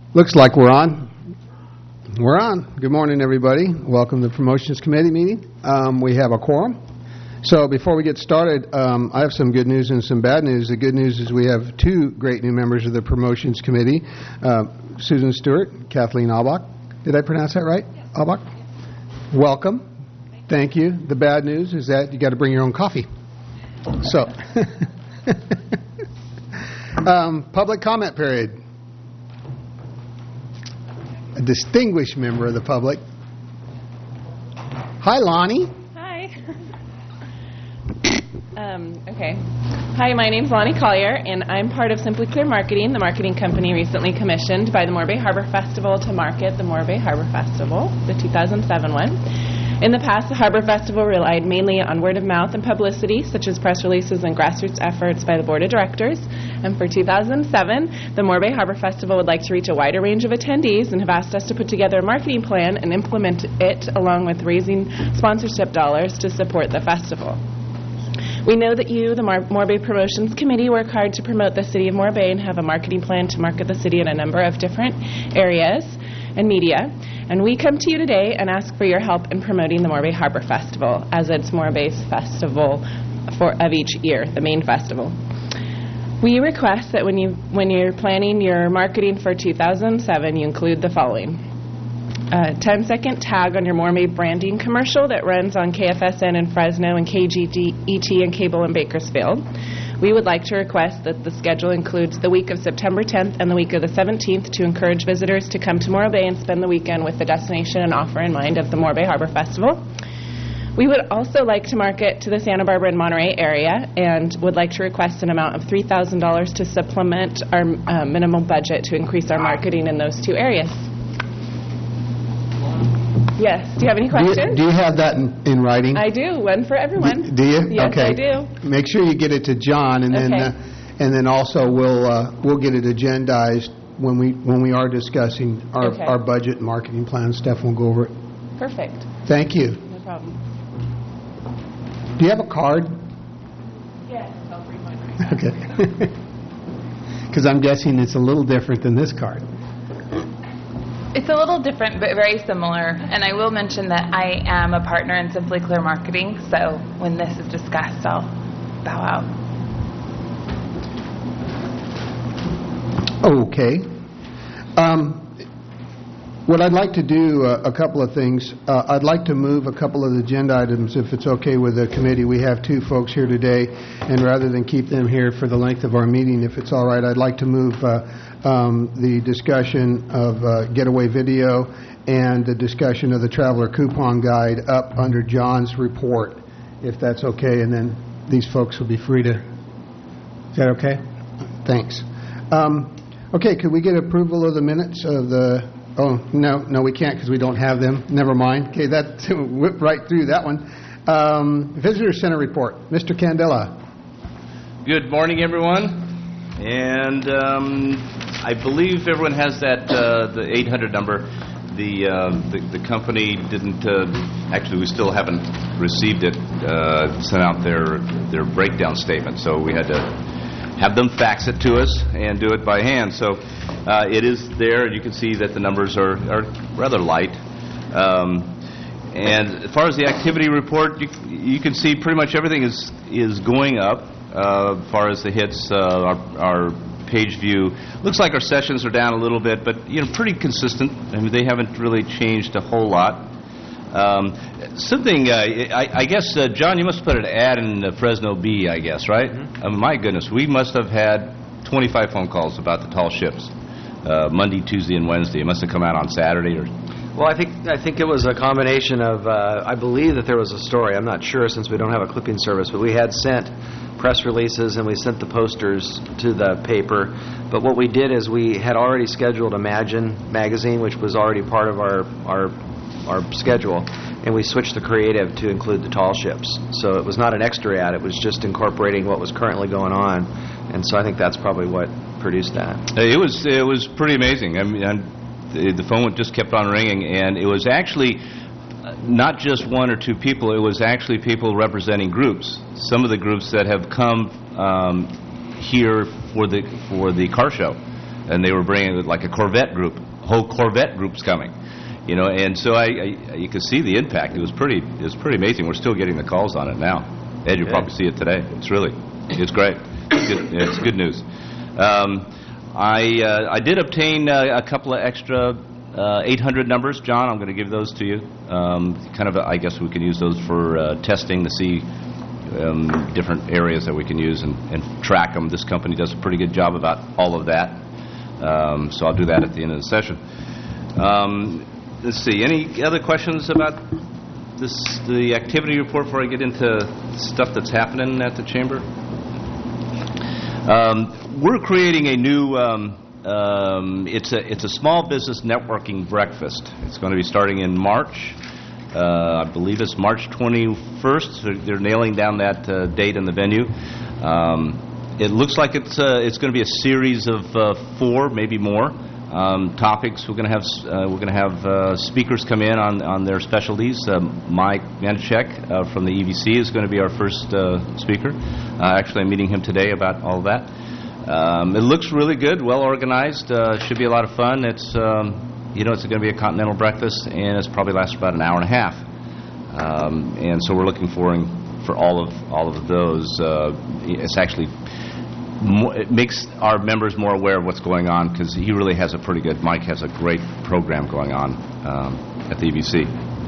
Looks like we're on. We're on. Good morning, everybody. Welcome to the Promotions Committee meeting. We have a quorum. So before we get started, I have some good news and some bad news. The good news is we have two great new members of the Promotions Committee, Susan Stewart, Kathleen Albach. Did I pronounce that right? Yes. Albach? Yes. Welcome. Thank you. The bad news is that you got to bring your own coffee. So, public comment period. A distinguished member of the public. Hi, Lonnie. Hi. Okay. Hi, my name's Lonnie Collier, and I'm part of Simply Clear Marketing, the marketing company recently commissioned by the Moorebay Harbor Festival to market the Moorebay Harbor Festival, the 2007 one. In the past, the Harbor Festival relied mainly on word of mouth and publicity, such as press releases and grassroots efforts by the Board of Directors. And for 2007, the Moorebay Harbor Festival would like to reach a wider range of attendees and have asked us to put together a marketing plan and implement it along with raising sponsorship dollars to support the festival. We know that you, the Moorebay Promotions Committee, work hard to promote the City of Moorebay and have a marketing plan to market the city in a number of different areas and media. And we come to you today and ask for your help in promoting the Moorebay Harbor Festival, as it's Moorebay's festival of each year, the main festival. We request that when you're planning your marketing for 2007, you include the following. A 10-second tag on your Moorebay branding commercial that runs on KFSN in Fresno and KGET and Cable in Bakersfield. We would like to request that the schedule includes the week of September 10th and the week of the 17th to encourage visitors to come to Moorebay and spend the weekend with the destination and offer in mind of the Moorebay Harbor Festival. We would also like to market to the Santa Barbara and Monterey area and would like to request an amount of $3,000 to supplement our minimum budget to increase our marketing in those two areas. Yes. Do you have any questions? Do you have that in writing? I do. One for everyone. Do you? Yes, okay. I do. Make sure you get it to John, and then also we'll get it agendized when we are discussing our budget and marketing plan. Steph will go over it. Perfect. Thank you. No problem. Do you have a card? Yes, I'll bring mine right now. Okay. Because I'm guessing it's a little different than this card. It's a little different, but very similar. And I will mention that I am a partner in Simply Clear Marketing, so when this is discussed, I'll bow out. Okay. What I'd like to do, a couple of things. I'd like to move a couple of the agenda items, if it's okay with the committee. We have two folks here today, and rather than keep them here for the length of our meeting, if it's all right, I'd like to move the discussion of Getaway Video and the discussion of the Traveler Coupon Guide up under John's report, if that's okay, and then these folks will be free to... Is that okay? Thanks. Okay, could we get approval of the minutes of the... Oh, no, we can't because we don't have them. Never mind. Okay, that whipped right through that one. Visitor Center report. Mr. Candela. Good morning, everyone. And I believe everyone has that the 800 number. The company didn't actually. We still haven't received it. Sent out their breakdown statement, so we had to have them fax it to us and do it by hand. So it is there, and you can see that the numbers are rather light. And as far as the activity report, you can see pretty much everything is going up. As far as the hits, our page view looks like our sessions are down a little bit, but pretty consistent. I mean, they haven't really changed a whole lot. Something, I guess, John, you must have put an ad in Fresno Bee, I guess, right? Mm-hmm. My goodness, we must have had 25 phone calls about the tall ships, Monday, Tuesday, and Wednesday. It must have come out on Saturday. Well, I think it was a combination of, I believe that there was a story. I'm not sure since we don't have a clipping service, but we had sent press releases and we sent the posters to the paper. But what we did is we had already scheduled Imagine magazine, which was already part of our schedule, and we switched the creative to include the tall ships. So it was not an extra ad, it was just incorporating what was currently going on. And so I think that's probably what produced that. It was pretty amazing. I mean, the phone just kept on ringing, and it was actually not just one or two people, it was actually people representing groups. Some of the groups that have come here for the car show. and they were bringing like a Corvette group, whole Corvette group's coming, and so you could see the impact. It was pretty amazing. We're still getting the calls on it now. Ed, you'll probably see it today. It's great. It's good news. I did obtain a couple of extra 800 numbers. John, I'm going to give those to you. I guess we can use those for testing to see different areas that we can use and track them. This company does a pretty good job about all of that. So I'll do that at the end of the session. Let's see. Any other questions about the activity report before I get into stuff that's happening at the Chamber? We're creating a new, it's a small business networking breakfast. It's going to be starting in March. I believe it's March 21st. So they're nailing down that date and the venue. It looks like it's going to be a series of 4, maybe more, topics. We're going to have speakers come in on their specialties. Mike Manischek from the EVC is going to be our first speaker. Actually, I'm meeting him today about all of that. It looks really good, well organized. Should be a lot of fun. It's it's going to be a continental breakfast, and it's probably lasts about an hour and a half. And so we're looking for all of those. It's actually it makes our members more aware of what's going on because he really has a pretty good. Mike has a great program going on at the EVC.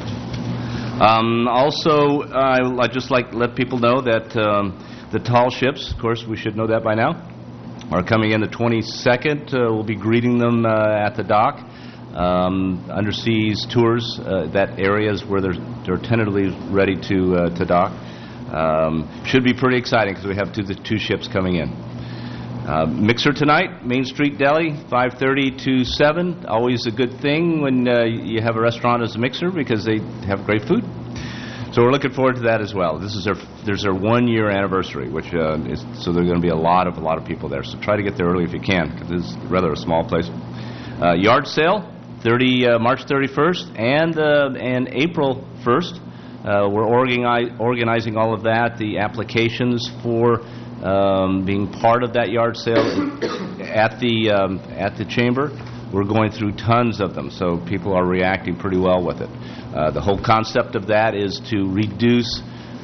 Also, I'd just like to let people know that the tall ships, of course, we should know that by now, are coming in the 22nd. We'll be greeting them at the dock. Underseas tours, that area is where they're tentatively ready to dock. Should be pretty exciting because we have two ships coming in. Mixer tonight, Main Street Deli, 5:30 to 7. Always a good thing when you have a restaurant as a mixer because they have great food. So we're looking forward to that as well. This is their 1-year anniversary, which so there's going to be a lot of people there. So try to get there early if you can because it's rather a small place. Yard sale, March 31st and April 1st. We're organizing all of that. The applications for being part of that yard sale at the Chamber, we're going through tons of them, so people are reacting pretty well with it. The whole concept of that is to reduce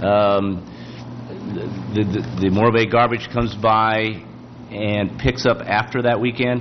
the Morro garbage comes by and picks up after that weekend.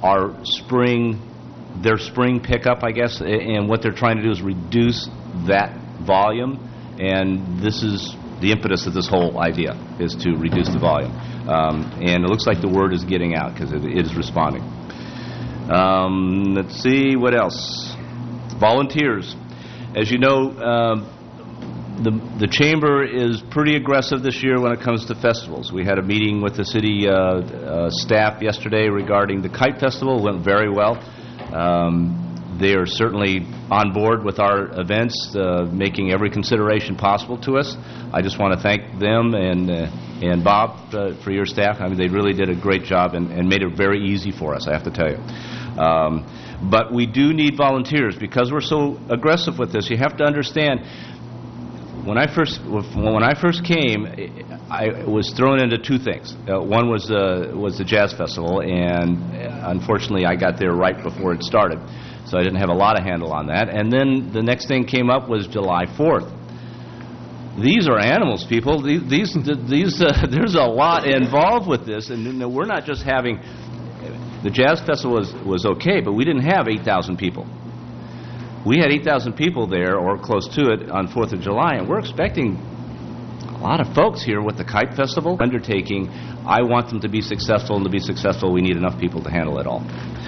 Their spring pickup, I guess, and what they're trying to do is reduce that volume, and this is the impetus of this whole idea, is to reduce the volume. And it looks like the word is getting out because it is responding. Let's see, what else? Volunteers. As you know, the Chamber is pretty aggressive this year when it comes to festivals. We had a meeting with the city staff yesterday regarding the Kite Festival. It went very well. They are certainly on board with our events, making every consideration possible to us. I just want to thank them and Bob for your staff. I mean, they really did a great job and made it very easy for us, I have to tell you. But we do need volunteers because we're so aggressive with this. You have to understand, when I first came, I was thrown into 2 things. One was the Jazz Festival, and unfortunately I got there right before it started, so I didn't have a lot of handle on that. And then the next thing came up was July 4th. These are animals, people. These there's a lot involved with this, and we're not just having. The Jazz Festival was okay, but we didn't have 8,000 people. We had 8,000 people there, or close to it, on 4th of July, and we're expecting a lot of folks here with the Kite Festival undertaking. I want them to be successful, and to be successful, we need enough people to handle it all.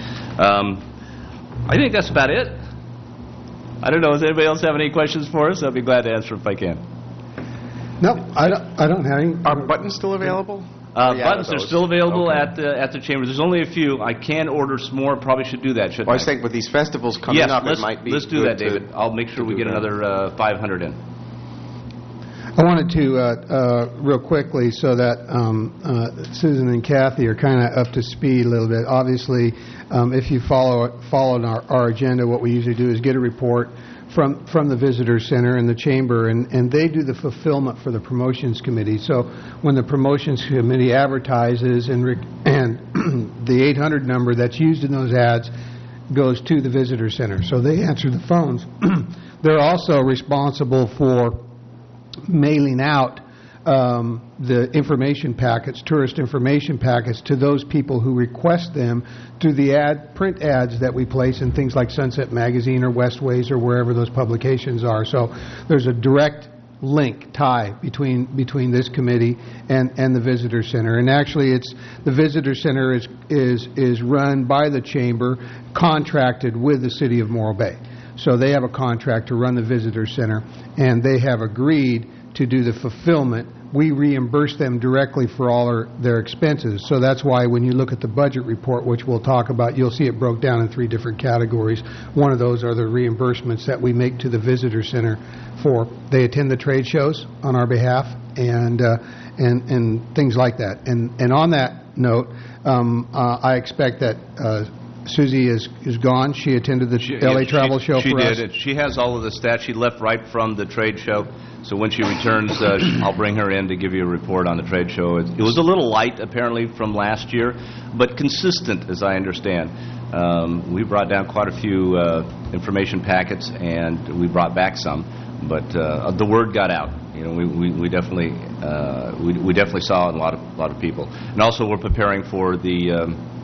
I think that's about it. I don't know. Does anybody else have any questions for us? I'll be glad to answer if I can. No, I don't have any. Are buttons still available? Buttons are still available Okay. at the Chamber. There's only a few. I can order some more. Probably should do that, shouldn't Well, I was thinking with these festivals coming up, it might be let's do good that, David. I'll make sure we get that. another 500 in. I wanted to, real quickly, so that Susan and Kathy are kind of up to speed a little bit. Obviously, if you followed our agenda, what we usually do is get a report from the Visitor Center and the Chamber, and they do the fulfillment for the Promotions Committee. So when the Promotions Committee advertises and the 800 number that's used in those ads goes to the Visitor Center. So they answer the phones. They're also responsible for mailing out the information packets, tourist information packets, to those people who request them through the print ads that we place in things like Sunset Magazine or Westways or wherever those publications are. So there's a direct tie between this committee and the Visitor Center. And actually, the Visitor Center is run by the Chamber, contracted with the City of Morro Bay. So they have a contract to run the Visitor Center, and they have agreed to do the fulfillment. We reimburse them directly for all their expenses. So that's why when you look at the budget report, which we'll talk about, you'll see it broke down in 3 different categories. One of those are the reimbursements that we make to the Visitor Center for. They attend the trade shows on our behalf and things like that. And on that note, I expect that Susie is gone. She attended the LA Travel Show for us. She did. She has all of the stats. She left right from the trade show. So when she returns, I'll bring her in to give you a report on the trade show. It was a little light, apparently, from last year, but consistent, as I understand. We brought down quite a few information packets, and we brought back some. But the word got out. You know, we definitely saw a lot of people. And also, we're preparing for the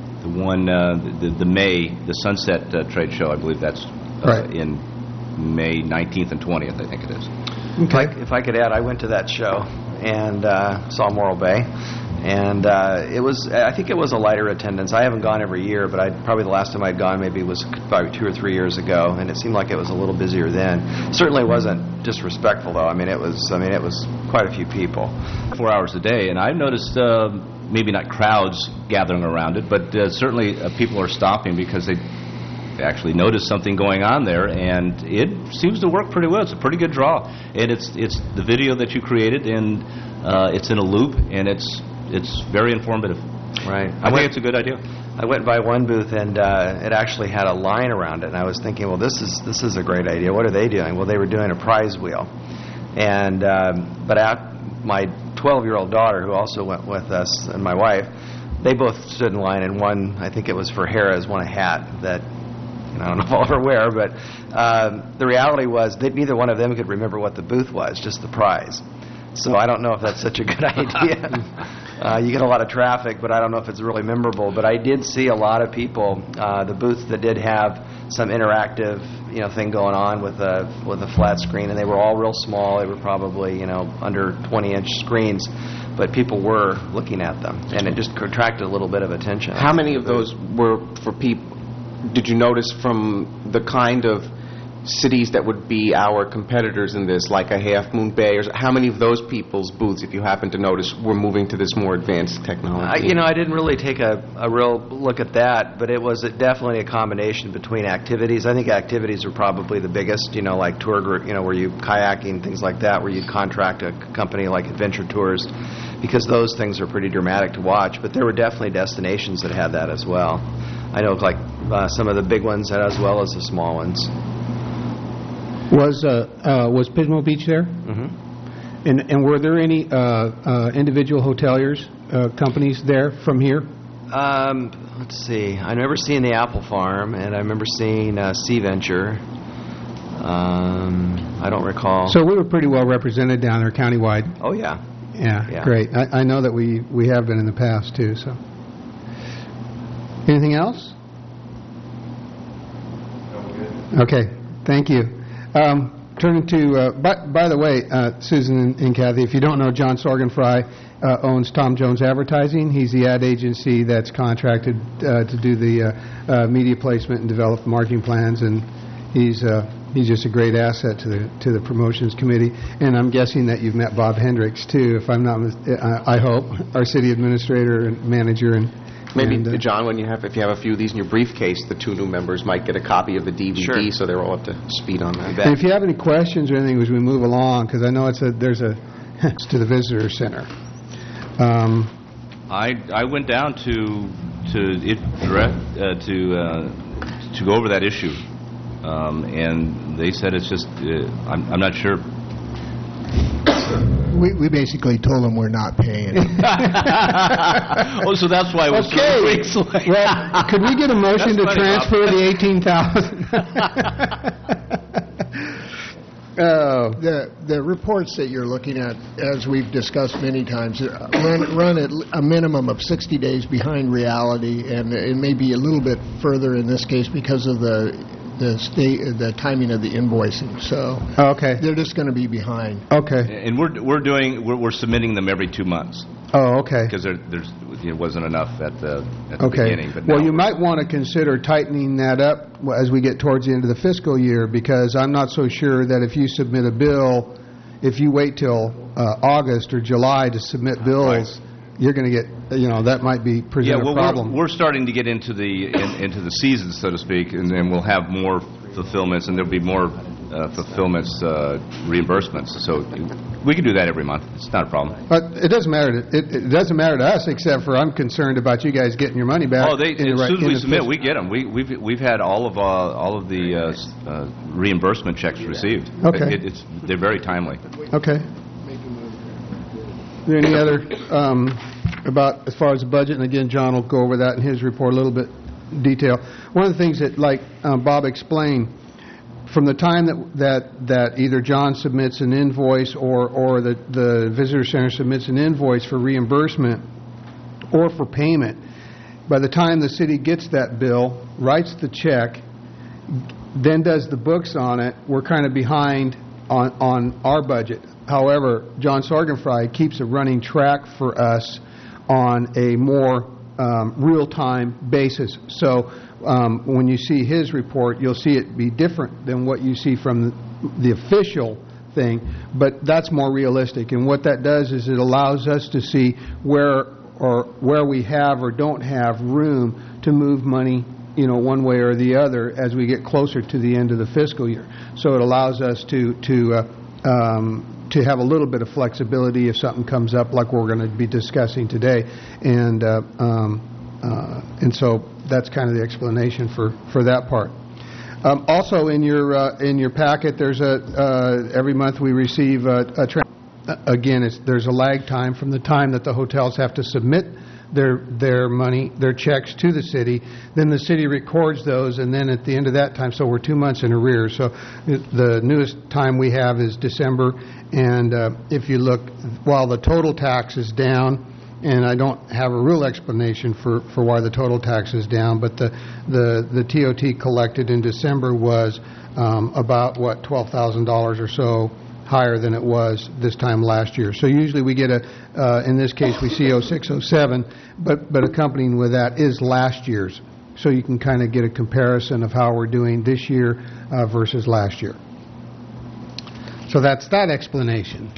Sunset trade show. I believe that's right in May 19th and 20th, I think it is. Okay. If I could add, I went to that show and saw Morro Bay, and I think it was a lighter attendance. I haven't gone every year, but probably the last time I'd gone maybe was probably 2 or 3 years ago, and it seemed like it was a little busier then. Certainly wasn't disrespectful, though. I mean, it was quite a few people. 4 hours a day, and I've noticed maybe not crowds gathering around it, but certainly people are stopping because they actually notice something going on there, and it seems to work pretty well. It's a pretty good draw, and it's the video that you created, and it's in a loop, and it's very informative. Right. I think it's a good idea. I went by one booth, and it actually had a line around it, and I was thinking, well, this is a great idea. What are they doing? Well, they were doing a prize wheel, and but my 12-year-old daughter, who also went with us, and my wife, they both stood in line, and one, I think it was for Harrah's, won a hat that I don't know if I'll ever wear, but the reality was that neither one of them could remember what the booth was, just the prize. So I don't know if that's such a good idea. You get a lot of traffic, but I don't know if it's really memorable. But I did see a lot of people, the booths that did have some interactive thing going on with a flat screen, and they were all real small. They were probably under 20-inch screens, but people were looking at them, and it just attracted a little bit of attention. How many of those were for people? Did you notice from the kind of cities that would be our competitors in this, like a Half Moon Bay, or how many of those people's booths, if you happen to notice, were moving to this more advanced technology? I didn't really take a real look at that, but it was definitely a combination between activities. I think activities are probably the biggest, like tour group, where you kayaking, things like that, where you'd contract a company like Adventure Tours, because those things are pretty dramatic to watch, but there were definitely destinations that had that as well. I know like some of the big ones as well as the small ones. Was Pismo Beach there? Mm-hmm. And were there any individual hoteliers, companies there from here? Let's see. I remember seeing the Apple Farm, and I remember seeing Sea Venture. I don't recall. So we were pretty well represented down there countywide. Oh, yeah. Yeah. Great. I know that we have been in the past, too. So, anything else? Okay. Thank you. Turning to, by the way, Susan and Kathy, if you don't know, John Sorgenfrey owns Tom Jones Advertising. He's the ad agency that's contracted to do the media placement and develop the marketing plans, and he's just a great asset to the promotions committee. And I'm guessing that you've met Bob Hendricks too, if I'm not, I hope, our city administrator and manager and. Maybe, John, if you have a few of these in your briefcase, the 2 new members might get a copy of the DVD, sure, so they're all up to speed on that. And if you have any questions or anything as we move along, because I know there's a to the visitor center. I went down to go over that issue and they said it's just, I'm not sure. We basically told them we're not paying. Oh, so that's why it was 3 weeks late. Well, could we get a motion to That's funny, transfer the 18,000? The reports that you're looking at, as we've discussed many times, run at a minimum of 60 days behind reality, and it may be a little bit further in this case because of the timing of the invoicing. So Okay. they're just going to be behind. Okay. And we're submitting them every 2 months Oh, okay. because it wasn't enough at the Okay. beginning. But Well, now you might want to consider tightening that up as we get towards the end of the fiscal year, because I'm not so sure that if you submit a bill, if you wait till August or July to submit bills, you're going to get, that might be present a problem. We're starting to get into the season, so to speak, and then we'll have more fulfillments, and there'll be more fulfillments, reimbursements. So we can do that every month. It's not a problem. But it doesn't matter. It doesn't matter to us, except for I'm concerned about you guys getting your money back. Oh, as soon as we submit, we get them. We've had all of the reimbursement checks received. Okay. They're very timely. Okay. Is there any other about as far as the budget? And again, John will go over that in his report a little bit detail. One of the things that, like Bob explained, from the time that either John submits an invoice or the visitor center submits an invoice for reimbursement or for payment, by the time the city gets that bill, writes the check, then does the books on it, we're kind of behind on our budget. However, John Sorgenfrey keeps a running track for us on a more real-time basis. So when you see his report, you'll see it be different than what you see from the official thing, but that's more realistic. And what that does is it allows us to see where we have or don't have room to move money, one way or the other as we get closer to the end of the fiscal year. So it allows us to have a little bit of flexibility if something comes up like we're going to be discussing today, and so that's kind of the explanation for that part. Also, in your packet, there's every month we receive there's a lag time from the time that the hotels have to submit their money, their checks to the city. Then the city records those, and then at the end of that time, so we're 2 months in arrears. So the newest time we have is December, and if you look, while the total tax is down, and I don't have a real explanation for why the total tax is down, but the TOT collected in December was about, $12,000 or so higher than it was this time last year. So usually we get in this case we see 0607, but accompanying with that is last year's. So you can kind of get a comparison of how we're doing this year versus last year. So that's that explanation.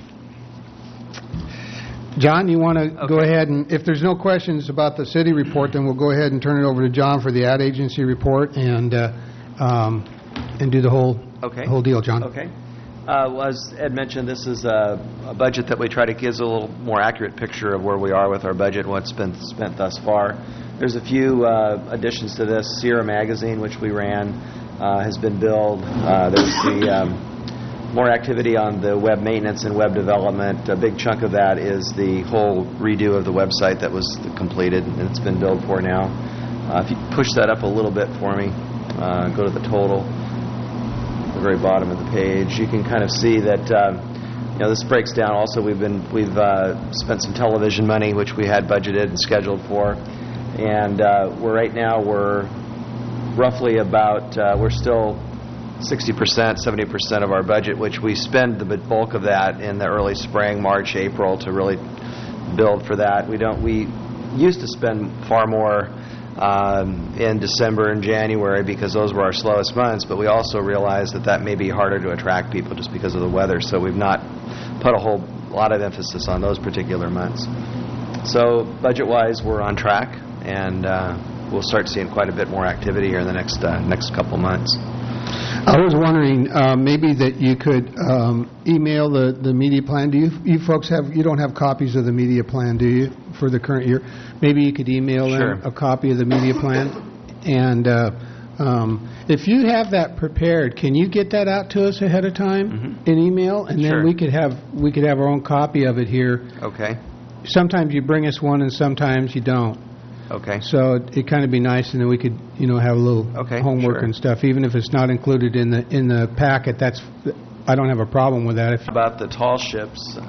John, you want to go ahead, and if there's no questions about the city report, then we'll go ahead and turn it over to John for the ad agency report and do the whole deal, John. Okay. Well, as Ed mentioned, this is a budget that we try to give a little more accurate picture of where we are with our budget and what's been spent thus far. There's a few additions to this. Sierra Magazine, which we ran, has been billed. There's the more activity on the web maintenance and web development. A big chunk of that is the whole redo of the website that was completed, and it's been billed for now. If you push that up a little bit for me, go to the total. The very bottom of the page, you can kind of see that this breaks down. Also, we've spent some television money, which we had budgeted and scheduled for, and we're roughly about we're still 60%, 70% of our budget, which we spend the bulk of that in the early spring, March, April, to really build for that. We used to spend far more in December and January because those were our slowest months, but we also realized that may be harder to attract people just because of the weather, so we've not put a whole lot of emphasis on those particular months. So budget-wise, we're on track, and we'll start seeing quite a bit more activity here in the next couple months. I was wondering maybe that you could email the media plan. Do you folks you don't have copies of the media plan, do you, for the current year? Maybe you could email them a copy of the media plan, and If you have that prepared, can you get that out to us ahead of time in email, and then Sure. we could have our own copy of it here. Okay. Sometimes you bring us one, and sometimes you don't. Okay. So it'd kind of be nice, and then we could, have a little Okay, homework sure. and stuff, even if it's not included in the packet. I don't have a problem with that. About the tall ships.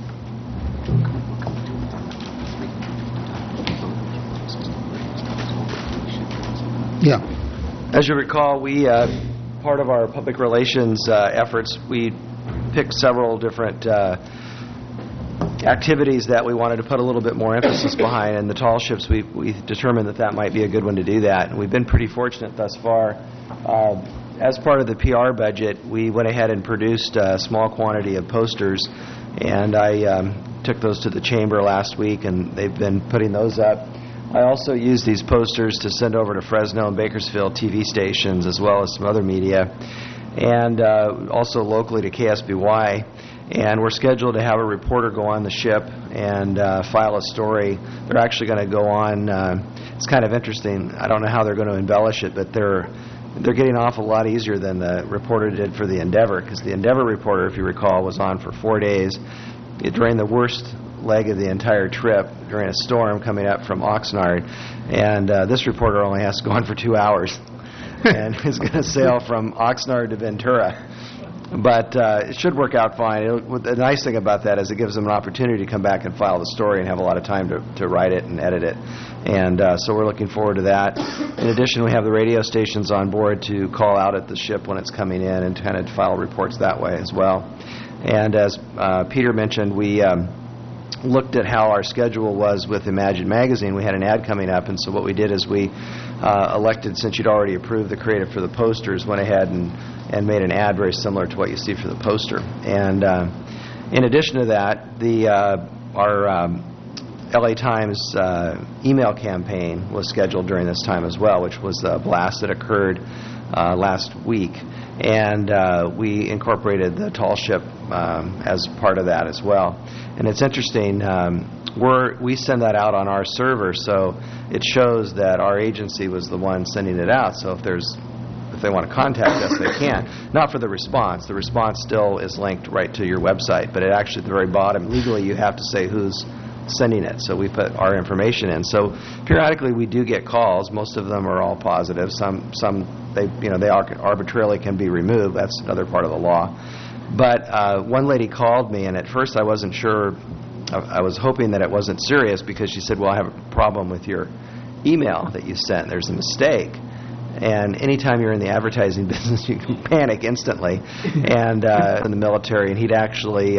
Yeah. As you recall, we part of our public relations efforts, we picked several different activities that we wanted to put a little bit more emphasis behind. And the tall ships, we determined that might be a good one to do that. And we've been pretty fortunate thus far. As part of the PR budget, we went ahead and produced a small quantity of posters, and I took those to the chamber last week, and they've been putting those up. I also used these posters to send over to Fresno and Bakersfield TV stations, as well as some other media, and also locally to KSBY. And we're scheduled to have a reporter go on the ship and file a story. They're actually going to go on. It's kind of interesting. I don't know how they're going to embellish it, but they're getting off a lot easier than the reporter did for the Endeavor, because the Endeavor reporter, if you recall, was on for 4 days. During the worst leg of the entire trip, during a storm coming up from Oxnard, and this reporter only has to go on for 2 hours and is going to sail from Oxnard to Ventura. But it should work out fine. The nice thing about that is it gives them an opportunity to come back and file the story and have a lot of time to write it and edit it. And so we're looking forward to that. In addition, we have the radio stations on board to call out at the ship when it's coming in and kind of file reports that way as well. And as Peter mentioned, we looked at how our schedule was with Imagine Magazine. We had an ad coming up, and so what we did is we elected, since you'd already approved the creative for the posters, went ahead and made an ad very similar to what you see for the poster. And in addition to that, our LA Times email campaign was scheduled during this time as well, which was a blast that occurred last week. And we incorporated the tall ship as part of that as well. And it's interesting, we send that out on our server, so it shows that our agency was the one sending it out. So if they want to contact us, they can. Not for the response. The response still is linked right to your website, but it actually, at the very bottom, legally you have to say who's sending it. So we put our information in. So periodically we do get calls. Most of them are all positive. Some they arbitrarily can be removed. That's another part of the law. But one lady called me, and at first I wasn't sure. I was hoping that it wasn't serious, because she said, well, I have a problem with your email that you sent. There's a mistake. And anytime you're in the advertising business, you can panic instantly. And in the military, and he'd actually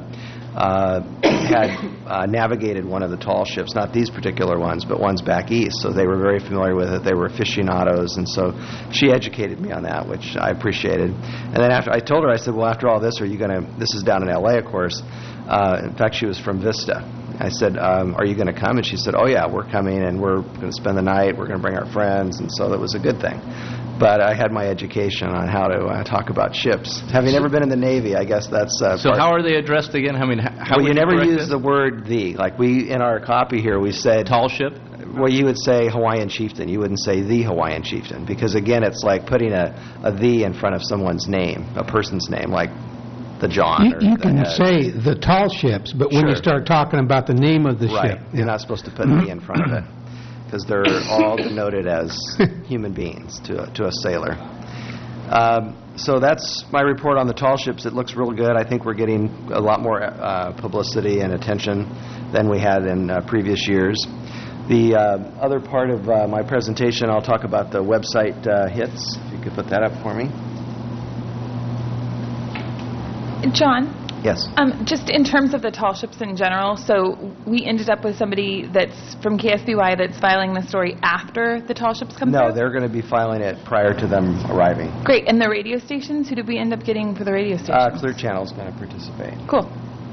had navigated one of the tall ships, not these particular ones, but ones back east. So they were very familiar with it. They were aficionados, and so she educated me on that, which I appreciated. And then after I told her, I said, well, after all this, this is down in L.A., of course. In fact, she was from Vista. I said, are you going to come? And she said, oh, yeah, we're coming, and we're going to spend the night. We're going to bring our friends, and so that was a good thing. But I had my education on how to talk about ships. Having never been in the Navy, I guess that's So how are they addressed again? I mean, how you would never correct use it? the word "the." Like in our copy here, we said Tall ship? Well, you would say Hawaiian chieftain. You wouldn't say the Hawaiian chieftain, because again, it's like putting a "the" in front of someone's name, a person's name, like the John. You can say the tall ships, but when you Sure. start talking about the name of the Right. ship. You're not supposed to put "the" in front of it, because they're all denoted as human beings to a sailor. So that's my report on the tall ships. It looks real good. I think we're getting a lot more publicity and attention than we had in previous years. The other part of my presentation, I'll talk about the website hits. If you could put that up for me. John, Yes. just in terms of the tall ships in general, so we ended up with somebody that's from KSBY that's filing the story after the tall ships come No, through? they're going to be filing it prior to them arriving. Great. And the radio stations, who did we end up getting for the radio stations? Clear Channel's going to participate. Cool.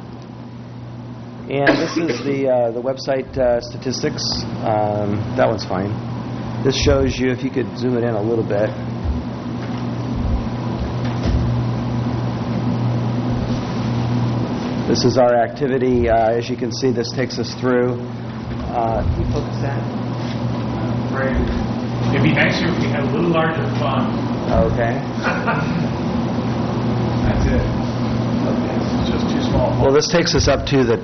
And this is the website statistics. That one's fine. This shows you, if you could zoom it in a little bit. This is our activity. As you can see, this takes us through. Can you focus that? Maybe next year we have a little larger font. Okay. That's it. It's just too small. Well, this takes us up to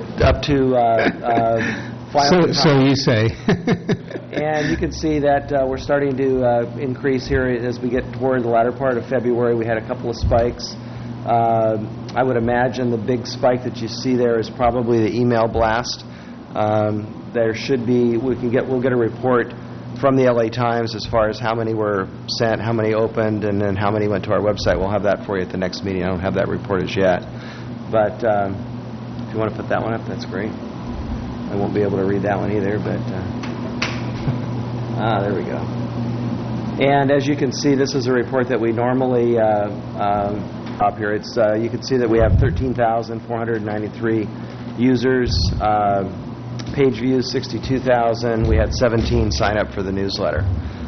final. So you say. And you can see that we're starting to increase here as we get toward the latter part of February. We had a couple of spikes. I would imagine the big spike that you see there is probably the email blast. There should be, we'll get a report from the LA Times as far as how many were sent, how many opened, and then how many went to our website. We'll have that for you at the next meeting. I don't have that report as yet. But if you want to put that one up, that's great. I won't be able to read that one either, but... there we go. And as you can see, this is a report that we normally up here. It's you can see that we have 13,493 users, page views 62,000. We had 17 sign up for the newsletter.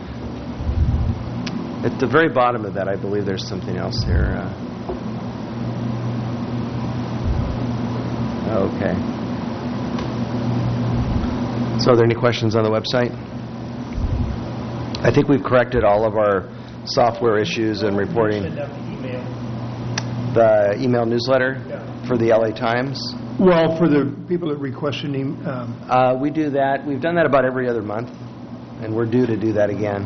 At the very bottom of that, I believe there's something else here. Okay. So are there any questions on the website? I think we've corrected all of our software issues and reporting. The email newsletter for the LA Times? Well, for the people that requested we do that. We've done that about every other month, and we're due to do that again.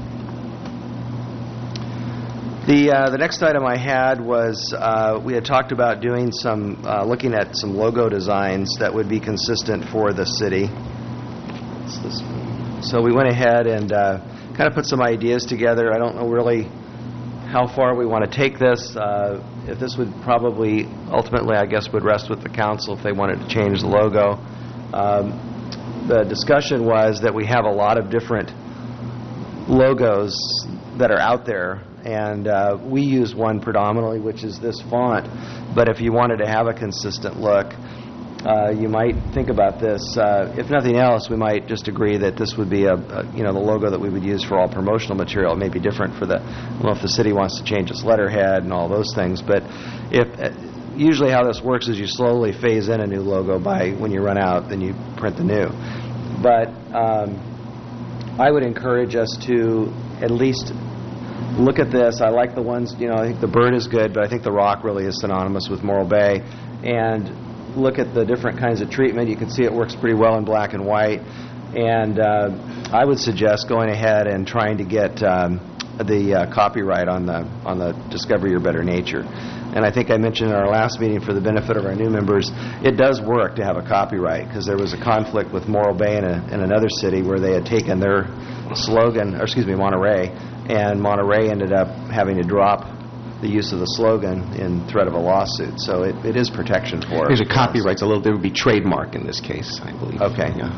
The next item I had was we had talked about doing some, looking at some logo designs that would be consistent for the city. What's this one? So we went ahead and kind of put some ideas together. I don't know really how far we want to take this. If this would probably, ultimately, I guess, would rest with the council if they wanted to change the logo. The discussion was that we have a lot of different logos that are out there, and we use one predominantly, which is this font. But if you wanted to have a consistent look, you might think about this. If nothing else, we might just agree that this would be the logo that we would use for all promotional material. It may be different for the, I don't know if the city wants to change its letterhead and all those things, but usually how this works is you slowly phase in a new logo by when you run out, then you print the new. But I would encourage us to at least look at this. I like the ones, I think the bird is good, but I think the rock really is synonymous with Morro Bay. And look at the different kinds of treatment. You can see it works pretty well in black and white. And I would suggest going ahead and trying to get the copyright on the Discover Your Better Nature. And I think I mentioned in our last meeting, for the benefit of our new members, it does work to have a copyright, because there was a conflict with Morro Bay in another city where they had taken their slogan, Monterey, and Monterey ended up having to drop the use of the slogan in threat of a lawsuit. So it is protection for... There's a copyright. There would be trademark in this case, I believe. Okay. Yeah.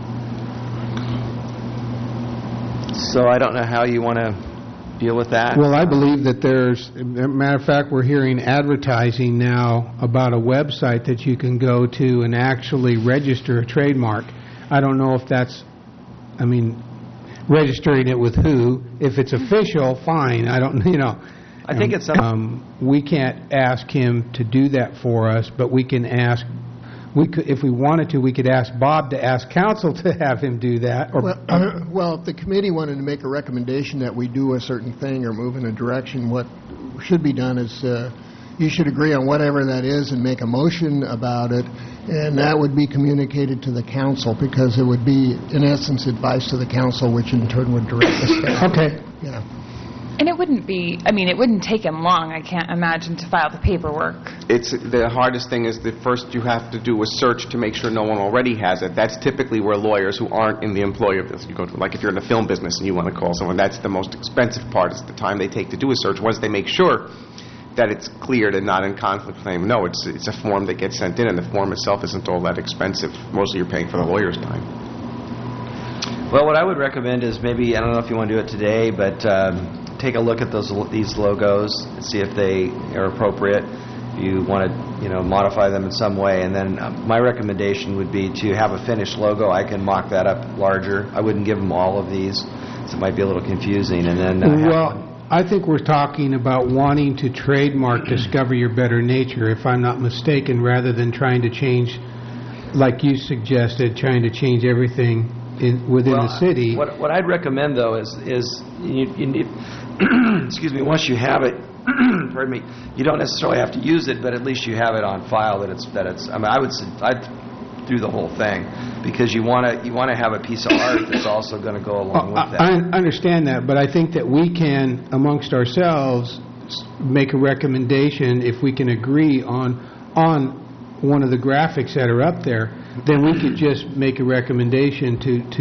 So I don't know how you want to deal with that. Well, I believe that there's, as a matter of fact, we're hearing advertising now about a website that you can go to and actually register a trademark. I don't know if that's, registering it with who. If it's official, fine. I don't, I think it's we can't ask him to do that for us, but we can ask. We could, if we wanted to, we could ask Bob to ask council to have him do that. Or well, if the committee wanted to make a recommendation that we do a certain thing or move in a direction, what should be done is you should agree on whatever that is and make a motion about it, and that would be communicated to the council, because it would be, in essence, advice to the council, which in turn would direct the staff. Okay. Yeah. And it wouldn't be, it wouldn't take him long, I can't imagine, to file the paperwork. It's the hardest thing is the first you have to do a search to make sure no one already has it. That's typically where lawyers who aren't in the employ of this, you go to, like if you're in the film business and you want to call someone, that's the most expensive part, is the time they take to do a search. Once they make sure that it's cleared and not in conflict with them. No, it's a form that gets sent in, and the form itself isn't all that expensive. Mostly you're paying for the lawyer's time. Well, what I would recommend is maybe, I don't know if you want to do it today, but take a look at these logos and see if they are appropriate. If you want to modify them in some way, and then my recommendation would be to have a finished logo. I can mock that up larger. I wouldn't give them all of these, so it might be a little confusing. And then I think we're talking about wanting to trademark Discover Your Better Nature, if I'm not mistaken, rather than trying to change, like you suggested, trying to change everything within Well, the city. What I'd recommend, though, is you need, excuse me, once you have it, pardon me, you don't necessarily have to use it, but at least you have it on file that it's. I mean, I'd do the whole thing because you want to have a piece of art that's also going to go along with that. I understand that, but I think that we can, amongst ourselves, make a recommendation if we can agree on one of the graphics that are up there. Then we could just make a recommendation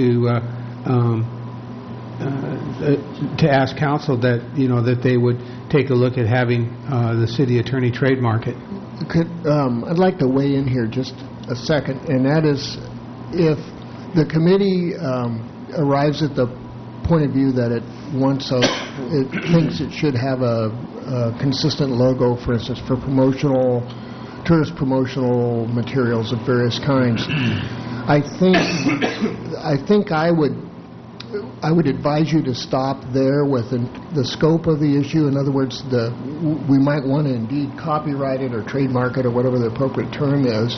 to ask council that that they would take a look at having the city attorney trademark it. I'd like to weigh in here just a second, and that is if the committee arrives at the point of view that it thinks it should have a consistent logo, for instance, for tourist promotional materials of various kinds, I think I would advise you to stop there with the scope of the issue. In other words, we might want to indeed copyright it or trademark it or whatever the appropriate term is,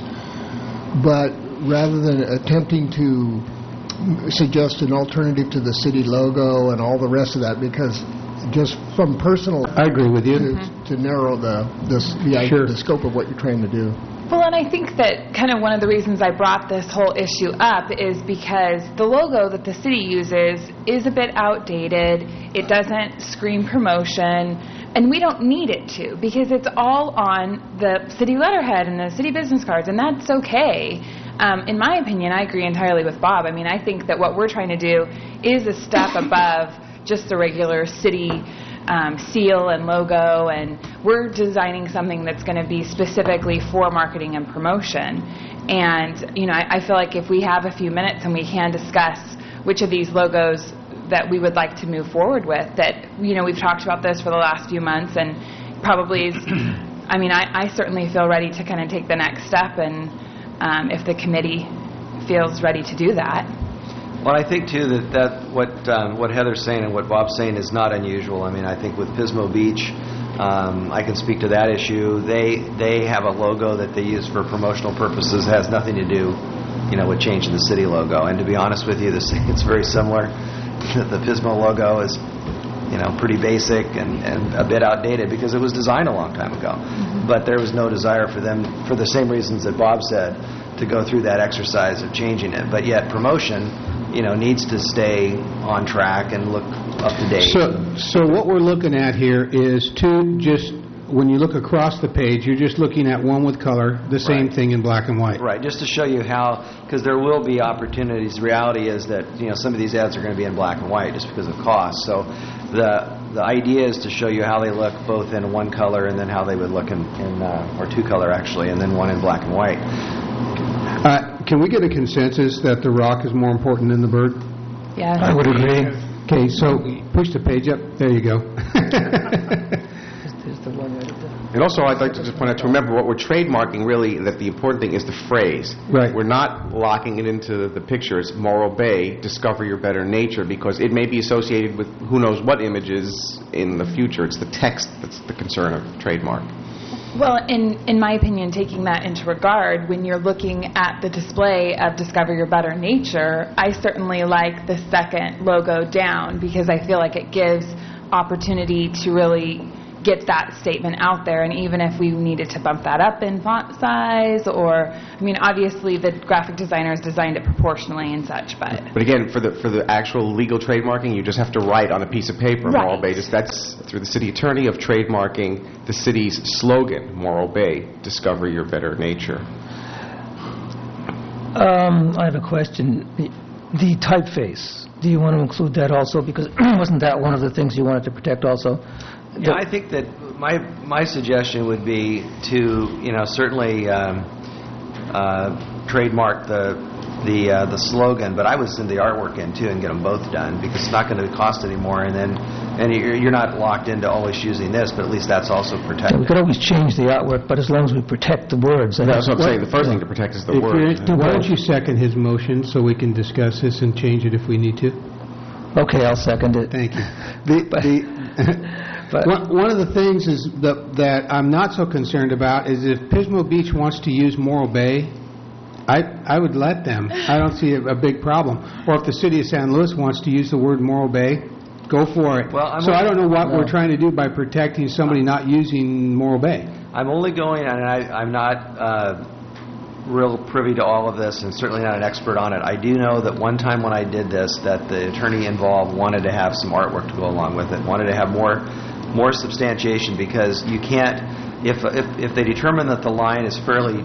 but rather than attempting to suggest an alternative to the city logo and all the rest of that, because just from personal, I agree with you. To narrow the scope of what you're trying to do. Well, and I think that kind of one of the reasons I brought this whole issue up is because the logo that the city uses is a bit outdated. It doesn't scream promotion, and we don't need it to because it's all on the city letterhead and the city business cards, and that's okay. In my opinion, I agree entirely with Bob. I mean, I think that what we're trying to do is a step above just the regular city seal and logo, and we're designing something that's going to be specifically for marketing and promotion. And I feel like if we have a few minutes and we can discuss which of these logos that we would like to move forward with, that we've talked about this for the last few months, and probably is, I certainly feel ready to kind of take the next step, and if the committee feels ready to do that. Well, I think, too, that what Heather's saying and what Bob's saying is not unusual. I mean, I think with Pismo Beach, I can speak to that issue. They have a logo that they use for promotional purposes. It has nothing to do, with changing the city logo. And to be honest with you, it's very similar. The Pismo logo is, pretty basic and a bit outdated because it was designed a long time ago. Mm-hmm. But there was no desire for them, for the same reasons that Bob said, to go through that exercise of changing it. But yet promotion, needs to stay on track and look up to date. So what we're looking at here is when you look across the page, you're just looking at one with color, the same thing in black and white. Right, just to show you how, because there will be opportunities. The reality is that, some of these ads are going to be in black and white just because of cost. So the idea is to show you how they look both in one color and then how they would look in or two color actually, and then one in black and white. Can we get a consensus that the rock is more important than the bird? Yeah. I would agree. Okay, so push the page up. There you go. And also, I'd like to just point out to remember what we're trademarking really, that the important thing is the phrase. Right. We're not locking it into the picture. It's Morro Bay, discover your better nature, because it may be associated with who knows what images in the future. It's the text that's the concern of trademark. Well, in my opinion, taking that into regard, when you're looking at the display of Discover Your Better Nature, I certainly like the second logo down because I feel like it gives opportunity to really get that statement out there. And even if we needed to bump that up in font size, or, obviously the graphic designers designed it proportionally and such, but again, for the actual legal trademarking, you just have to write on a piece of paper, right. Morro Bay. That's through the city attorney of trademarking the city's slogan, Morro Bay, discover your better nature. I have a question. The typeface, do you want to include that also? Because wasn't that one of the things you wanted to protect also? Yeah, I think that my suggestion would be to certainly trademark the slogan, but I would send the artwork in too and get them both done because it's not going to cost anymore, and you're not locked into always using this, but at least that's also protected. Yeah, we could always change the artwork, but as long as we protect the words. That's what I'm saying. The first thing to protect is the word. Why don't you second his motion so we can discuss this and change it if we need to? Okay, I'll second it. Thank you. One of the things is that I'm not so concerned about is if Pismo Beach wants to use Morro Bay, I would let them. I don't see a big problem. Or if the city of San Luis wants to use the word Morro Bay, go for it. Well, so I don't know what we're trying to do by protecting somebody not using Morro Bay. I'm only going, and I'm not real privy to all of this, and certainly not an expert on it. I do know that one time when I did this, that the attorney involved wanted to have some artwork to go along with it, wanted to have more substantiation, because you can't, if they determine that the line is fairly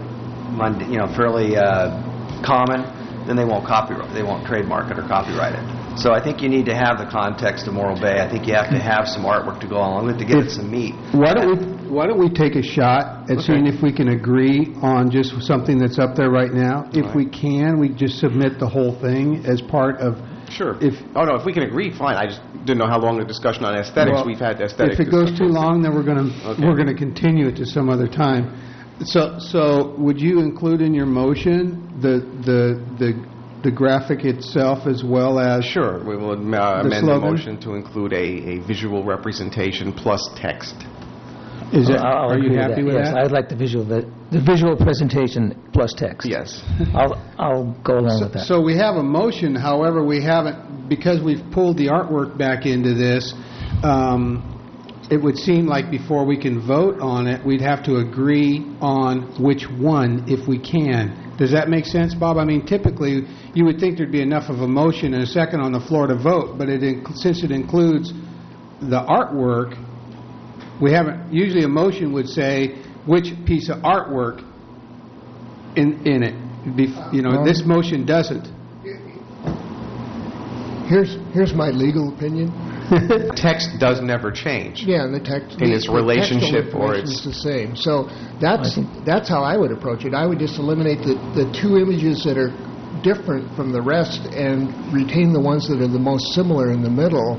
common, then they won't trademark it or copyright it. So I think you need to have the context of Morro Bay. I think you have to have some artwork to go along with it to get it some meat. Why don't we take a shot at seeing if we can agree on just something that's up there right now? If we can, we just submit the whole thing as part of... Sure. If we can agree, fine. I just didn't know how long the discussion on aesthetics. We've had aesthetics. If it goes too long, then we're going to continue it to some other time. So would you include in your motion the graphic itself as well as... Sure. We will amend the motion to include a visual representation plus text. Are you happy with that? Yes, I'd like the visual presentation plus text. Yes. I'll go along with that. So we have a motion, however, we haven't, because we've pulled the artwork back into this, it would seem like before we can vote on it, we'd have to agree on which one, if we can. Does that make sense, Bob? I mean, typically, you would think there'd be enough of a motion and a second on the floor to vote, but since it includes the artwork, we haven't. Usually a motion would say which piece of artwork in it. This motion doesn't. Here's my legal opinion. Text does never change. Yeah, and the text in its relationship or it's the same. So that's how I would approach it. I would just eliminate the two images that are different from the rest and retain the ones that are the most similar in the middle,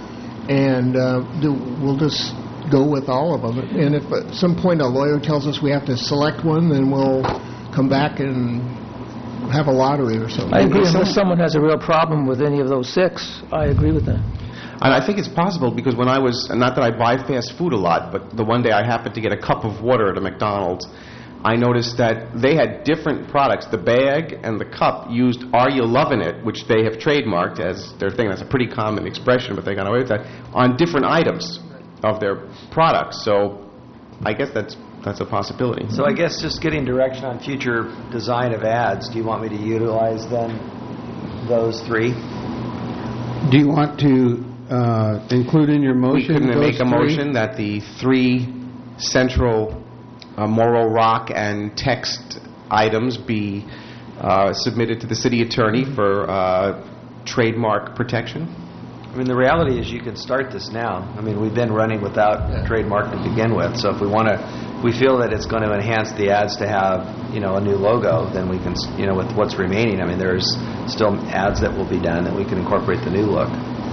and we'll just go with all of them. And if at some point a lawyer tells us we have to select one, then we'll come back and have a lottery or something. I agree. Unless someone has a real problem with any of those six, I agree with that. And I think it's possible because when I was, not that I buy fast food a lot, but the one day I happened to get a cup of water at a McDonald's, I noticed that they had different products. The bag and the cup used "Are you loving it?" which they have trademarked as their thing. That's a pretty common expression, but they got away with that, on different items of their products. So I guess that's a possibility. So I guess just getting direction on future design of ads, do you want me to utilize then those three? Do you want to include in your motion? We couldn't make a motion that the three central Morro Rock and text items be submitted to the city attorney for trademark protection? I mean, the reality is you can start this now. I mean, we've been running without trademark to begin with. So if we feel that it's going to enhance the ads to have, a new logo, then we can, with what's remaining. I mean, there's still ads that will be done that we can incorporate the new look.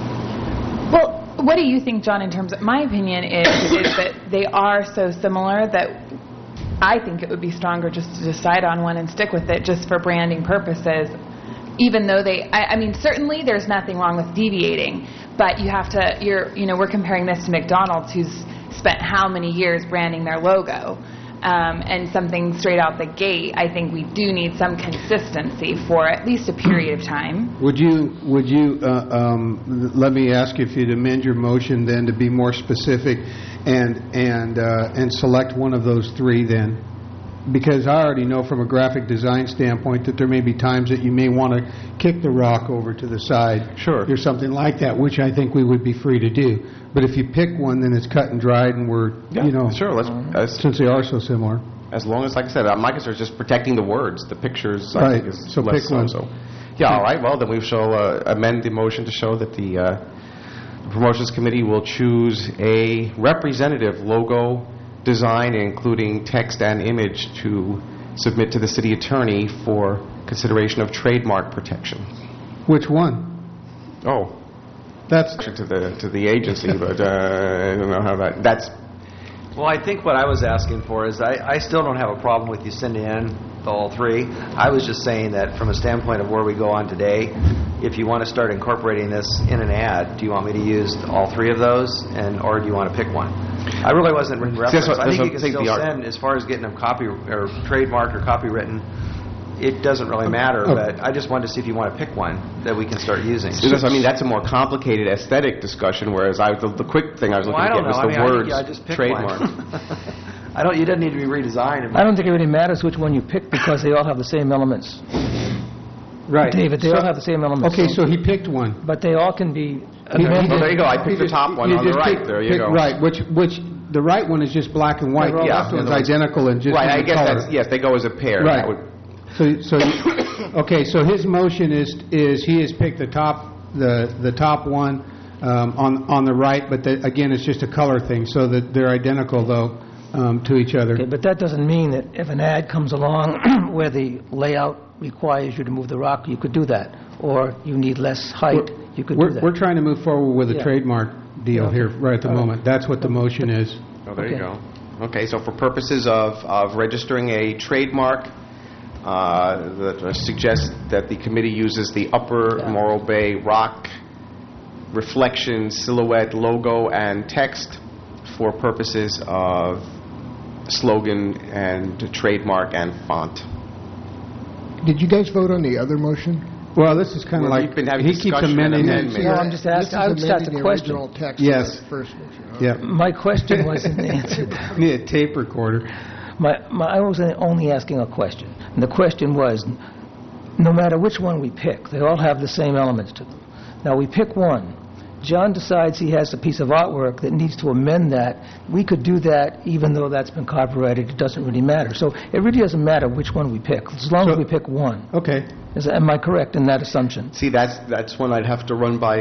Well, what do you think, John, in terms of, my opinion is that they are so similar that I think it would be stronger just to decide on one and stick with it just for branding purposes. Even though I mean, certainly there's nothing wrong with deviating, but you have to, we're comparing this to McDonald's, who's spent how many years branding their logo, and something straight out the gate. I think we do need some consistency for at least a period of time. Would you let me ask you if you'd amend your motion then to be more specific and select one of those three then? Because I already know from a graphic design standpoint that there may be times that you may want to kick the rock over to the side. Sure. Or something like that, which I think we would be free to do. But if you pick one, then it's cut and dried and we're, Sure, since they are so similar. As long as, like I said, my concern is just protecting the words. The pictures, right. I think, is so less pick one. so. Yeah, all right. Well, then we shall amend the motion to show that the Promotions Committee will choose a representative logo design, including text and image, to submit to the city attorney for consideration of trademark protection. Which one? Oh, that's to the agency, but I don't know how that's. Well, I think what I was asking for is I still don't have a problem with you sending in all three. I was just saying that from a standpoint of where we go on today, if you want to start incorporating this in an ad, do you want me to use all three of those, or do you want to pick one? I really wasn't in reference. I think you can still send, as far as getting them copy or trademarked or copywritten, it doesn't really matter, but I just wanted to see if you want to pick one that we can start using. Because, I mean, that's a more complicated aesthetic discussion, whereas the quick thing I was looking to get was the words just pick trademark. One. You didn't need to be redesigned. I don't think it really matters which one you pick because they all have the same elements. Right. David, they all have the same elements. Okay, so he picked one. But they all can be Oh, there you go. I picked the top one on the right. There you go. Right, which the right one is just black and white. The left one's identical and just right. I guess color. that's yes. They go as a pair. Right. That would, Okay. So his motion is he has picked the top one on the right, but again, it's just a color thing, so that they're identical though to each other. Okay, but that doesn't mean that if an ad comes along where the layout requires you to move the rock, you could do that, or you need less height, you could do that. We're trying to move forward with a trademark deal here right at the moment. That's what the motion is. Oh, there you go. Okay, so for purposes of registering a trademark, I suggest that the committee uses the Upper Morro Bay Rock reflection, silhouette, logo, and text for purposes of slogan and trademark and font. Did you guys vote on the other motion? Well, this is kind of like, we've been having he keeps discussion and amending it. amendment. No, I'm just asking. I just asked a question. The original text Yes. of the first motion. Yeah. My question wasn't answered. Need a tape recorder. I was only asking a question. And the question was, no matter which one we pick, they all have the same elements to them. Now, we pick one. John decides he has a piece of artwork that needs to amend that. We could do that even though that's been copyrighted. It doesn't really matter. So it really doesn't matter which one we pick, as long as we pick one. Okay. Am I correct in that assumption? See, that's when I'd have to run by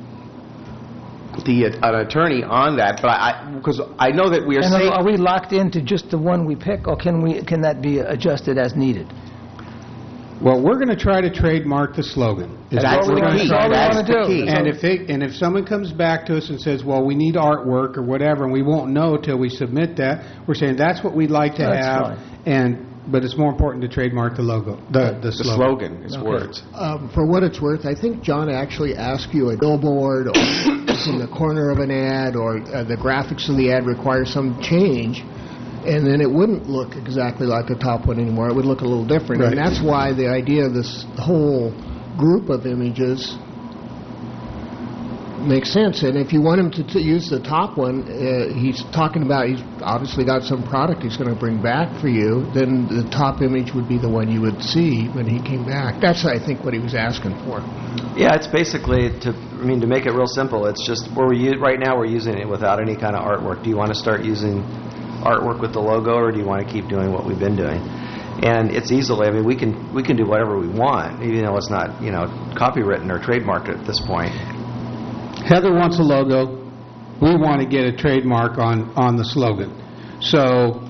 an attorney on that, but because I know that we are And saying... are we locked into just the one we pick, or can that be adjusted as needed? Well, we're going to try to trademark the slogan. That's the key. That's the key. And if someone comes back to us and says, well, we need artwork or whatever, and we won't know till we submit that, we're saying that's what we'd like to have. But it's more important to trademark the logo, the slogan. Is words. For what it's worth, I think John actually asked you a billboard or in the corner of an ad, or the graphics of the ad require some change, and then it wouldn't look exactly like the top one anymore. It would look a little different. Right. And that's why the idea of this whole group of images makes sense. And if you want him to use the top one, he's obviously got some product he's going to bring back for you, then the top image would be the one you would see when he came back. That's, I think, what he was asking for. Yeah, it's basically, to make it real simple, it's just, right now we're using it without any kind of artwork. Do you want to start using artwork with the logo, or do you want to keep doing what we've been doing? And it's easily, we can do whatever we want, even though it's not, copywritten or trademarked at this point. Heather wants a logo. We want to get a trademark on the slogan. So,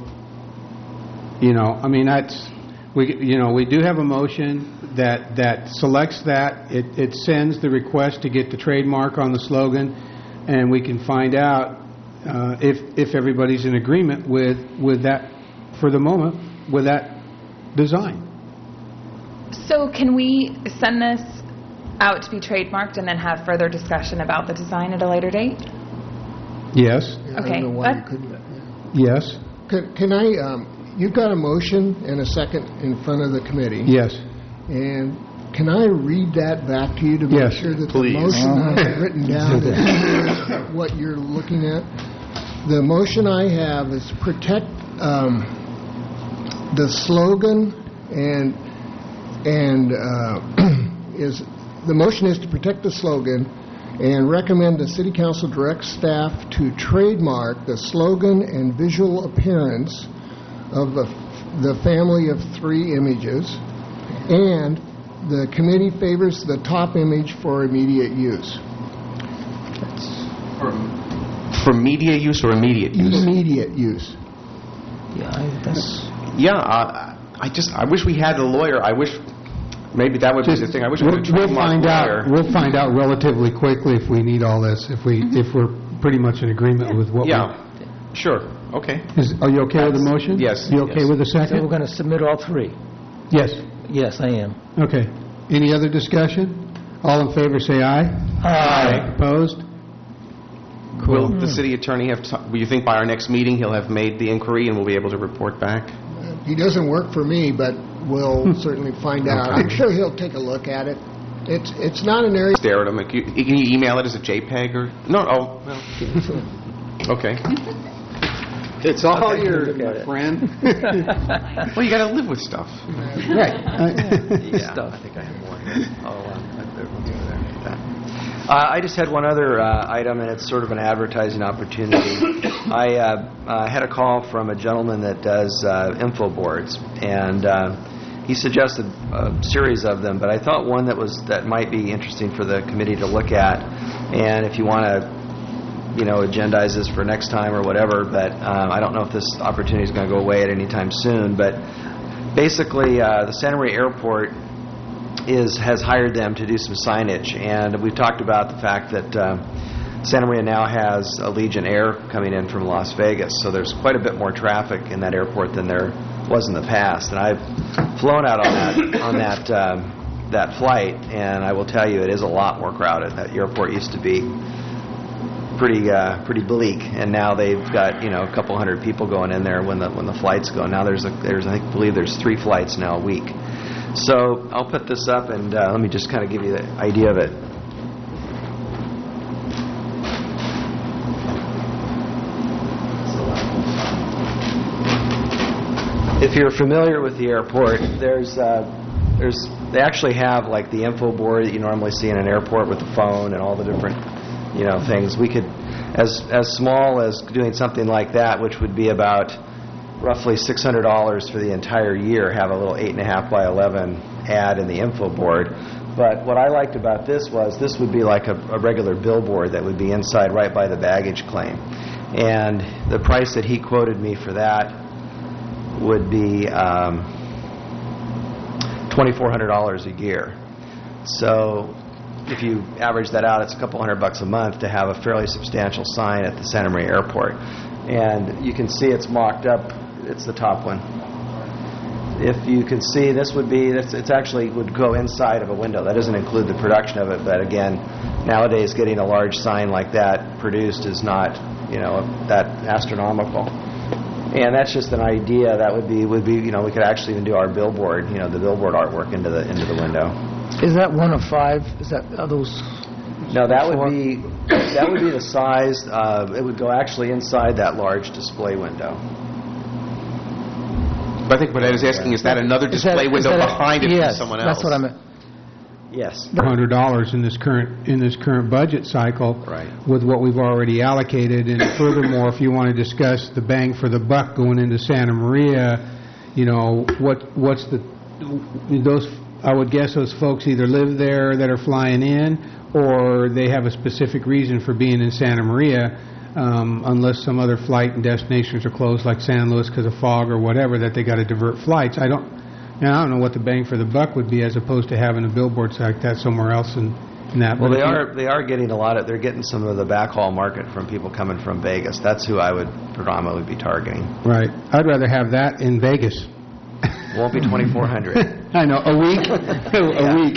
we do have a motion that selects that. It sends the request to get the trademark on the slogan, and we can find out if everybody's in agreement with that for the moment, with that design. So can we send this out to be trademarked and then have further discussion about the design at a later date? Yes. Yeah, Okay. I don't know why you couldn't. Yes. Can I, you've got a motion and a second in front of the committee. Yes. And can I read that back to you to make sure that the motion I have written down is what you're looking at? The motion I have is protect the slogan the motion is to protect the slogan and recommend the City Council direct staff to trademark the slogan and visual appearance of the family of 3 images, and the committee favors the top image for immediate use. For media use or immediate use? Immediate use. I wish we had a lawyer. I wish maybe that would be the thing. I wish we had a trademark lawyer. We'll find out relatively quickly if we need all this. If we're pretty much in agreement with what. Sure. Okay. Are you okay with the motion? Yes. You okay with the second? So we're going to submit all 3? Yes. Yes, I am. Okay. Any other discussion? All in favor, say aye. Aye. Opposed? Will the city attorney will you think by our next meeting he'll have made the inquiry and we'll be able to report back? He doesn't work for me, but we'll certainly find out. I'm sure he'll take a look at it. It's not an area... Stare at them. Can you email it as a JPEG or... No, oh, well. Okay. It's all yours, my friend. Well, you got to live with stuff. Right. I think I have more here. I just had one other item, and it's sort of an advertising opportunity. I had a call from a gentleman that does info boards, and he suggested a series of them, but I thought one that might be interesting for the committee to look at, and if you want to agendize this for next time or whatever, but I don't know if this opportunity is going to go away at any time soon, but basically the Santa Maria Airport has hired them to do some signage, and we've talked about the fact that Santa Maria now has Allegiant Air coming in from Las Vegas, so there's quite a bit more traffic in that airport than there was in the past, and I've flown out on that flight, and I will tell you it is a lot more crowded. That airport used to be pretty bleak, and now they've got a couple hundred people going in there when the flights go. Now I believe there's 3 flights now a week. So I'll put this up, and let me just kind of give you the idea of it. If you're familiar with the airport, they actually have like the info board that you normally see in an airport with the phone and all the different things. We could, as small as doing something like that, which would be about roughly $600 for the entire year, have a little 8.5 by 11 ad in the info board. But what I liked about this would be like a regular billboard that would be inside right by the baggage claim. And the price that he quoted me for that would be $2,400 a year. So if you average that out, it's a couple $100 a month to have a fairly substantial sign at the Santa Maria Airport. And you can see it's mocked up. It's the top one. If you can see, it's actually would go inside of a window. That doesn't include the production of it, but again, nowadays getting a large sign like that produced is not, that astronomical. And that's just an idea. That would be we could actually even do our billboard, the billboard artwork into the window. Is that one of 5? Are those? No, that would be the size. It would go actually inside that large display window. But I think what Ed is asking is that another display window behind it from someone else. Yes, that's what I meant. Yes. $100 in this current budget cycle, right, with what we've already allocated, and furthermore, if you want to discuss the bang for the buck going into Santa Maria, what's those? I would guess those folks either live there that are flying in, or they have a specific reason for being in Santa Maria, unless some other flight and destinations are closed, like San Luis because of fog or whatever, that they got to divert flights. I don't know what the bang for the buck would be as opposed to having a billboard like that somewhere else in that. Well, they are getting they're getting some of the backhaul market from people coming from Vegas. That's who I would predominantly be targeting. Right. I'd rather have that in Vegas. Won't be 2,400. I know, a week. A week.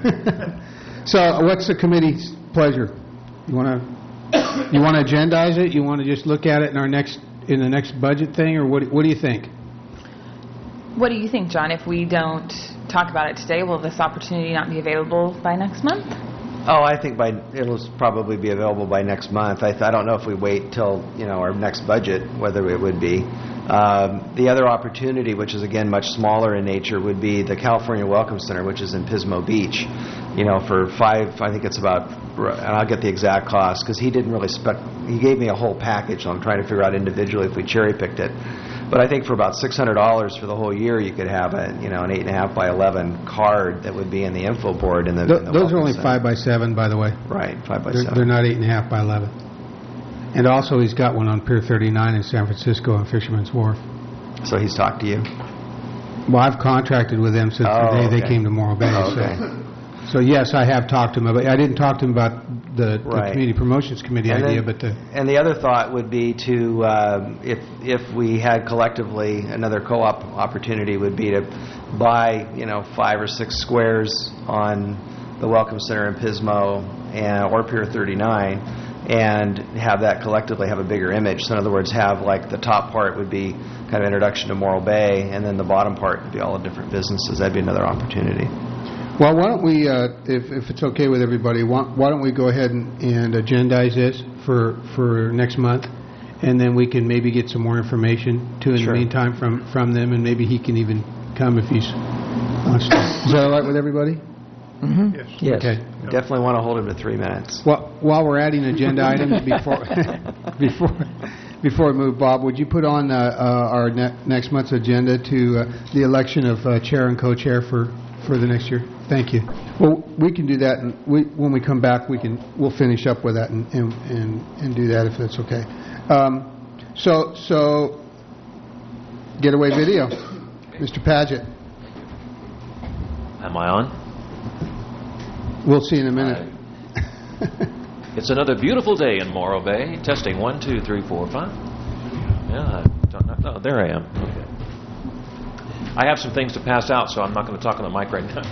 So, what's the committee's pleasure? You want to agendize it? You want to just look at it in the next budget thing, or what do you think? What do you think, John? If we don't talk about it today, will this opportunity not be available by next month? Oh, I think it'll probably be available by next month. I don't know if we wait till our next budget, whether it would be. The other opportunity, which is again much smaller in nature, would be the California Welcome Center, which is in Pismo Beach. For I think it's about, and I'll get the exact cost because he didn't really he gave me a whole package, so I'm trying to figure out individually if we cherry picked it. But I think for about $600 for the whole year, you could have an 8.5 by 11 card that would be in the info board. Those are only 5 by 7, by the way. Right, 5 by 7. They're not 8.5 by 11. And also, he's got one on Pier 39 in San Francisco on Fisherman's Wharf. So he's talked to you? Well, I've contracted with them since the day they came to Morro Bay. Okay. So yes, I have talked to him. I didn't talk to him about the Community Promotions Committee idea, but and the other thought would be to if we had collectively another co-op opportunity would be to buy 5 or 6 squares on the Welcome Center in Pismo or Pier 39. and have that collectively have a bigger image. So in other words, have like the top part would be kind of introduction to Morro Bay, and then the bottom part would be all the different businesses. That'd be another opportunity. Well, why don't we, if it's okay with everybody, why don't we go ahead and agendize this for next month, and then we can maybe get some more information, too, in the meantime, from them, and maybe he can even come if he's wants to. Is that all right with everybody? Mm-hmm. Yes. Okay. Definitely want to hold him to 3 minutes. Well, while we're adding agenda items before we move, Bob, would you put on our next month's agenda to the election of chair and co-chair for the next year? Thank you. Well, we can do that, and when we come back, we'll finish up with that and do that if that's okay. So getaway video, Mr. Paget. Am I on? We'll see in a minute. It's another beautiful day in Morro Bay. Testing 1, 2, 3, 4, 5. Yeah, no, there I am. Okay. I have some things to pass out, so I'm not going to talk on the mic right now.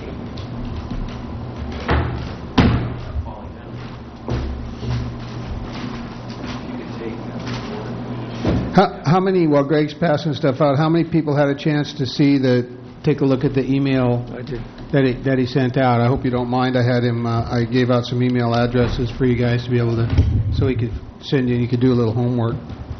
How many, while Greg's passing stuff out, how many people had a chance to take a look at the email that he sent out? I hope you don't mind. I gave out some email addresses for you guys to be able to, so he could send you and you could do a little homework.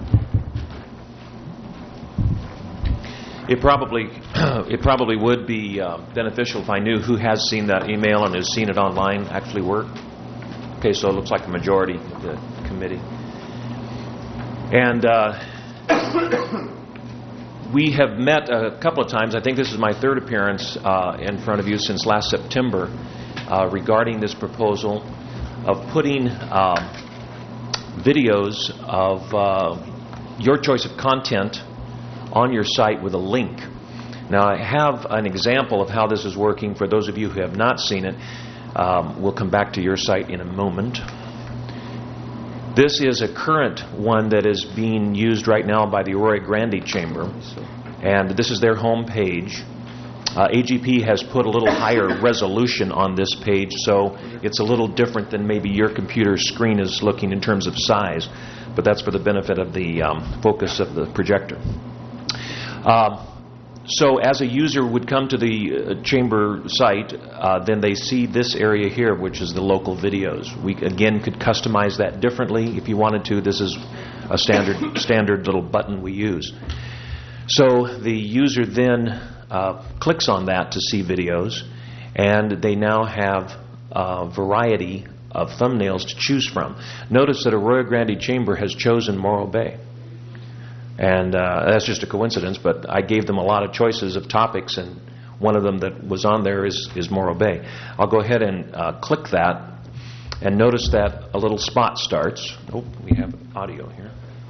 It probably would be beneficial if I knew who has seen that email and has seen it online actually work. Okay, so it looks like a majority of the committee. And we have met a couple of times. I think this is my third appearance in front of you since last September regarding this proposal of putting videos of your choice of content on your site with a link. Now, I have an example of how this is working for those of you who have not seen it. We'll come back to your site in a moment. This is a current one that is being used right now by the Arroyo Grande Chamber, and this is their home page. AGP has put a little higher resolution on this page, so it's a little different than maybe your computer screen is looking in terms of size, but that's for the benefit of the focus of the projector. So as a user would come to the chamber site, then they see this area here, which is the local videos. We, again, could customize that differently if you wanted to. This is a standard little button we use. So the user then clicks on that to see videos, and they now have a variety of thumbnails to choose from. Notice that Arroyo Grande Chamber has chosen Morro Bay. And that's just a coincidence, but I gave them a lot of choices of topics, and one of them that was on there is Morro Bay. I'll go ahead and click that, and notice that a little spot starts. Oh, we have audio here.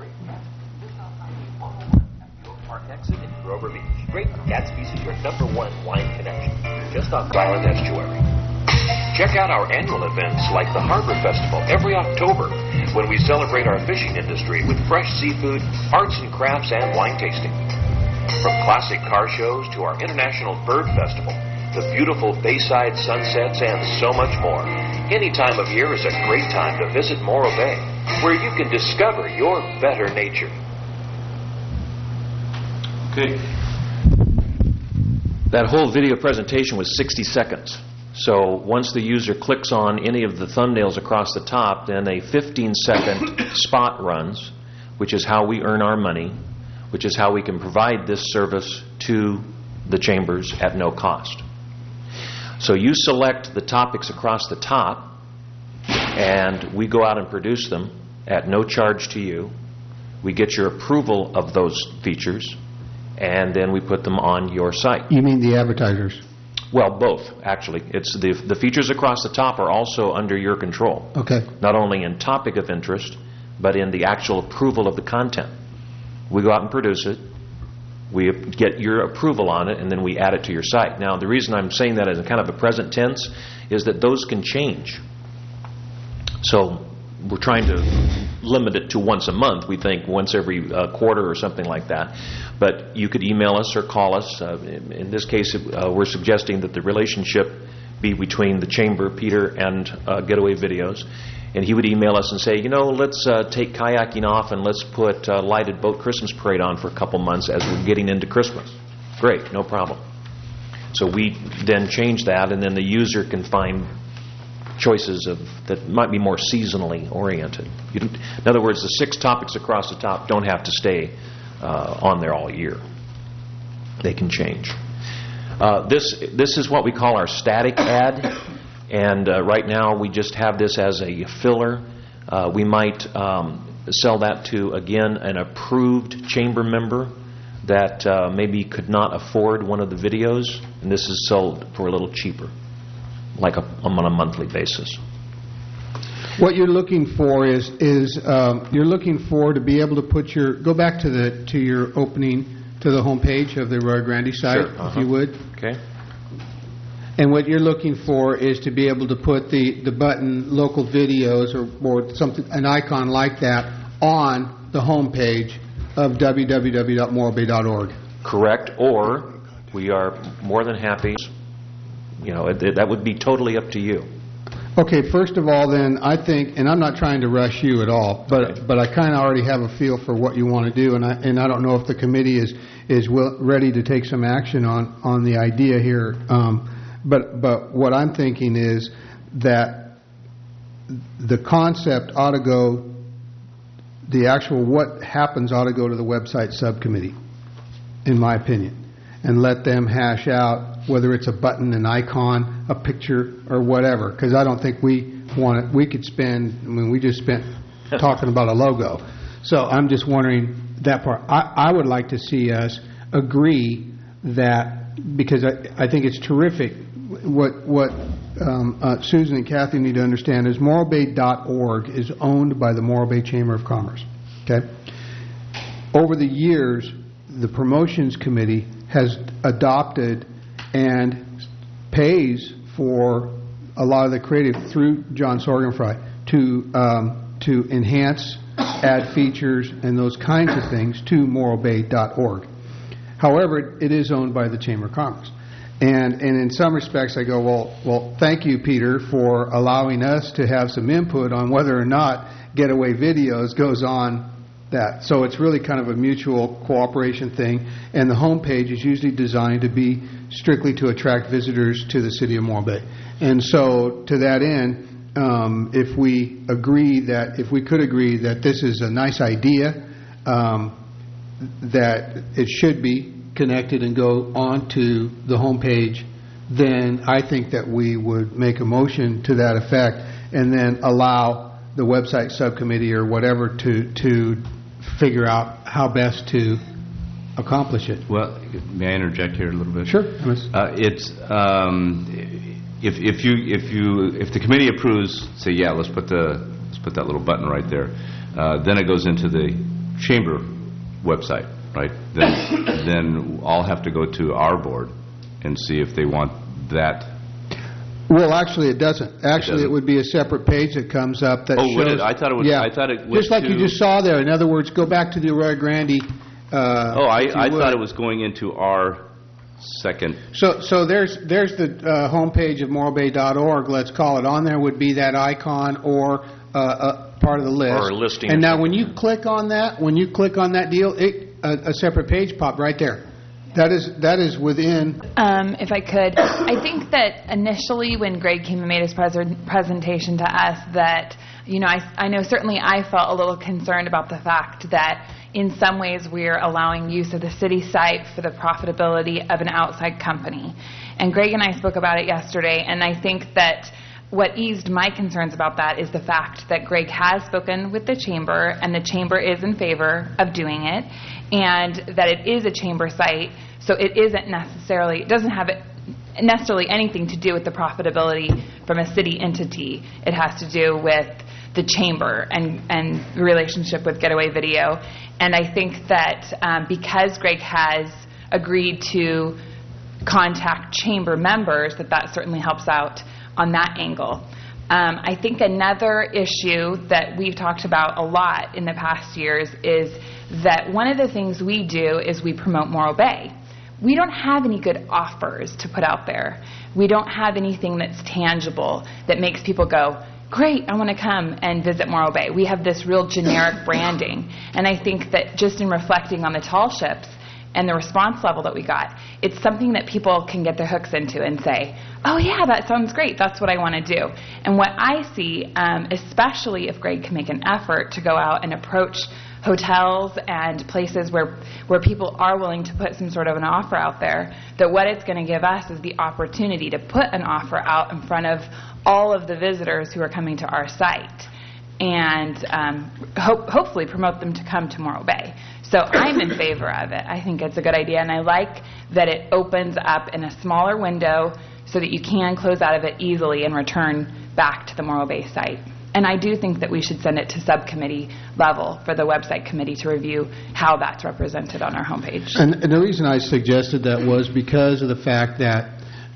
Park exit in Grover Beach. Great Gatsby's is your #1 wine connection, just off Island Estuary. Check out our annual events like the Harbor Festival every October, when we celebrate our fishing industry with fresh seafood, arts and crafts, and wine tasting. From classic car shows to our International Bird Festival, to beautiful bayside sunsets, and so much more, any time of year is a great time to visit Morro Bay, where you can discover your better nature. Okay. That whole video presentation was 60 seconds. So once the user clicks on any of the thumbnails across the top, then a 15-second spot runs, which is how we earn our money, which is how we can provide this service to the chambers at no cost. So you select the topics across the top, and we go out and produce them at no charge to you. We get your approval of those features, and then we put them on your site. You mean the advertisers? Well, both, actually. It's the features across the top are also under your control. Okay. Not only in topic of interest, but in the actual approval of the content. We go out and produce it. We get your approval on it, and then we add it to your site. Now, the reason I'm saying that as a kind of a present tense is that those can change. So we're trying to limit it to once a month. We think once every quarter or something like that. But you could email us or call us. In this case, we're suggesting that the relationship be between the chamber, Peter, and Getaway Videos. And he would email us and say, let's take kayaking off and let's put lighted boat Christmas parade on for a couple months as we're getting into Christmas. Great, no problem. So we then change that, and then the user can find choices that might be more seasonally oriented. In other words, the 6 topics across the top don't have to stay on there all year. They can change. This is what we call our static ad, and right now we just have this as a filler. We might sell that to, again, an approved chamber member that maybe could not afford one of the videos, and this is sold for a little cheaper, like on a monthly basis. What you're looking for is you're looking for to be able to put go back to your opening, to the home page of the Rio Grande site, Sure. if you would. Okay. And what you're looking for is to be able to put the button local videos or something, an icon like that, on the home page of www.morrowbay.org. Correct. Or we are more than happy. That would be totally up to you. Okay, first of all, then, I think, and I'm not trying to rush you at all, but I kind of already have a feel for what you want to do, and I don't know if the committee is ready to take some action on the idea here. But what I'm thinking is that the concept ought to go, the actual what happens ought to go to the website subcommittee, in my opinion, and let them hash out whether it's a button, an icon, a picture, or whatever. Because I don't think we want it. We could spend, we just spent talking about a logo. So I'm just wondering that part. I would like to see us agree that, because I think it's terrific. What Susan and Kathy need to understand is morrowbay.org is owned by the Morro Bay Chamber of Commerce. Okay. Over the years, the promotions committee has adopted and pays for a lot of the creative through John Sorgenfrey to enhance, add features, and those kinds of things to morrowbay.org. However, it is owned by the Chamber of Commerce. And in some respects, I go, well, thank you, Peter, for allowing us to have some input on whether or not Getaway Videos goes on that. So it's really kind of a mutual cooperation thing. And the homepage is usually designed to be strictly to attract visitors to the city of Morro Bay. And so to that end, if we could agree that this is a nice idea, that it should be connected and go on to the homepage, then I think that we would make a motion to that effect and then allow the website subcommittee or whatever to figure out how best to accomplish it. Well, may I interject here a little bit? Sure. It's if the committee approves, say let's put that little button right there. Then it goes into the chamber website, right? Then I'll have to go to our board and see if they want that. Well, actually, it doesn't. Actually, it would be a separate page that comes up that shows. Would it? I thought it would. Yeah. I thought it would. Just like you just saw there. In other words, go back to the Rio Grande. I thought it was going into our second. So there's the homepage of morrowbay.org. Let's call it. On there would be that icon or part of the list. Or a listing. And now when you click on that deal, a separate page popped right there. That is within. If I could, I think that initially when Greg came and made his presentation to us, that I know certainly I felt a little concerned about the fact that in some ways we're allowing use of the city site for the profitability of an outside company. And Greg and I spoke about it yesterday, and I think that what eased my concerns about that is the fact that Greg has spoken with the chamber, and the chamber is in favor of doing it, and that it is a chamber site, so it doesn't have necessarily anything to do with the profitability from a city entity. It has to do with the chamber and the relationship with Getaway Video. And I think that because Greg has agreed to contact chamber members, that certainly helps out on that angle. I think another issue that we've talked about a lot in the past years is that one of the things we do is we promote Morro Bay. We don't have any good offers to put out there. We don't have anything that's tangible that makes people go, great, I want to come and visit Morro Bay. We have this real generic branding. And I think that just in reflecting on the tall ships and the response level that we got, it's something that people can get their hooks into and say, oh yeah, that sounds great, that's what I want to do. And what I see, especially if Greg can make an effort to go out and approach hotels and places where people are willing to put some sort of an offer out there, that what it's going to give us is the opportunity to put an offer out in front of all of the visitors who are coming to our site and hopefully promote them to come to Morro Bay. So I'm in favor of it. I think it's a good idea, and I like that it opens up in a smaller window so that you can close out of it easily and return back to the Morro Bay site. And I do think that we should send it to subcommittee level for the website committee to review how that's represented on our homepage. And the reason I suggested that was because of the fact that,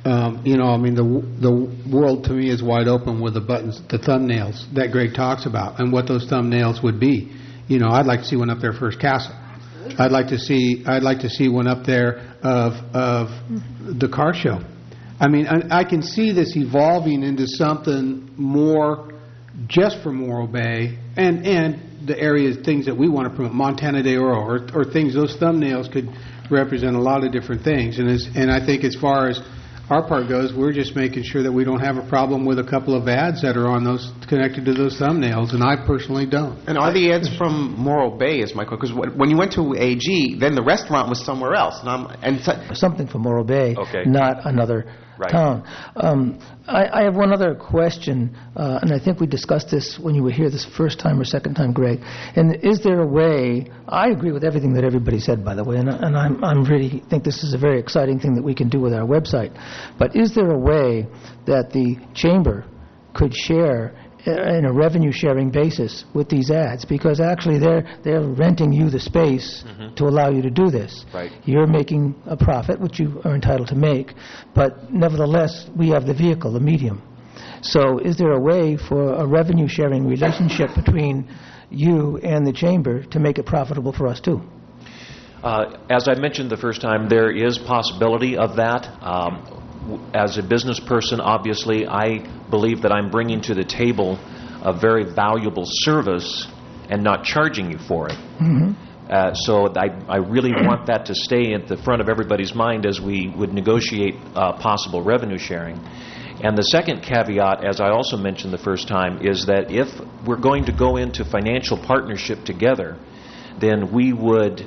the world to me is wide open with the buttons, the thumbnails that Greg talks about, and what those thumbnails would be. I'd like to see one up there for Hearst Castle. I'd like to see one up there of the car show. I mean, I can see this evolving into something more just for Morro Bay and the areas, things that we want to promote, Montana de Oro, or things. Those thumbnails could represent a lot of different things. And I think as far as our part goes, we're just making sure that we don't have a problem with a couple of ads that are on those, connected to those thumbnails, and I personally don't. And are the ads from Morro Bay, is my question? Because when you went to AG, then the restaurant was somewhere else. Something from Morro Bay, not another town. I have one other question, and I think we discussed this when you were here this first time or second time, Greg. And is there a way, I agree with everything that everybody said, by the way, and I'm really think this is a very exciting thing that we can do with our website. But is there a way that the Chamber could share in a revenue-sharing basis with these ads? Because actually they're renting you the space to allow you to do this. Right. You're making a profit, which you are entitled to make, but nevertheless, we have the vehicle, the medium. So is there a way for a revenue-sharing relationship between you and the Chamber to make it profitable for us, too? As I mentioned the first time, there is possibility of that. As a business person, obviously, I believe that I'm bringing to the table a very valuable service and not charging you for it. So I really want that to stay at the front of everybody's mind as we would negotiate possible revenue sharing. And the second caveat, as I also mentioned the first time, is that if we're going to go into financial partnership together, then we would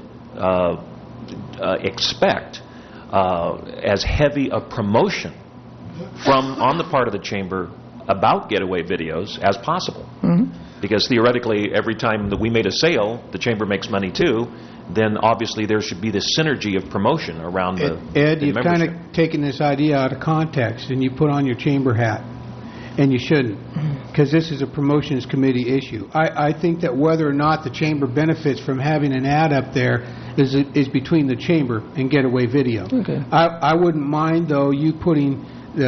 expect as heavy a promotion on the part of the Chamber about Getaway Videos as possible. Because theoretically, every time that we made a sale, the Chamber makes money too, then obviously there should be this synergy of promotion around the Ed, you've membership. kind of taken this idea out of context, and you put on your Chamber hat, and you shouldn't, because this is a promotions committee issue. I think that whether or not the Chamber benefits from having an ad up there is between the Chamber and Getaway Video. Okay. I wouldn't mind, though, you putting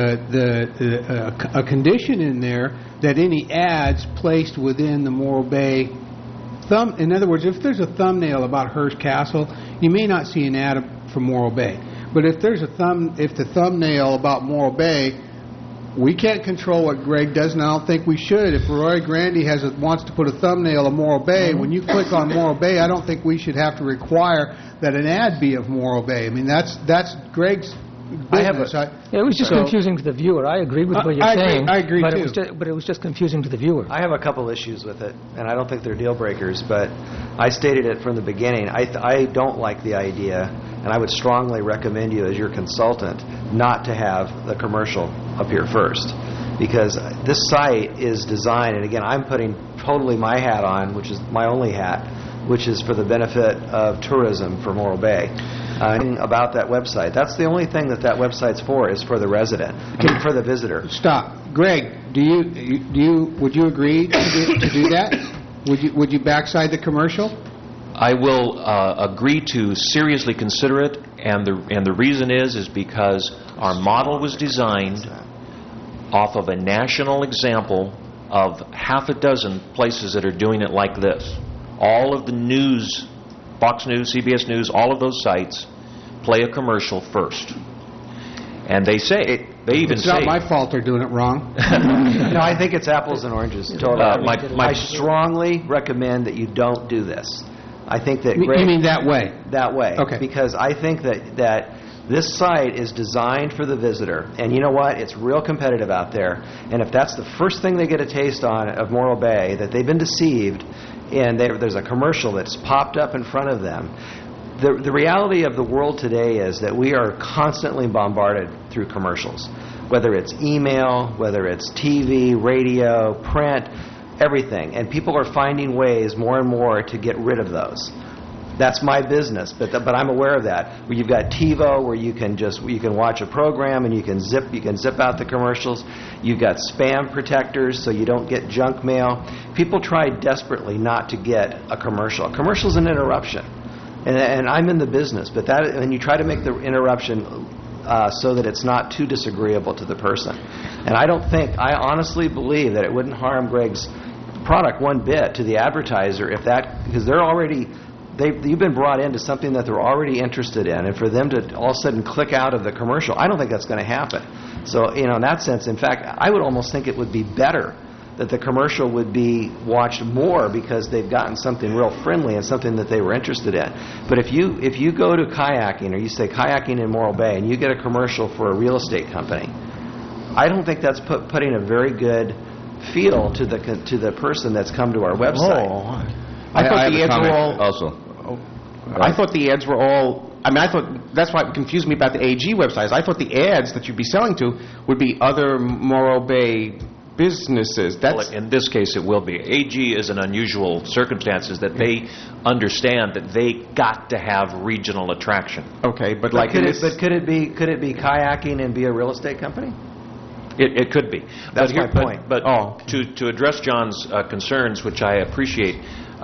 a condition in there that any ads placed within the Morro Bay in other words, if there's a thumbnail about Hearst Castle, you may not see an ad for Morro Bay. But if there's if the thumbnail about Morro Bay, we can't control what Greg does, and I don't think we should. If Roy Grandy wants to put a thumbnail of Morro Bay, when you click on Morro Bay, I don't think we should have to require that an ad be of Morro Bay. I mean, that's Greg's business. It was just confusing to the viewer. I agree with what you're saying. I agree, but too. But it was just confusing to the viewer. I have a couple issues with it, and I don't think they're deal breakers, but I stated it from the beginning. I don't like the idea, and I would strongly recommend you as your consultant not to have the commercial up here first, because this site is designed, and again, I'm putting totally my hat on, which is my only hat, which is for the benefit of tourism for Morro Bay. About that website, that's the only thing that website's for, is for the resident, for the visitor. Stop, Greg. Would you agree to do that? Would you backside the commercial? I will agree to seriously consider it, and the reason is because our model was designed off of a national example of half a dozen places that are doing it like this. All of the news, Fox News, CBS News, all of those sites play a commercial first. And they say They even It's say... not my fault they're doing it wrong. No, I think it's apples and oranges. Totally. my I strongly recommend that you don't do this. I think that You mean that way? that way. Okay. Because I think that this site is designed for the visitor, and you know what? It's real competitive out there. And if that's the first thing they get a taste on of Morro Bay, that they've been deceived, and there's a commercial that's popped up in front of them. The reality of the world today is that we are constantly bombarded through commercials, whether it's email, whether it's TV, radio, print, everything. And people are finding ways more and more to get rid of those. That's my business, but I'm aware of that. Where you've got TiVo, where you can watch a program and you can zip out the commercials. You've got spam protectors so you don't get junk mail. People try desperately not to get a commercial. A commercial is an interruption, and I'm in the business. But and you try to make the interruption so that it's not too disagreeable to the person. And I honestly believe that it wouldn't harm Greg's product one bit to the advertiser because they're already. You've been brought into something that they're already interested in, and for them to all of a sudden click out of the commercial, I don't think that's going to happen. So, in that sense, in fact, I would almost think it would be better that the commercial would be watched more because they've gotten something real friendly and something that they were interested in. But if you go to kayaking, or you say kayaking in Morro Bay, and you get a commercial for a real estate company, I don't think that's putting a very good feel to the person that's come to our website. I thought the ads were all... Also. I thought the ads were all... I thought that's why it confused me about the AG websites. I thought the ads that you'd be selling to would be other Morro Bay businesses. Well, in this case, it will be. AG is an unusual circumstances that they understand that they got to have regional attraction. Okay, but could it be kayaking and be a real estate company? It could be. That's my point. But to address John's concerns, which I appreciate,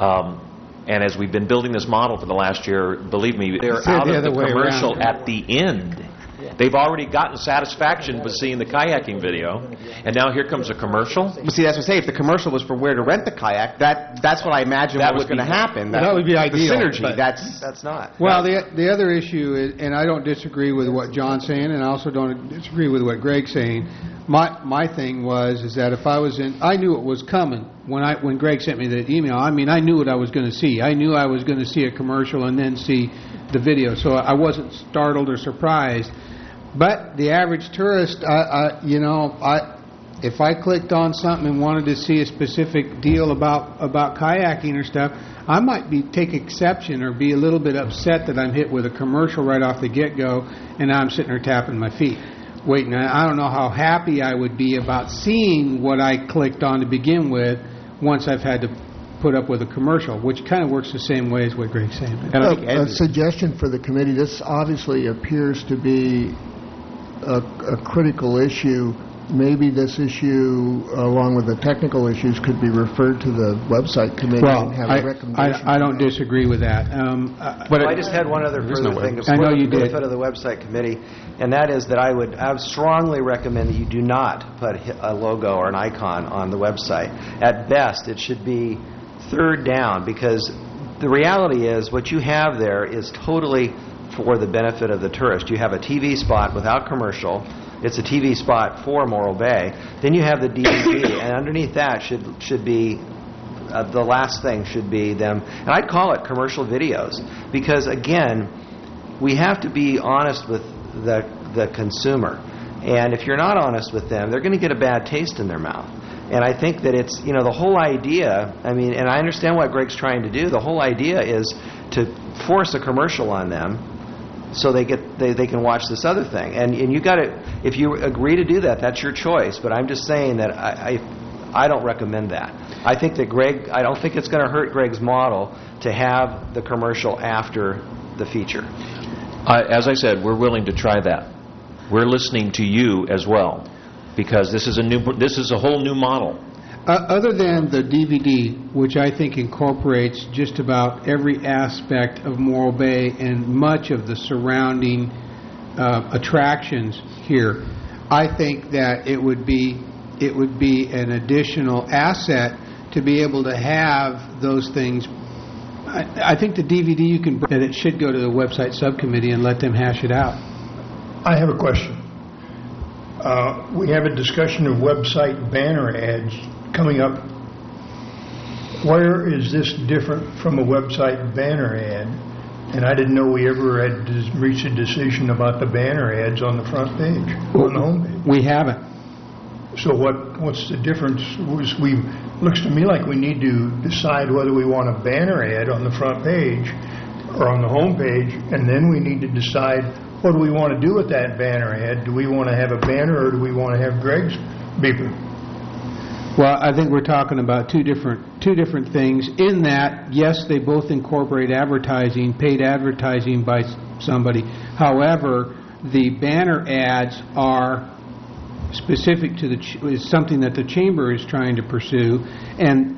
and as we've been building this model for the last year, believe me, they're out of the commercial at the end. They've already gotten satisfaction with seeing the kayaking video, and now here comes a commercial. But see, that's what I say. If the commercial was for where to rent the kayak, that's what I imagine was going to happen. That would be ideal. The synergy. That's not. Well, the other issue is, and I don't disagree with what John's saying, and I also don't disagree with what Greg's saying. My thing is that if I was I knew it was coming when Greg sent me the email. I knew what I was going to see. I knew I was going to see a commercial and then see the video, so I wasn't startled or surprised. But the average tourist, if I clicked on something and wanted to see a specific deal about kayaking or stuff, I might take exception or be a little bit upset that I'm hit with a commercial right off the get-go, and now I'm sitting there tapping my feet. Waiting, I don't know how happy I would be about seeing what I clicked on to begin with once I've had to put up with a commercial, which kind of works the same way as what Greg's saying. A suggestion for the committee, this obviously appears to be a critical issue. Maybe this issue, along with the technical issues, could be referred to the website committee and have a recommendation. I don't disagree with that. But I just had one other further thing I know you did. benefit of the website committee, and that is that I would strongly recommend that you do not put a logo or an icon on the website. At best, it should be third down, because the reality is what you have there is totally for the benefit of the tourist. You have a TV spot without commercial. It's a TV spot for Morro Bay. Then you have the DVD, and underneath that should be the last thing should be them. And I'd call it commercial videos, because again, we have to be honest with the consumer. And if you're not honest with them, they're going to get a bad taste in their mouth. And I think that it's, the whole idea, and I understand what Greg's trying to do. The whole idea is to force a commercial on them so they can watch this other thing. And you got to, if you agree to do that, that's your choice. But I'm just saying that I don't recommend that. I think that I don't think it's going to hurt Greg's model to have the commercial after the feature. As I said, we're willing to try that. We're listening to you as well, because this is a whole new model. Other than the DVD, which I think incorporates just about every aspect of Morro Bay and much of the surrounding attractions here, I think that it would be an additional asset to be able to have those things. I think the DVD that it should go to the website subcommittee and let them hash it out. I have a question. We have a discussion of website banner ads coming up. Where is this different from a website banner ad? And I didn't know we ever had reached a decision about the banner ads on the front page, on the home page. We haven't. So what's the difference? Looks to me like we need to decide whether we want a banner ad on the front page or on the home page, and then we need to decide what do we want to do with that banner ad. Do we want to have a banner or do we want to have Greg's beeper? Well, I think we're talking about two different things in that, yes, they both incorporate advertising, paid advertising by somebody. However, the banner ads are specific to is something that the chamber is trying to pursue, and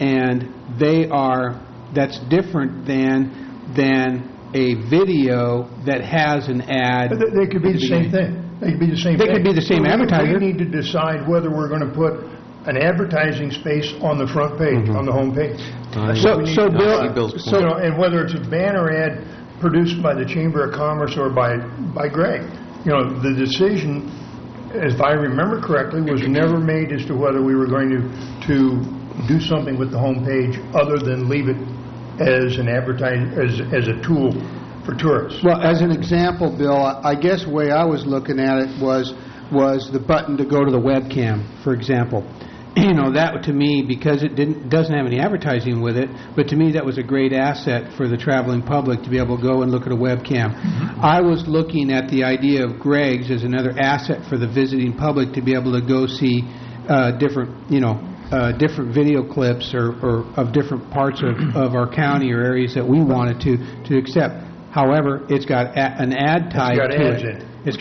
that's different than a video that has an ad. But they could be the same thing. They could be the same thing. They could be the same advertiser. We need to decide whether we're going to put an advertising space on the front page, on the home page. So Bill, and whether it's a banner ad produced by the Chamber of Commerce or by Greg. The decision, if I remember correctly, was never made as to whether we were going to do something with the home page other than leave it as an as a tool for tourists. Well, as an example, Bill, I guess the way I was looking at it was the button to go to the webcam, for example. That to me, because it doesn't have any advertising with it, but to me that was a great asset for the traveling public to be able to go and look at a webcam. Mm-hmm. I was looking at the idea of Greg's as another asset for the visiting public to be able to go see different video clips or of different parts of our county or areas that we wanted to accept. However, it's got an ad tied to it. It's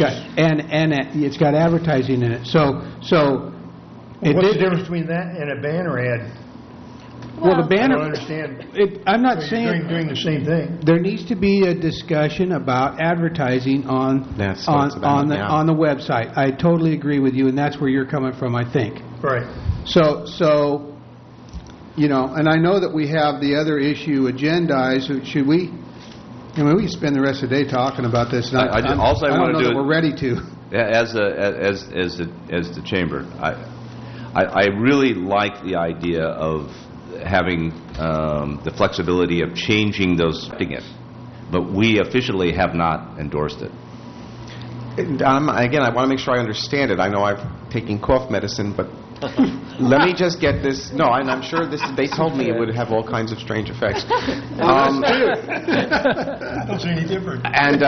got advertising in it. So what's the difference between that and a banner ad? Well, the banner. I don't understand. I'm not saying doing the same thing. There needs to be a discussion about advertising on the website. I totally agree with you, and that's where you're coming from, I think. Right. So and I know that we have the other issue agendized. Should we? I mean, we can spend the rest of the day talking about this. I don't know that we're ready to. As the chamber, I really like the idea of having the flexibility of changing those, but we officially have not endorsed it. Again, I want to make sure I understand it. I know I've taken cough medicine, but let me just get this. No, and I'm sure they told me it would have all kinds of strange effects. Don't see any different. And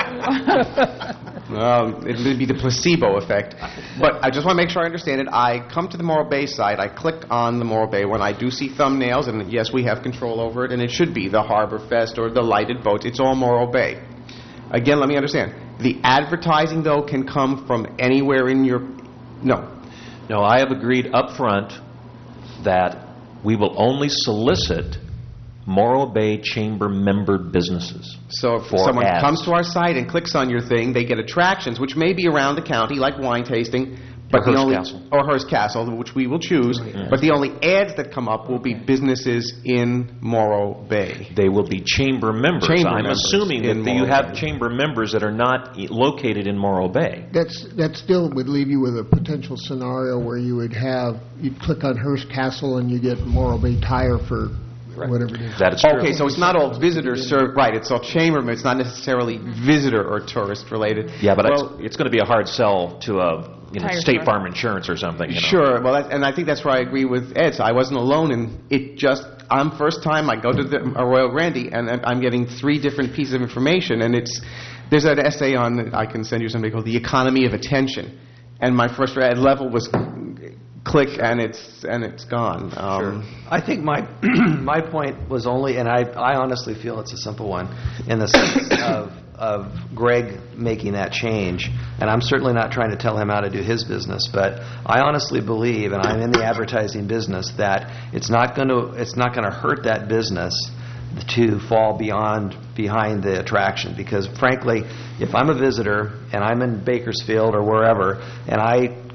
it would be the placebo effect. But I just want to make sure I understand it. I come to the Morro Bay site. I click on the Morro Bay when I do see thumbnails, and yes, we have control over it, and it should be the Harbor Fest or the lighted boats. It's all Morro Bay. Again, let me understand. The advertising, though, can come from anywhere in your... No, I have agreed up front that we will only solicit Morro Bay Chamber member businesses. So if someone comes to our site and clicks on your thing, they get attractions, which may be around the county, like wine tasting, but or Hearst Castle, which we will choose. Right. But the only ads that come up will be businesses in Morro Bay. They will be chamber members. I'm assuming that you have chamber members that are not located in Morro Bay. That still would leave you with a potential scenario where you'd click on Hearst Castle and you get Morro Bay Tire for whatever it is. That is true. Okay, so it's not all visitor served. Right, it's all chamber, but it's not necessarily visitor or tourist related. Yeah, but it's going to be a hard sell to a State Farm Insurance or something. Sure, well, and I think that's where I agree with Ed. So I wasn't alone in it. I'm first time I go to the Royal Grandy, and I'm getting 3 different pieces of information, and there's an essay on, I can send you something called The Economy of Attention, and my first level was click and it's gone. Sure. I think my point was only, and I honestly feel it's a simple one, in the sense of Greg making that change, and I'm certainly not trying to tell him how to do his business, but I honestly believe, and I'm in the advertising business, that it's not going to hurt that business to fall behind the attraction, because frankly, if I'm a visitor and I'm in Bakersfield or wherever, and I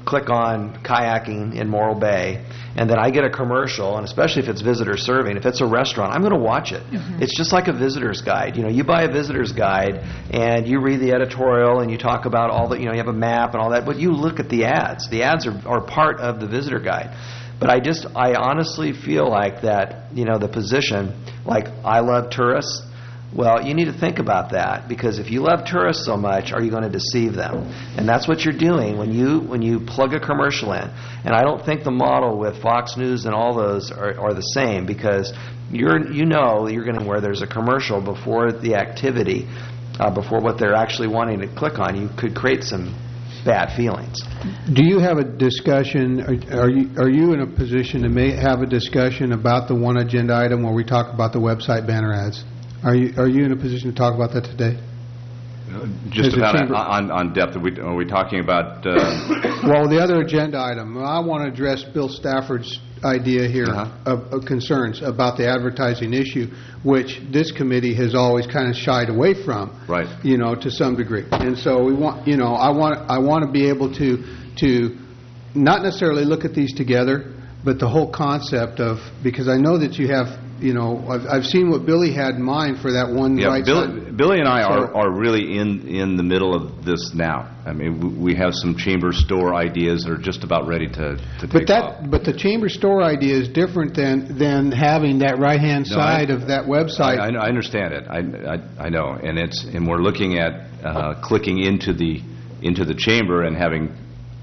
click on kayaking in Morro Bay, and then I get a commercial, and especially if it's visitor serving, if it's a restaurant, I'm going to watch it. It's just like a visitor's guide. You buy a visitor's guide, and you read the editorial, and you talk about all the, you have a map and all that, but you look at the ads. The ads are part of the visitor guide. But I honestly feel like that, the position, like I love tourists, well, you need to think about that, because if you love tourists so much, are you going to deceive them? And that's what you're doing when you plug a commercial in. And I don't think the model with Fox News and all those are the same, because you're going to where there's a commercial before the activity, before what they're actually wanting to click on, you could create some bad feelings. Do you have a discussion, are you in a position to have a discussion about the one agenda item where we talk about the website banner ads? Are you in a position to talk about that today? Just about on depth. Are we talking about... Well, the other agenda item, I want to address Bill Stafford's idea here of concerns about the advertising issue, which this committee has always kind of shied away from, right? To some degree. And so we want, I want to be able to not necessarily look at these together, but the whole concept of, because I know that you have, I've seen what Billy had in mind for that one right side. Billy and I are really in the middle of this now. I mean, we have some chamber store ideas that are just about ready to take off. But the chamber store idea is different than having that right-hand side of that website. I understand it. I know, and we're looking at clicking into the chamber and having.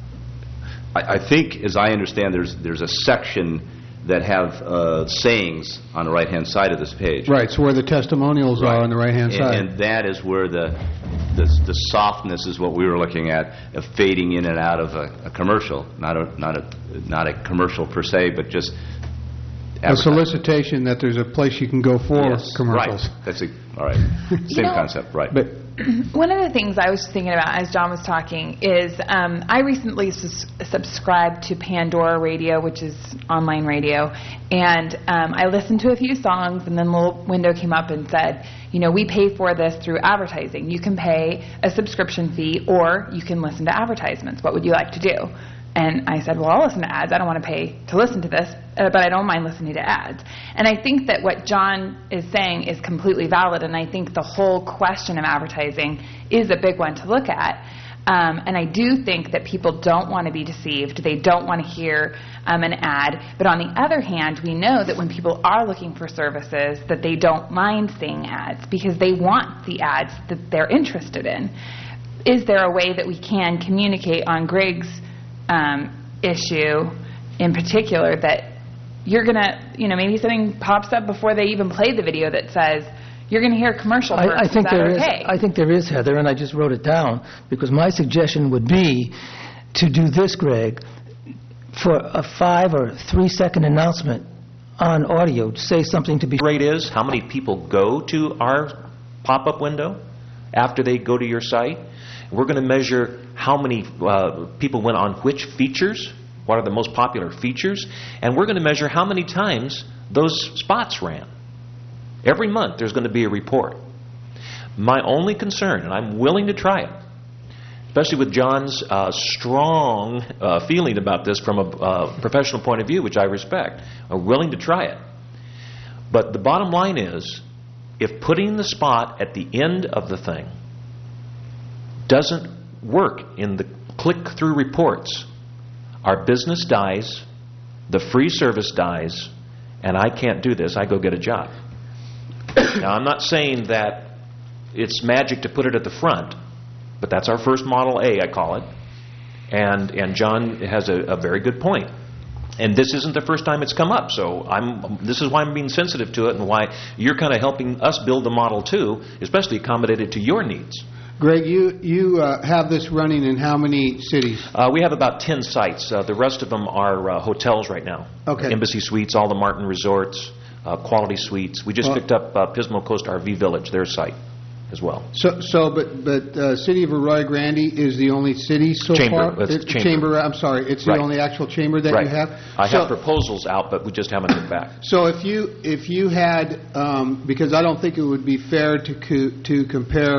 I think, as I understand, there's a section that have sayings on the right-hand side of this page. Right, so where the testimonials are on the right-hand side. And that is where the softness is what we were looking at, of fading in and out of a commercial, not a commercial per se, but just a solicitation that there's a place you can go for commercials. Right. That's all right. Same concept, right? But one of the things I was thinking about as John was talking is I recently subscribed to Pandora Radio, which is online radio, and I listened to a few songs, and then a little window came up and said, we pay for this through advertising. You can pay a subscription fee, or you can listen to advertisements. What would you like to do? And I said, well, I'll listen to ads. I don't want to pay to listen to this, but I don't mind listening to ads. And I think that what John is saying is completely valid, and I think the whole question of advertising is a big one to look at. And I do think that people don't want to be deceived. They don't want to hear an ad. But on the other hand, we know that when people are looking for services, that they don't mind seeing ads because they want the ads that they're interested in. Is there a way that we can communicate on Greg's issue in particular that you're going to, maybe something pops up before they even play the video that says, you're going to hear a commercial first. I think there is. Okay? I think there is, Heather, and I just wrote it down because my suggestion would be to do this, Greg, for a 5 or 3 second announcement on audio, say something to be... Rate is how many people go to our pop-up window after they go to your site. We're going to measure how many people went on which features, what are the most popular features, and we're going to measure how many times those spots ran. Every month there's going to be a report. My only concern, and I'm willing to try it, especially with John's strong feeling about this from a professional point of view, which I respect, I'm willing to try it. But the bottom line is, if putting the spot at the end of the thing doesn't work in the click-through reports, our business dies, the free service dies, and I can't do this. I go get a job. Now, I'm not saying that it's magic to put it at the front, but that's our first Model A, I call it. And John has a very good point. And this isn't the first time it's come up, so this is why I'm being sensitive to it and why you're kind of helping us build the Model 2, especially accommodated to your needs. Greg, you have this running in how many cities? We have about 10 sites. The rest of them are hotels right now. Okay. Embassy Suites, all the Martin Resorts, Quality Suites. We just picked up Pismo Coast RV Village, their site as well. But City of Arroyo Grande is the only city so chamber. far? It's chamber. I'm sorry. It's the only actual chamber that you have? I have proposals out, but we just haven't heard back. So if you had, because I don't think it would be fair to compare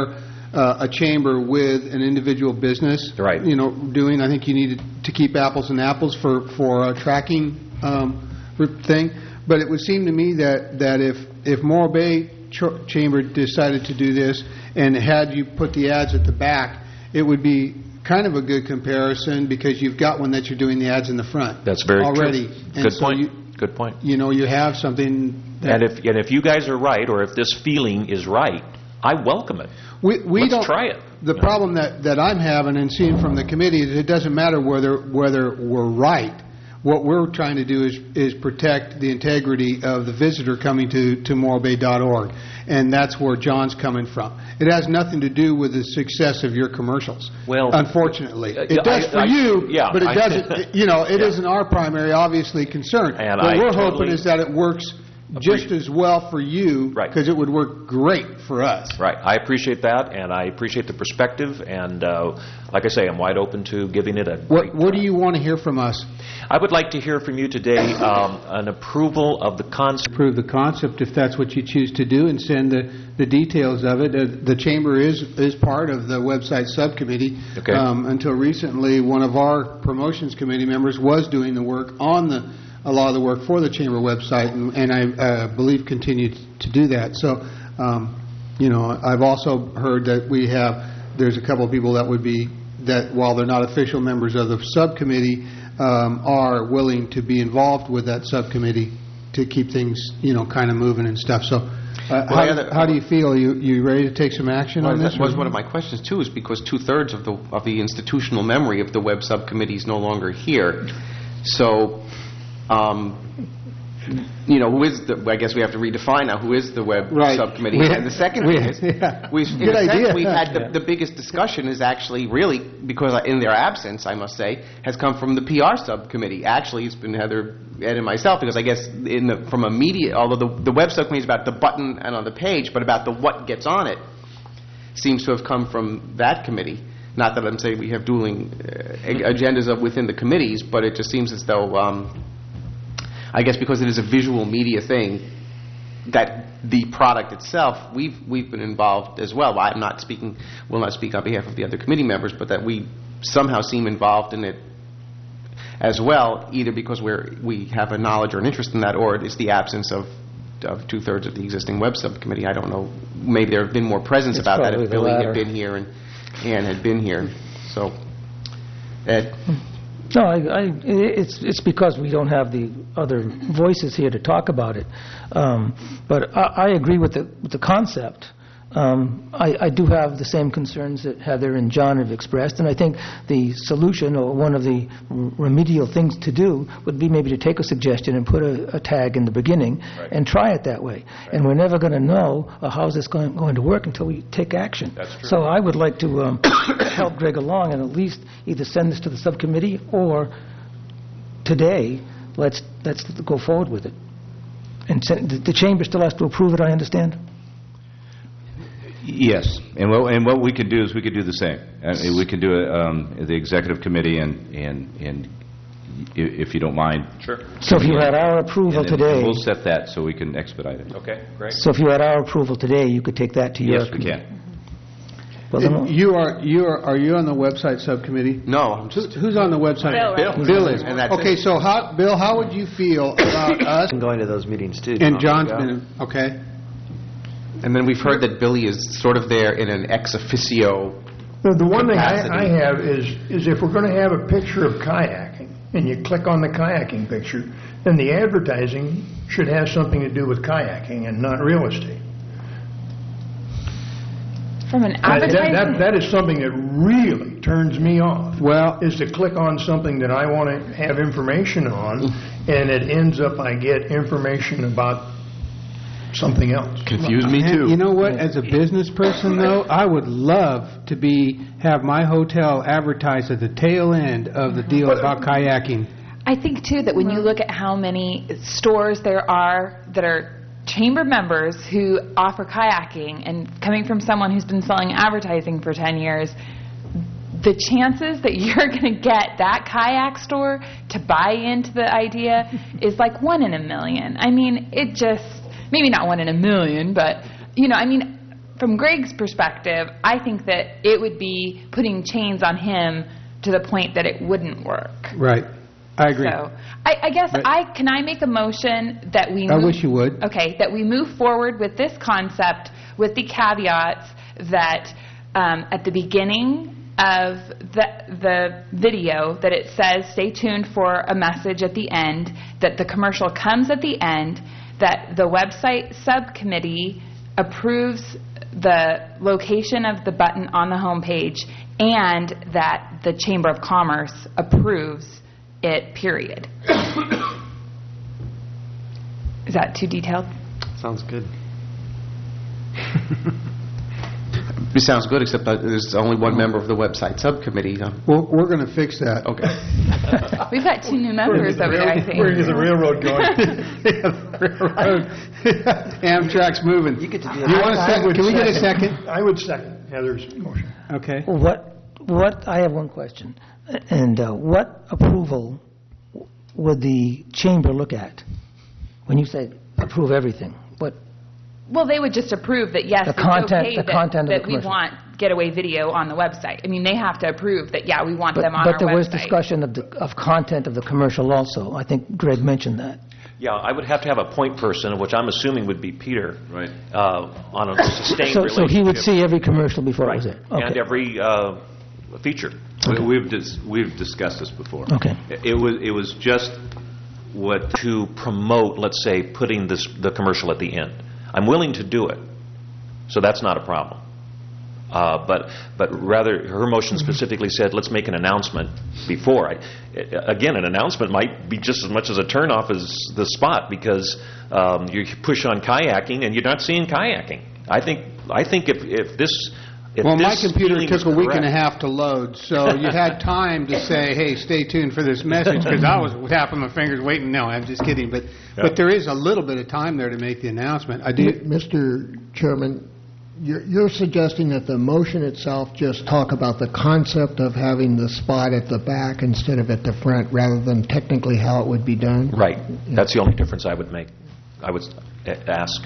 a chamber with an individual business. Right. Doing. I think you need to keep apples and apples for a tracking thing. But it would seem to me that if Morro Bay Chamber decided to do this and had you put the ads at the back, it would be kind of a good comparison because you've got one that you're doing the ads in the front. That's very already. true. And Good so point. Good point. You have something. And if you guys are right, or if this feeling is right, I welcome it. Let's try it. The problem that I'm having and seeing from the committee is it doesn't matter whether we're right. What we're trying to do is protect the integrity of the visitor coming to morrobay.org, and that's where John's coming from. It has nothing to do with the success of your commercials. Well, unfortunately, it does for you, but it doesn't. It isn't our primary, obviously, concern. And what we're hoping is that it works just as well for you, because it would work great for us. Right. I appreciate that, and I appreciate the perspective, and like I say, I'm wide open to giving it a What do you want to hear from us? I would like to hear from you today an approval of the concept. Approve the concept if that's what you choose to do, and send the details of it. The Chamber is part of the website subcommittee. Okay. Until recently, one of our promotions committee members was doing the work on a lot of the work for the Chamber website, and I believe continued to do that. So, I've also heard that there's a couple of people that while they're not official members of the subcommittee, are willing to be involved with that subcommittee to keep things, kind of moving and stuff. So, how do you feel? You ready to take some action on this? That was one of my questions too, is because 2/3 of the institutional memory of the web subcommittee is no longer here. So, who is I guess we have to redefine now who is the web subcommittee. And the second thing is, we've had the biggest discussion is actually really, because in their absence, I must say, has come from the PR subcommittee. Actually, it's been Heather, Ed, and myself, because I guess from a media, although the web subcommittee is about the button and on the page, but about the what gets on it, seems to have come from that committee. Not that I'm saying we have dueling agendas within the committees, but it just seems as though, I guess because it is a visual media thing, that the product itself, we've been involved as well. I'm not speaking, will not speak on behalf of the other committee members, but that we somehow seem involved in it as well, either because we have a knowledge or an interest in that, or it's the absence of 2/3 of the existing web subcommittee. I don't know. Maybe there have been more presence about that if Billy had been here and Ann had been here. So, Ed? No, it's because we don't have the other voices here to talk about it. But I agree with the concept. I do have the same concerns that Heather and John have expressed, and I think the solution, or one of the remedial things to do, would be maybe to take a suggestion and put a tag in the beginning and try it that way. Right. And we're never going to know how this going to work until we take action. That's true. So I would like to help Greg along and at least either send this to the subcommittee, or today, let's go forward with it. And the Chamber still has to approve it, I understand? Yes, and what we could do is we could do the same. We could do it, the executive committee, and if you don't mind. Sure. So if you had our approval today, we'll set that so we can expedite it. Okay, great. So if you had our approval today, you could take that to your Yes, we committee. can. Well, are you on the website subcommittee? No. Who's on the website? Bill is. And that's okay, so Bill, how would you feel about us? I'm going to those meetings too. And John's been okay. And then we've heard that Billy is sort of there in an ex officio. The one thing capacity. I have is if we're going to have a picture of kayaking, and you click on the kayaking picture, then the advertising should have something to do with kayaking and not real estate. From an advertising? That is something that really turns me off. Well, is to click on something that I want to have information on, and it ends up I get information about something else. Confuse me too. You know what? As a business person, though, I would love to have my hotel advertised at the tail end of the deal about kayaking. I think, too, that when you look at how many stores there are that are Chamber members who offer kayaking, and coming from someone who's been selling advertising for 10 years, the chances that you're going to get that kayak store to buy into the idea is like 1 in a million. I mean, it just... Maybe not 1 in a million, but, from Greg's perspective, I think that it would be putting chains on him to the point that it wouldn't work. Right. I agree. So, I guess can I make a motion that we I move, wish you would. Okay, that we move forward with this concept with the caveats that at the beginning of the video that it says stay tuned for a message at the end, that the commercial comes at the end, that the website subcommittee approves the location of the button on the homepage, and that the Chamber of Commerce approves it, period. Is that too detailed? Sounds good. It sounds good, except that there's only one member of the website subcommittee. Well, we're going to fix that. Okay. We've got 2 new members over there, I think. Where is the railroad going? Amtrak's moving. You get to do You want a second? Can we get a second? I would second Heather's motion. Okay. I have one question. And what approval would the chamber look at? When you say approve everything, what? Well, they would just approve that, yes, The it's content- okay the content of that the we commercial. want Getaway Video on the website. I mean, they have to approve that, yeah, we want them on our website. But there was discussion of content of the commercial also. I think Greg mentioned that. Yeah, I would have to have a point person, which I'm assuming would be Peter, Right. On a sustained So relationship. he would see every commercial before it was Right. there? And every feature. Okay. We've discussed this before. Okay. It was just what To promote, let's say, putting the commercial at the end. I'm willing to do it, so that's not a problem. But rather, her motion specifically said, let's make an announcement before. Again, an announcement might be just as much as a turnoff as the spot, because you push on kayaking and you're not seeing kayaking. I think if this... Well, my computer feeling took is a week and a correct- half to load, so you had time to say, hey, stay tuned for this message, because I was tapping my fingers waiting. No, I'm just kidding. But there is a little bit of time there to make the announcement. I do. Mr. Chairman, you're suggesting that the motion itself just talk about the concept of having the spot at the back instead of at the front, rather than technically how it would be done? Right. That's the only difference I would make. I would ask.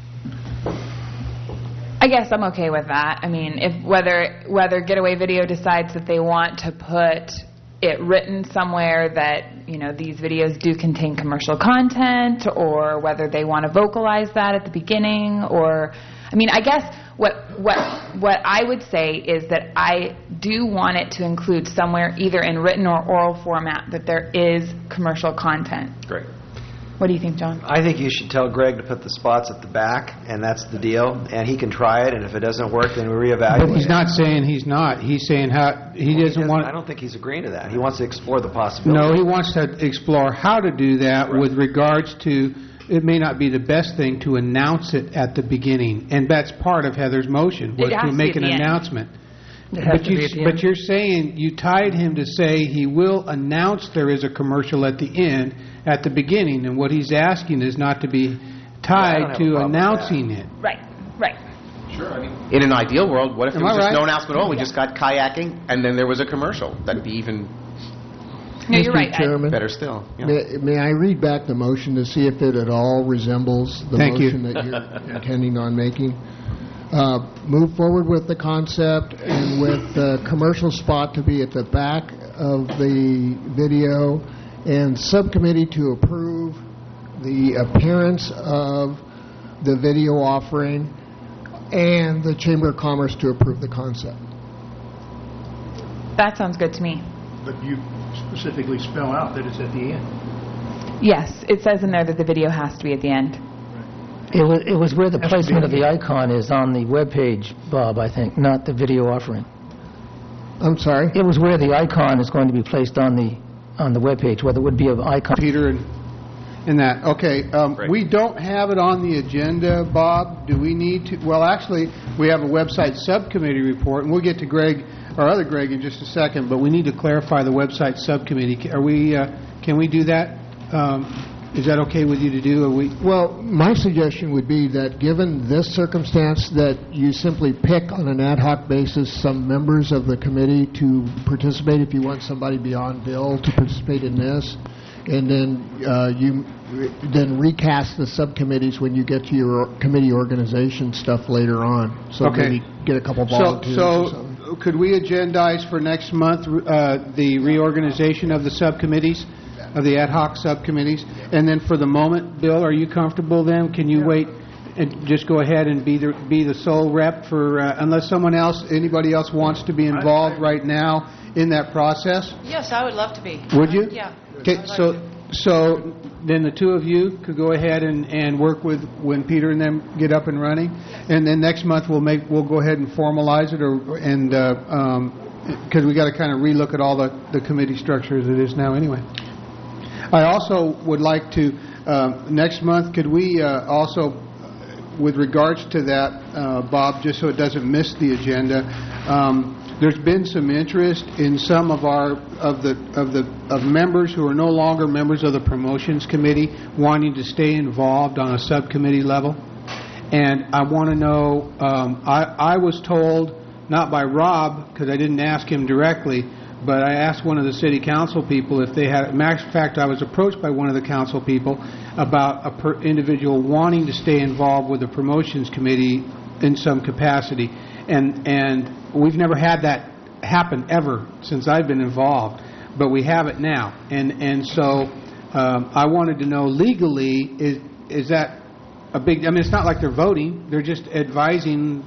I guess I'm okay with that. I mean, if whether Getaway Video decides that they want to put it written somewhere that, these videos do contain commercial content, or whether they want to vocalize that at the beginning, or, I guess what I would say is that I do want it to include somewhere, either in written or oral format, that there is commercial content. Great. What do you think, John? I think you should tell Greg to put the spots at the back, and that's the deal. And he can try it, and if it doesn't work, then we reevaluate. But he's not saying he's not. He's saying he doesn't want... I don't think he's agreeing to that. He wants to explore the possibility. No, he wants to explore how to do that with regards to... It may not be the best thing to announce it at the beginning, and that's part of Heather's motion, was It has to to make be an at the end. announcement. It has to be at the end. But you're saying you tied him to say he will announce there is a commercial at the end, at the beginning, and what he's asking is not to be tied to announcing it. Right. In an ideal world, what if there Am I was just right? no announcement at all? We just got kayaking, and then there was a commercial. That'd be even No, you're right, Mr. Ed. Chairman, better still. Yeah. may I read back the motion to see if it at all resembles the Thank you. motion that you're intending on making? Move forward with the concept and with the commercial spot to be at the back of the video, and subcommittee to approve the appearance of the video offering, and the Chamber of Commerce to approve the concept. That sounds good to me. But you specifically spell out that it's at the end. Yes, it says in there that the video has to be at the end. It was where the Has to be placement of the at the icon is on the webpage, Bob, I think, not the video offering. I'm sorry? It was where the icon is going to be placed on the webpage, whether it would be an icon. Peter and that. Okay, we don't have it on the agenda, Bob. Do we need to? Well, actually, we have a website subcommittee report, and we'll get to Greg, our other Greg, in just a second, but we need to clarify the website subcommittee. Can we do that? Is that okay with you to do? Well, my suggestion would be that given this circumstance, that you simply pick on an ad hoc basis some members of the committee to participate if you want somebody beyond Bill to participate in this, and then you then recast the subcommittees when you get to your committee organization stuff later on. So maybe get a couple volunteers or something. So could we agendize for next month the reorganization of the subcommittees, of the ad hoc subcommittees? And then for the moment, Bill, are you comfortable then? Can you wait and just go ahead and be the sole rep for, unless anybody else wants to be involved right now in that process? Yes, I would love to be. Would you? Yeah. Okay, so then the two of you could go ahead and work with when Peter and them get up and running, and then next month we'll go ahead and formalize it, because we got to kind of relook at all the committee structure as it is now anyway. I also would like to next month, could we also, with regards to that, Bob, just so it doesn't miss the agenda, there's been some interest in some of members who are no longer members of the promotions committee wanting to stay involved on a subcommittee level. And I want to know, I was told, not by Rob, because I didn't ask him directly, but I asked one of the city council people if they had, matter of fact, I was approached by one of the council people about an individual wanting to stay involved with the promotions committee in some capacity. And we've never had that happen ever since I've been involved, but we have it now. And so I wanted to know legally, is that a big, I mean, it's not like they're voting, they're just advising,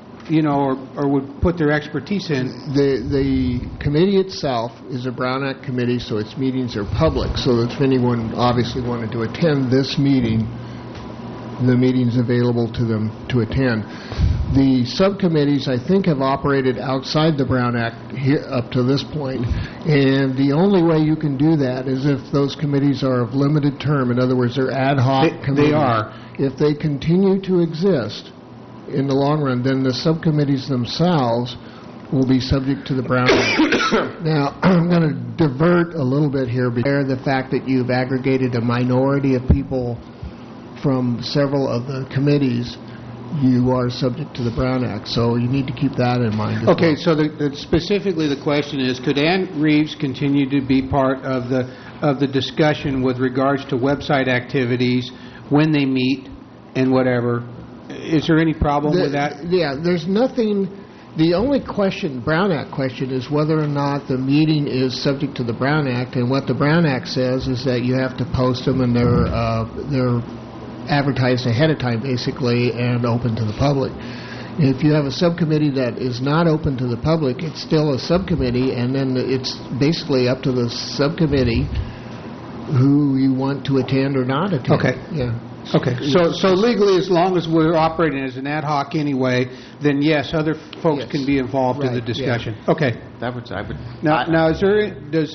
or would put their expertise in. The committee itself is a Brown Act committee, so its meetings are public, so that if anyone obviously wanted to attend this meeting, the meeting's available to them to attend. The subcommittees, I think, have operated outside the Brown Act here up to this point, and the only way you can do that is if those committees are of limited term. In other words, they're ad hoc committees. They are. If they continue to exist in the long run, then the subcommittees themselves will be subject to the Brown Act. Now, I'm going to divert a little bit here, because the fact that you've aggregated a minority of people from several of the committees, you are subject to the Brown Act. So you need to keep that in mind. Okay, so specifically the question is, could Ann Reeves continue to be part of the discussion with regards to website activities when they meet and whatever? Is there any problem with that? Yeah, there's nothing. The only question, Brown Act question, is whether or not the meeting is subject to the Brown Act. And what the Brown Act says is that you have to post them, and they're advertised ahead of time, basically, and open to the public. If you have a subcommittee that is not open to the public, it's still a subcommittee, and then it's basically up to the subcommittee who you want to attend or not attend. Okay. Yeah. Okay. So legally, as long as we're operating as an ad hoc anyway, then yes, other folks can be involved in the discussion. Yeah. Okay. I would. Now, is there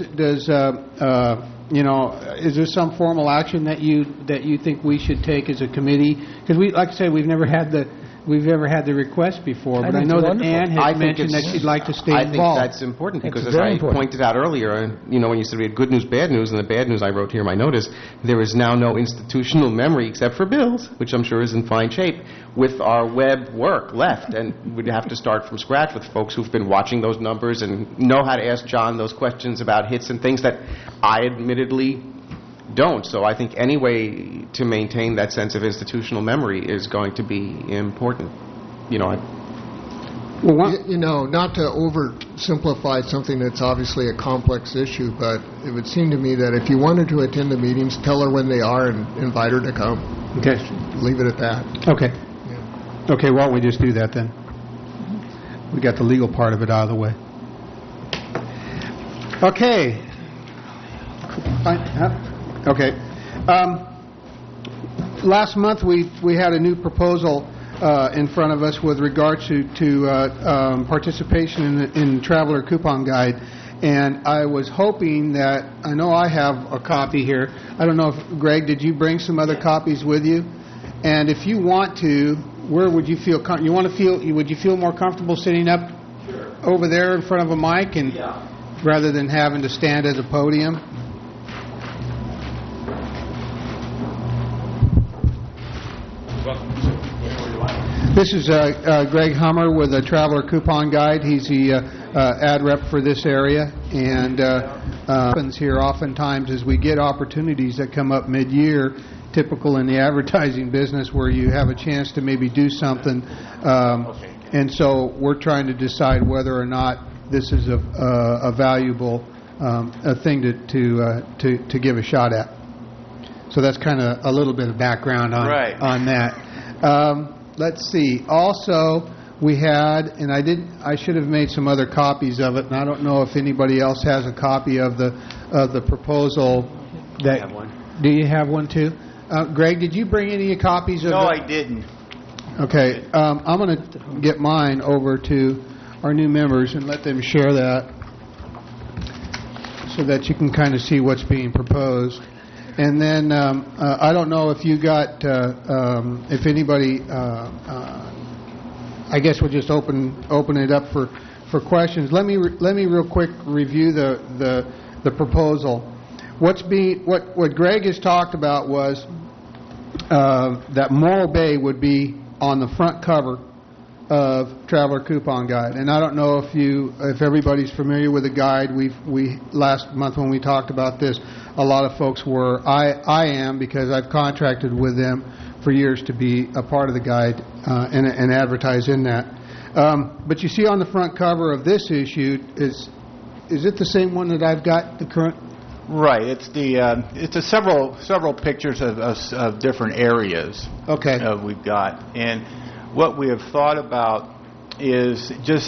is there some formal action that you think we should take as a committee? Because like I said, we've never had the request before, but I know that Ann had mentioned that she'd like to stay involved. I think that's important, because as I pointed out earlier, when you said we had good news, bad news, and the bad news I wrote here in my notice, there is now no institutional memory except for Bill's, which I'm sure is in fine shape, with our web work left, and we'd have to start from scratch with folks who've been watching those numbers and know how to ask John those questions about hits and things that I admittedly don't. So I think any way to maintain that sense of institutional memory is going to be important. Not to oversimplify something that's obviously a complex issue, but it would seem to me that if you wanted to attend the meetings, tell her when they are and invite her to come. Okay. Leave it at that. Okay. Yeah. Okay, why don't we just do that then? We got the legal part of it out of the way. Okay. Okay. Last month we had a new proposal in front of us with regard to participation in Traveler Coupon Guide, and I was hoping that, I know I have a copy here. I don't know if, Greg, did you bring some other copies with you? And if you want to, where would you feel? Would you feel more comfortable sitting up over there in front of a mic, and rather than having to stand at a podium? This is Greg Hummer with a Traveler Coupon Guide. He's the ad rep for this area, and happens here oftentimes is we get opportunities that come up mid-year, typical in the advertising business, where you have a chance to maybe do something, and so we're trying to decide whether or not this is a valuable a thing to give a shot at. So that's kind of a little bit of background on that. Let's see. Also, we had, and I should have made some other copies of it, and I don't know if anybody else has a copy of the proposal. I have one. Do you have one too? Greg, did you bring any copies of it? No, I didn't. Okay. I'm going to get mine over to our new members and let them share that so that you can kind of see what's being proposed. And then I don't know if you got, if anybody, I guess we'll just open it up for questions. Let me real quick review the proposal. What Greg has talked about was that Morro Bay would be on the front cover of Traveler Coupon Guide. And I don't know if everybody's familiar with the guide. We last month when we talked about this, a lot of folks were. I am, because I've contracted with them for years to be a part of the guide and advertise in that. But you see on the front cover of this issue, is it the same one that I've got, the current? Right. It's several pictures of different areas. Okay. We've got, and what we have thought about is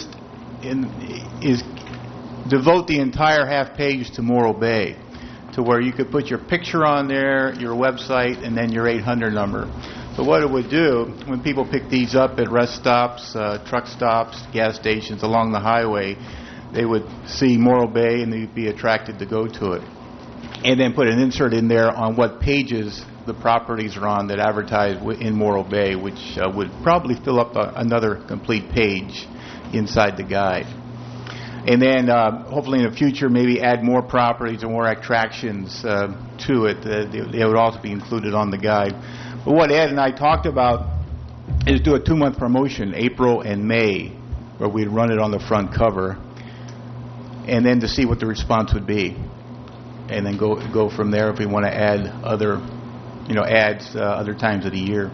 devote the entire half page to Morro Bay, to where you could put your picture on there, your website, and then your 800 number. So what it would do, when people pick these up at rest stops, truck stops, gas stations along the highway, they would see Morro Bay and they'd be attracted to go to it. And then put an insert in there on what pages the properties are on that advertise in Morro Bay, which would probably fill up another complete page inside the guide. And then hopefully in the future maybe add more properties or more attractions to it. They would also be included on the guide. But what Ed and I talked about is do a 2-month promotion, April and May, where we'd run it on the front cover, and then to see what the response would be. And then go from there if we want to add other ads other times of the year.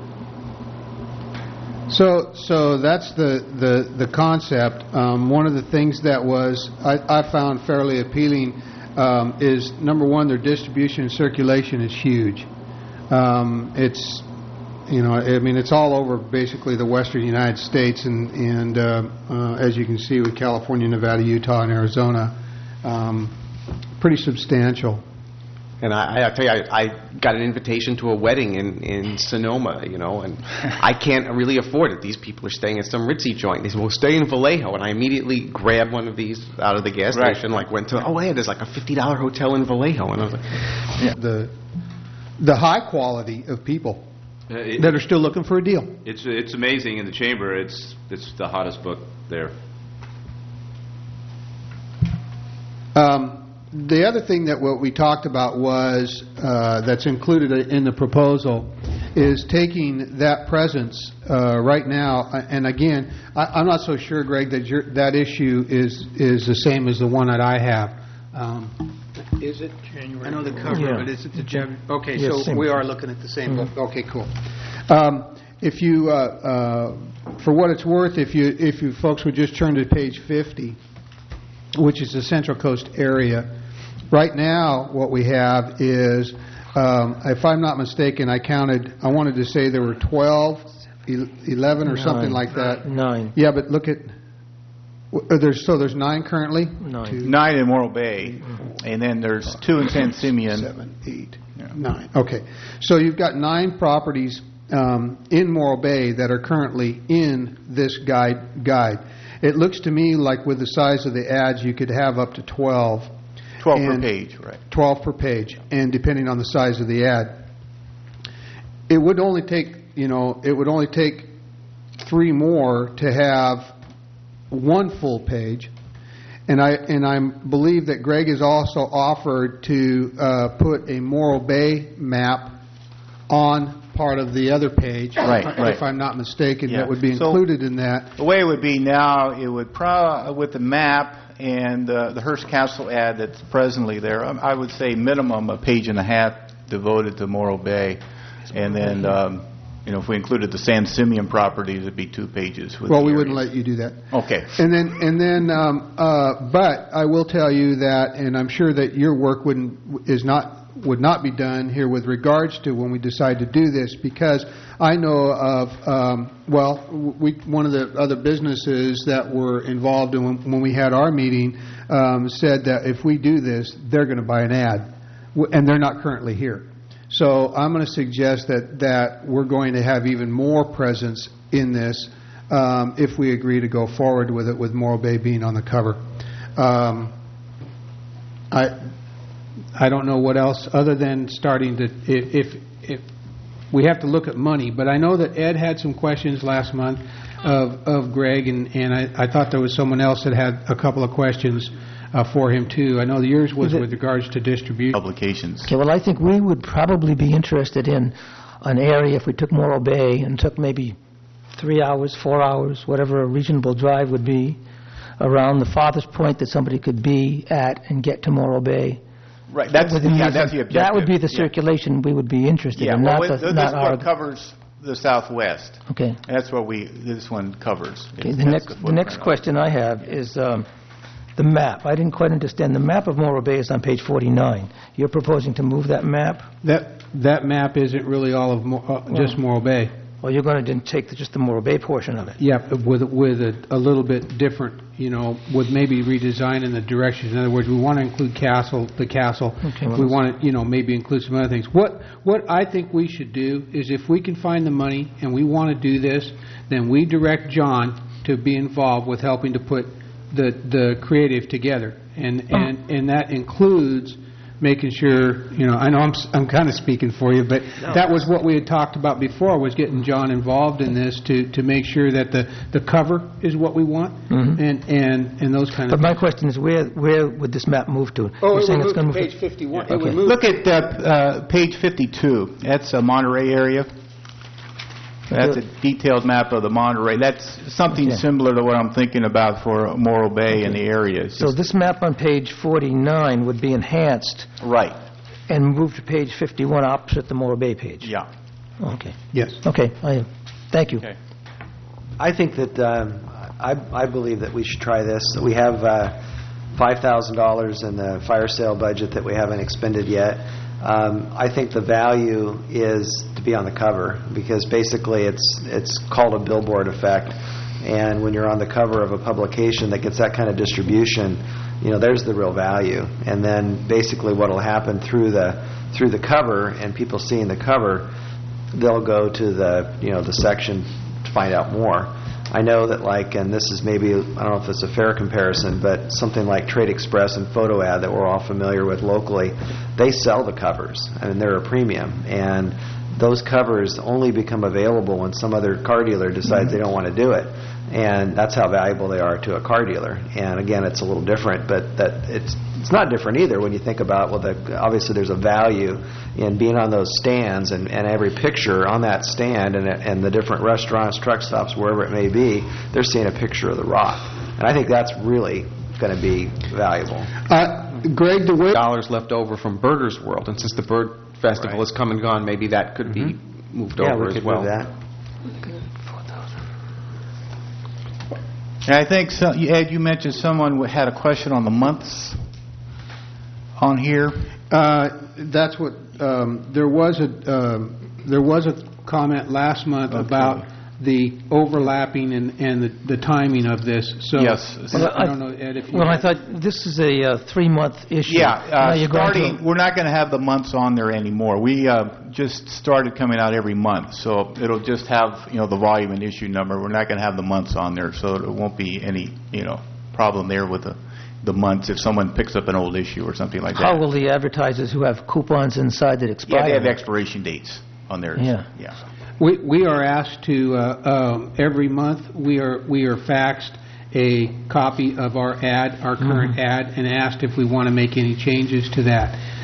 So that's the concept. One of the things that I found fairly appealing is, number one, their distribution and circulation is huge. It's it's all over basically the western United States, and as you can see with California, Nevada, Utah, and Arizona, pretty substantial. And I tell you, I got an invitation to a wedding in Sonoma, and I can't really afford it. These people are staying at some ritzy joint. They said, "Well, stay in Vallejo," and I immediately grabbed one of these out of the gas station. Went to, there's like a $50 hotel in Vallejo, and I was like, yeah. The high quality of people that are still looking for a deal. It's amazing in the chamber. It's the hottest book there. The other thing that what we talked about was that's included in the proposal is taking that presence right now, and again, I'm not so sure, Greg, that that issue is the same as the one that I have. Is it? January. I know the cover, but is it the January? Okay, Yes, so we are looking at the same book. Okay, cool. If you, for what it's worth, if you folks would just turn to page 50, which is the Central Coast area. Right now, what we have is, if I'm not mistaken, I wanted to say there were 12, 11 or something like that. 9. Yeah, but look at, there's 9 currently? 9. 9 in Morro Bay, and then there's 2 in San Simeon. 7, 8, 9. Okay. So you've got 9 properties in Morro Bay that are currently in this guide. It looks to me like with the size of the ads, you could have up to 12. 12 per page, right. 12 per page, and depending on the size of the ad. It would only take 3 more to have 1 full page, and I believe that Greg has also offered to put a Morro Bay map on part of the other page, right. If I'm not mistaken, that would be included in that. The way it would be now, it would with the map, and the Hearst Castle ad that's presently there, I would say minimum a page and a half devoted to Morro Bay, and then if we included the San Simeon properties, it'd be 2 pages. Well, we wouldn't let you do that. Okay. And then, but I will tell you that, and I'm sure that your work would not be done here with regards to when we decide to do this, because I know of one of the other businesses that were involved in when we had our meeting said that if we do this, they're going to buy an ad, and they're not currently here. So I'm going to suggest that we're going to have even more presence in this if we agree to go forward with it, with Morro Bay being on the cover. I don't know what else other than starting to, if we have to look at money, but I know that Ed had some questions last month of Greg, and I thought there was someone else that had a couple of questions for him too. I know yours was with regards to distribution. Publications. Okay, well, I think we would probably be interested in an area, if we took Morro Bay and took maybe 3 hours, 4 hours, whatever a reasonable drive would be, around the farthest point that somebody could be at and get to Morro Bay. Right, that's the objective. That would be the circulation we would be interested in, well, not this one covers the Southwest. Okay. That's what this one covers. Okay, the next question I have is the map. I didn't quite understand. The map of Morro Bay is on page 49. You're proposing to move that map? That map isn't really all of just Morro Bay. Well, you're going to take just the Morro Bay portion of it. Yeah, with a little bit different, with maybe redesigning the directions. In other words, we want to include the castle. Okay, well, we want to, maybe include some other things. What I think we should do is, if we can find the money and we want to do this, then we direct John to be involved with helping to put the creative together, and that includes making sure, I know I'm kind of speaking for you, but that was what we had talked about before, was getting John involved in this to make sure that the cover is what we want, and those kind of things. But my question is, where would this map move to? Oh, it would move to page 51. Okay. Look at page 52. That's a Monterey area. That's a detailed map of the Monterey. That's something similar to what I'm thinking about for Morro Bay and the area. So this map on page 49 would be enhanced. Right. And moved to page 51 opposite the Morro Bay page. Yeah. Okay. Yes. Okay. Thank you. Okay. I think that I believe that we should try this. We have $5,000 in the fire sale budget that we haven't expended yet. I think the value is to be on the cover, because basically it's called a billboard effect, and when you're on the cover of a publication that gets that kind of distribution, there's the real value. And then basically what will happen through the cover, and people seeing the cover, they'll go to the section to find out more. I know that, and this is maybe, I don't know if it's a fair comparison, but something like Trade Express and Photo Ad that we're all familiar with locally, they sell the covers, and they're a premium. And those covers only become available when some other car dealer decides they don't want to do it. And that's how valuable they are to a car dealer. And again, it's a little different, but it's not different either when you think about, obviously there's a value in being on those stands, and every picture on that stand and the different restaurants, truck stops, wherever it may be, they're seeing a picture of the rock. And I think that's really going to be valuable. Greg, the way dollars left over from Burgers World, and since the Bird Festival has come and gone, maybe that could be moved over as well. Yeah, we could move that. And I think, Ed, you mentioned someone had a question on the months on here. That's what there was a comment last month about the overlapping and the timing of this. So yes. I don't know, Ed, if you... Well, I thought this is a 3-month issue. Yeah, we're not going to have the months on there anymore. We just started coming out every month, so it'll just have, the volume and issue number. We're not going to have the months on there, so there won't be any, problem there with the months if someone picks up an old issue or something like that. How will the advertisers who have coupons inside that expire? Yeah, they have expiration dates on theirs. Yeah. We are asked to every month we are faxed a copy of our ad, our current ad, and asked if we want to make any changes to that.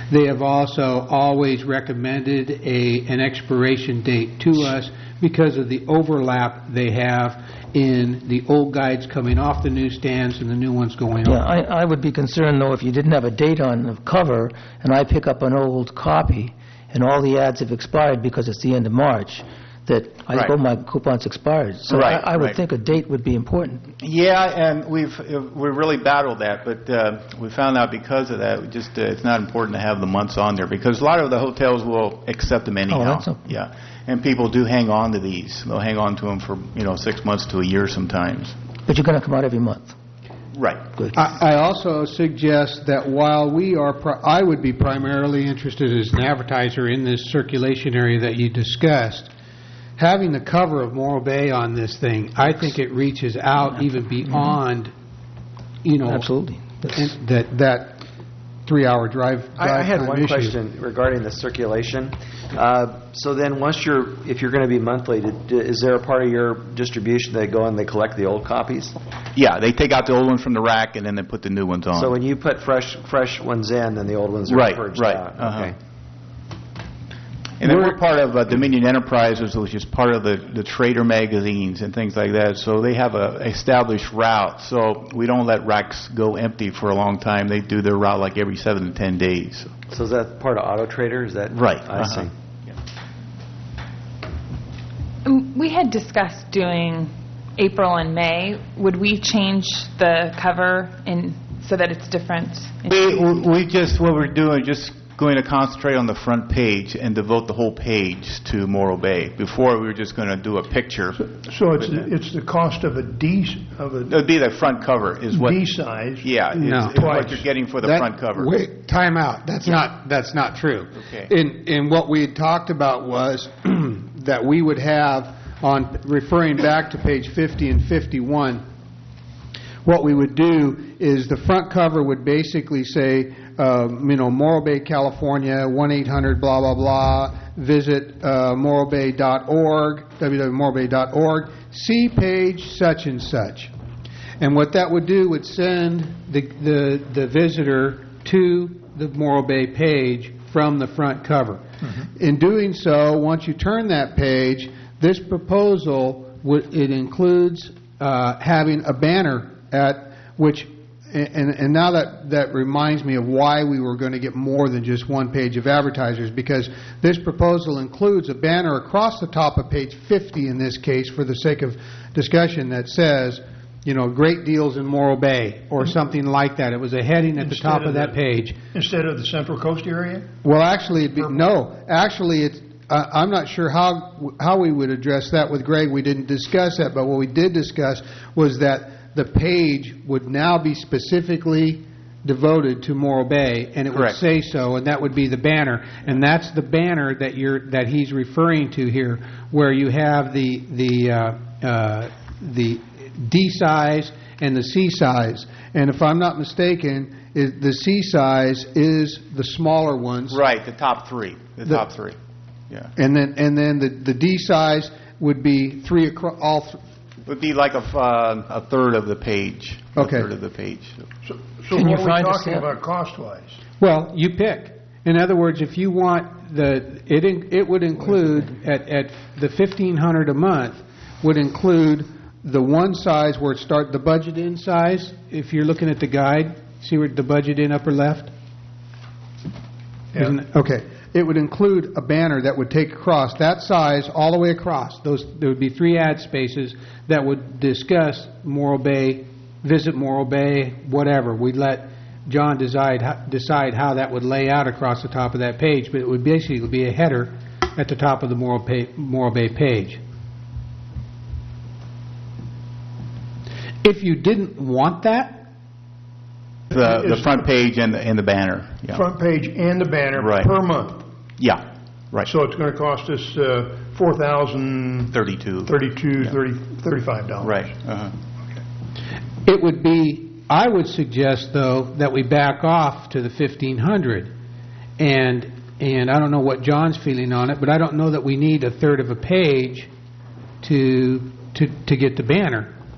They have also always recommended an expiration date to us because of the overlap they have in the old guides coming off the newsstands and the new ones going on. Yeah, I would be concerned, though, if you didn't have a date on the cover, and I pick up an old copy, and all the ads have expired because it's the end of March, that my coupon's expired. So I would think a date would be important. Yeah, and we've really battled that, but we found out because of that, it's not important to have the months on there because a lot of the hotels will accept them anyhow. Yeah, and people do hang on to these. They'll hang on to them for 6 months to a year sometimes. But you're going to come out every month. Right. Good. I also suggest that while I would be primarily interested as an advertiser in this circulation area that you discussed, having the cover of Morro Bay on this thing, I think it reaches out even beyond, Absolutely. that 3-hour drive. I had one issue. question regarding the circulation. So then, if you're going to be monthly, is there a part of your distribution they go and they collect the old copies? Yeah, they take out the old ones from the rack and then they put the new ones on. So when you put fresh ones in, then the old ones are purged out. Okay. And then we're part of Dominion Enterprises, which is part of the trader magazines and things like that. So they have a established route. So we don't let racks go empty for a long time. They do their route like every 7 to 10 days. So is that part of Auto Trader? Is that right? I see. We had discussed doing April and May. Would we change the cover so that it's different? What we're doing just going to concentrate on the front page and devote the whole page to Morro Bay. Before we were just going to do a picture. So it's the cost of it would be the front cover is what D size. Yeah, it's what you're getting for the front cover. Wait, time out. That's not true. Okay. In what we had talked about was that we would have on referring back to page 50 and 51. What we would do is the front cover would basically say, Morro Bay, California, 1-800 blah blah blah. Visit morrobay.org, www.morrobay.org. See page such and such. And what that would do would send the visitor to the Morro Bay page from the front cover. Mm-hmm. In doing so, once you turn that page, this proposal it includes having a banner at which. And now that reminds me of why we were going to get more than just one page of advertisers, because this proposal includes a banner across the top of page 50 in this case, for the sake of discussion, that says, great deals in Morro Bay, or something like that. It was a heading at the top of that page. Instead of the Central Coast area? Well, actually, it's. I'm not sure how we would address that with Greg. We didn't discuss that, but what we did discuss was that the page would now be specifically devoted to Morro Bay, and it would say so, and that would be the banner, and that's the banner that he's referring to here, where you have the D size and the C size, and if I'm not mistaken, the C size is the smaller ones. Right, the top three. Top three. Yeah. And then the D size would be three across. Would be like a third of the page. Okay. A third of the page. So what are we talking about cost-wise? Well, you pick. In other words, if you want it would include at the $1,500 a month would include the one size where it starts the budget in size. If you're looking at the guide, see where the budget in upper left. Yeah. Okay. It would include a banner that would take across that size all the way across. There would be 3 ad spaces that would discuss Morro Bay, visit Morro Bay, whatever. We'd let John decide how that would lay out across the top of that page, but it would basically be a header at the top of the Morro Bay page. If you didn't want that, the front page and the banner. Yeah. Front page and the banner per month. Yeah, right. So it's going to cost us $35. Right. Okay. It would be. I would suggest, though, that we back off to the $1,500, and I don't know what John's feeling on it, but I don't know that we need a third of a page to get the banner.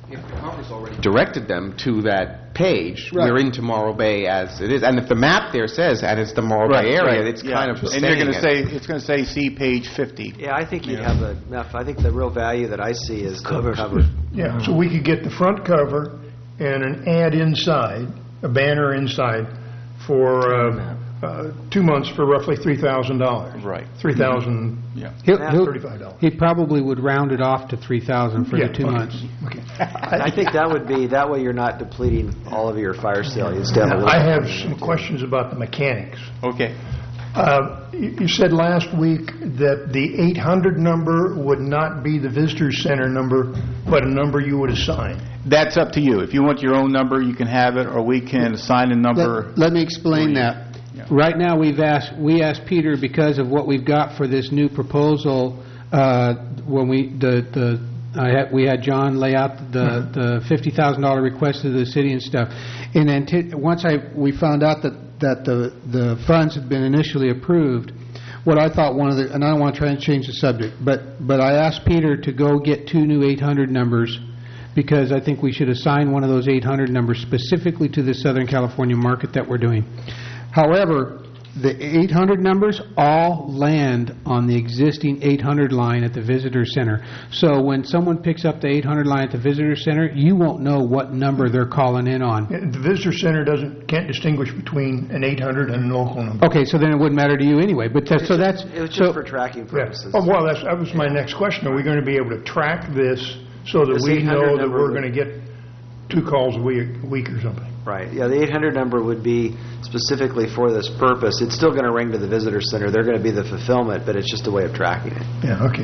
if the Congress already directed them to that page, Right. we're in Tomorrow Bay as it is. And if the map there says, and it's the Morro Bay area, it's kind of And saying you're going to it. say, it's going to say, see page 50. Yeah, I think you'd have enough. I think the real value that I see is the cover. Yeah, so we could get the front cover and an ad inside, a banner inside, for 2 months for roughly $3,000. Right. $3,035. He probably would round it off to 3,000 for Yeah, the 2 okay. months. Okay. I think that would be, that way you're not depleting all of your fire sale. You'd still have a little. I have some questions about the mechanics. Okay. You said last week that the 800 number would not be the visitor center number, but a number you would assign. That's up to you. If you want your own number, you can have it, or we can assign a number. Let me explain that. Yeah. Right now, we asked Peter, because of what we've got for this new proposal, when we had John lay out the $50,000 request to the city and stuff. Once we found out that the funds had been initially approved, what I thought and I don't want to try and change the subject, but I asked Peter to go get 2 new 800 numbers, because I think we should assign one of those 800 numbers specifically to the Southern California market that we're doing. However, the 800 numbers all land on the existing 800 line at the visitor center. So when someone picks up the 800 line at the visitor center, you won't know what number they're calling in on. The visitor center can't distinguish between an 800 and a local number. Okay, so then it wouldn't matter to you anyway. But It was just for tracking purposes. Oh, well, that was my next question. Are we going to be able to track this so that This we 800 know that number we're would- going to get 2 calls a week or something? Right. Yeah, the 800 number would be specifically for this purpose. It's still going to ring to the visitor center. They're going to be the fulfillment, but it's just a way of tracking it. Yeah, okay.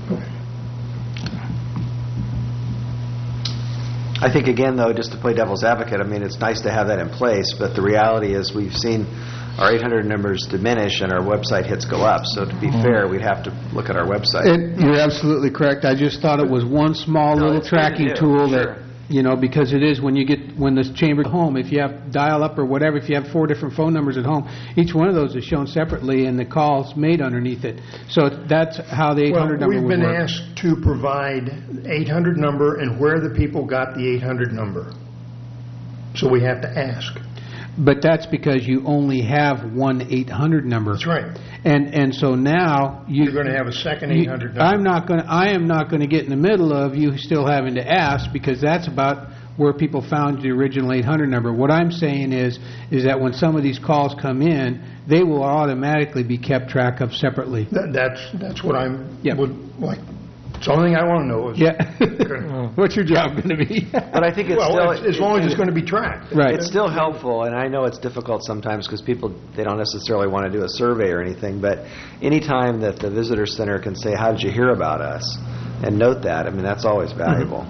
I think, again, though, just to play devil's advocate, I mean, it's nice to have that in place, but the reality is we've seen our 800 numbers diminish and our website hits go up. So to be fair, we'd have to look at our website. And you're absolutely correct. I just thought it was one small little it's good to tracking do. tool Sure. that, because it is when the chamber home, if you have dial-up or whatever, if you have 4 different phone numbers at home, each one of those is shown separately and the call's made underneath it. So that's how the 800 number Well, would we've been work. asked to provide 800 number and where the people got the 800 number. So we have to ask. But that's because you only have one 800 number. That's right. And so now You're going to have a second 800 number. I am not going to get in the middle of you still having to ask, because that's about where people found the original 800 number. What I'm saying is that when some of these calls come in, they will automatically be kept track of separately. That's what I Yep. would like. It's the only thing I want to know is. Yeah. What's your job going to be? But I think it's Well, still... as long as it's going to be tracked. Right. It's still helpful, and I know it's difficult sometimes because people, they don't necessarily want to do a survey or anything, but any time that the visitor center can say, how did you hear about us, and note that, I mean, that's always valuable.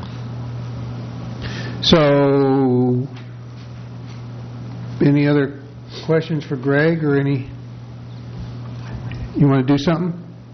So, any other questions for Greg or any? You want to do something?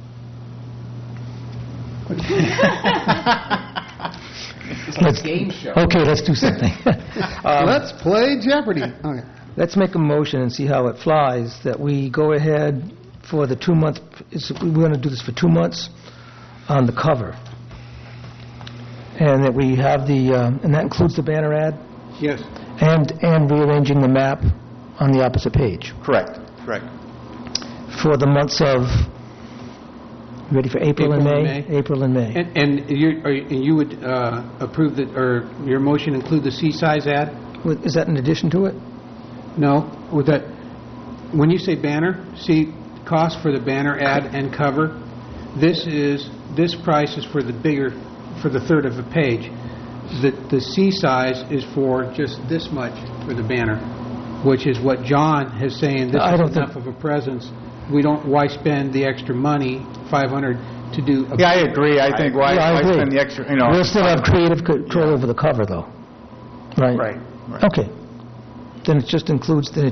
Okay, let's do something. Let's play Jeopardy. Okay. Let's make a motion and see how it flies, that we go ahead for the 2-month, we're going to do this for 2 months on the cover. And that we have and that includes the banner ad? Yes. And rearranging the map on the opposite page. Correct. For the months of, ready for April and May? April and May. And you would approve or your motion include the C-size ad? Is that in addition to it? No. With that, when you say banner, see cost for the banner ad and cover. This price is for the third of a page. The C size is for just this much for the banner, which is what John is saying. This is enough of a presence. Why spend the extra money, $500, to do? Yeah, I agree. I think why agree. spend the extra? We'll still have creative control over the cover, though. Right. Right. Okay. Then it just includes the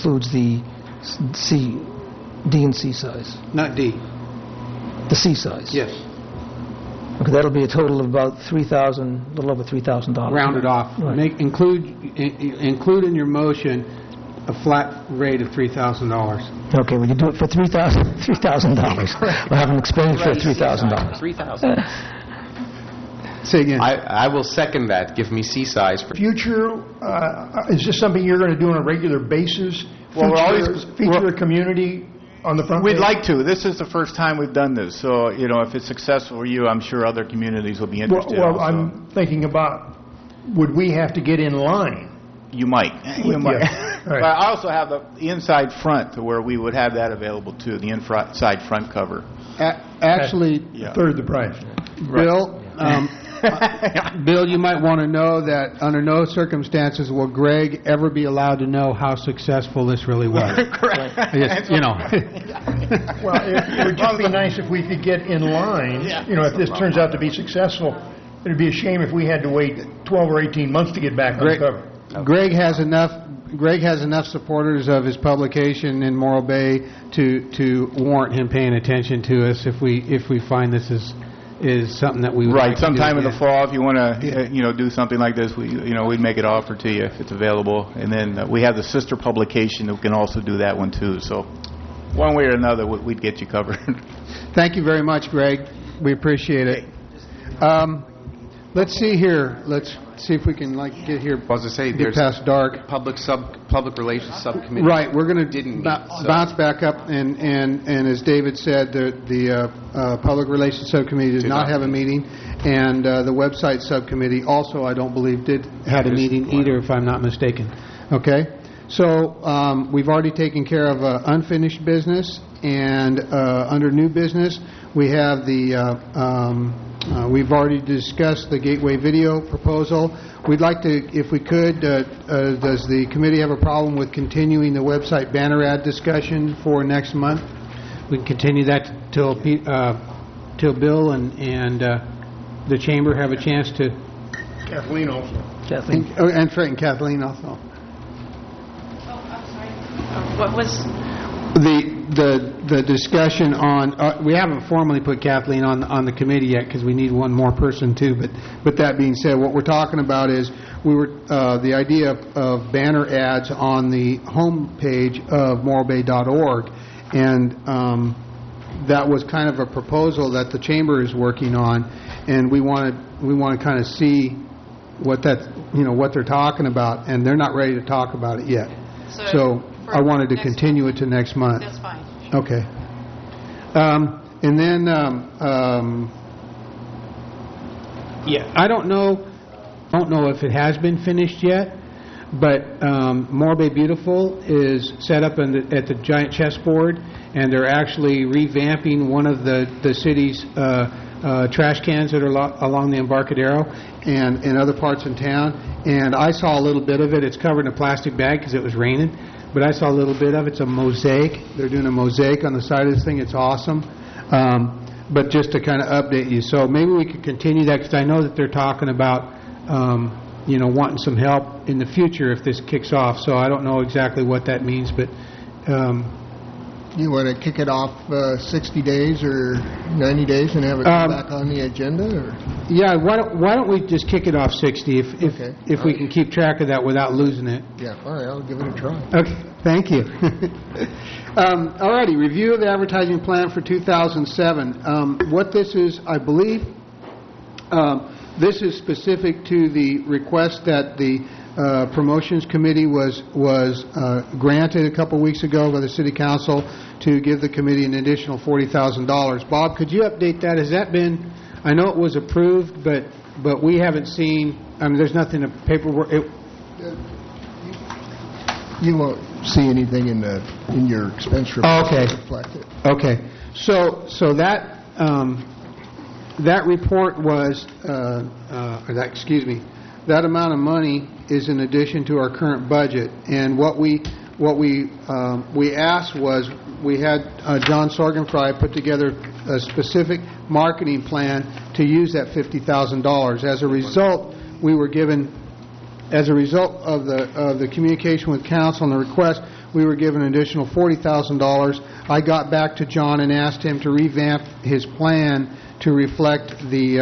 D and C size. Not D. The C size. Yes. Okay, that'll be a total of about a little over $3,000. Rounded off. Right. Include in your motion a flat rate of $3,000. Okay, well, you do it for $3,000. We'll have an expenditure of $3,000. $3,000. Say again. I will second that. Give me C-size. Future, is this something you're going to do on a regular basis? Well, we're always- Feature a community on the front page? We'd like to. This is the first time we've done this, so, if it's successful for you, I'm sure other communities will be interested. Well, also. I'm thinking about, would we have to get in line? You might. You might. Yeah. All right. But I also have the inside front to where we would have that available too, the inside front cover. Actually, Yeah. Third the price. Bill, Bill, you might want to know that under no circumstances will Greg ever be allowed to know how successful this really was. Correct. Well, it would just be nice if we could get in line. If this turns out to be successful, it'd be a shame if we had to wait 12 or 18 months to get back on the cover. Greg has enough supporters of his publication in Morro Bay to warrant him paying attention to us if we find this is something that we would Right. like to Sometime do in the again. fall, if you want to, do something like this, we'd make it offer to you if it's available. And then we have the sister publication that can also do that one too. So one way or another, we'd get you covered. Thank you very much, Greg. We appreciate it. Let's see here. Let's see if we can get here. As I say, Get there's past dark. public relations subcommittee. Right, we're going to Didn't meet, bounce back up, and as David said, the Public Relations Subcommittee did not have a meeting, and the Website Subcommittee also, I don't believe, had a meeting either, if I'm not mistaken. Okay? So we've already taken care of unfinished business, and under new business, we have we've already discussed the Gateway Video proposal. We'd like to, if we could, does the committee have a problem with continuing the website banner ad discussion for next month? We can continue that till Bill and the Chamber have a chance to... Kathleen also. Kathleen. And Fred and Kathleen also. What was... The discussion on we haven't formally put Kathleen on the committee yet because we need one more person too. But that being said, what we're talking about is the idea of banner ads on the home page of morrobay.org, and that was kind of a proposal that the chamber is working on, and we want to kind of see what they're talking about, and they're not ready to talk about it yet. So I wanted to continue it to next month. That's fine. Okay. And then, I don't know if it has been finished yet, but Morro Bay Beautiful is set up at the giant chessboard, and they're actually revamping one of the city's trash cans that are along the Embarcadero and in other parts in town. And I saw a little bit of it. It's covered in a plastic bag because it was raining. But I saw a little bit of it. It's a mosaic. They're doing a mosaic on the side of this thing. It's awesome. But just to kind of update you. So maybe we could continue that because I know that they're talking about, wanting some help in the future if this kicks off. So I don't know exactly what that means, but... You want to kick it off 60 days or 90 days and have it come back on the agenda? Or? Yeah, why don't we just kick it off 60 if we can keep track of that without losing it? Yeah, all right, I'll give it a try. Okay, thank you. All righty, review of the advertising plan for 2007. What this is, I believe, this is specific to the request that the Promotions Committee was granted a couple weeks ago by the City Council to give the committee an additional $40,000. Bob, could you update that? Has that been, I know it was approved, but we haven't seen, there's nothing in paperwork. You won't see anything in your expense report. Okay. Reflected. Okay. So that report was, that amount of money is in addition to our current budget. And what we asked was, we had John Sorgenfrey put together a specific marketing plan to use that $50,000. As a result, we were given, as a result of the communication with council and the request, we were given an additional $40,000. I got back to John and asked him to revamp his plan to reflect the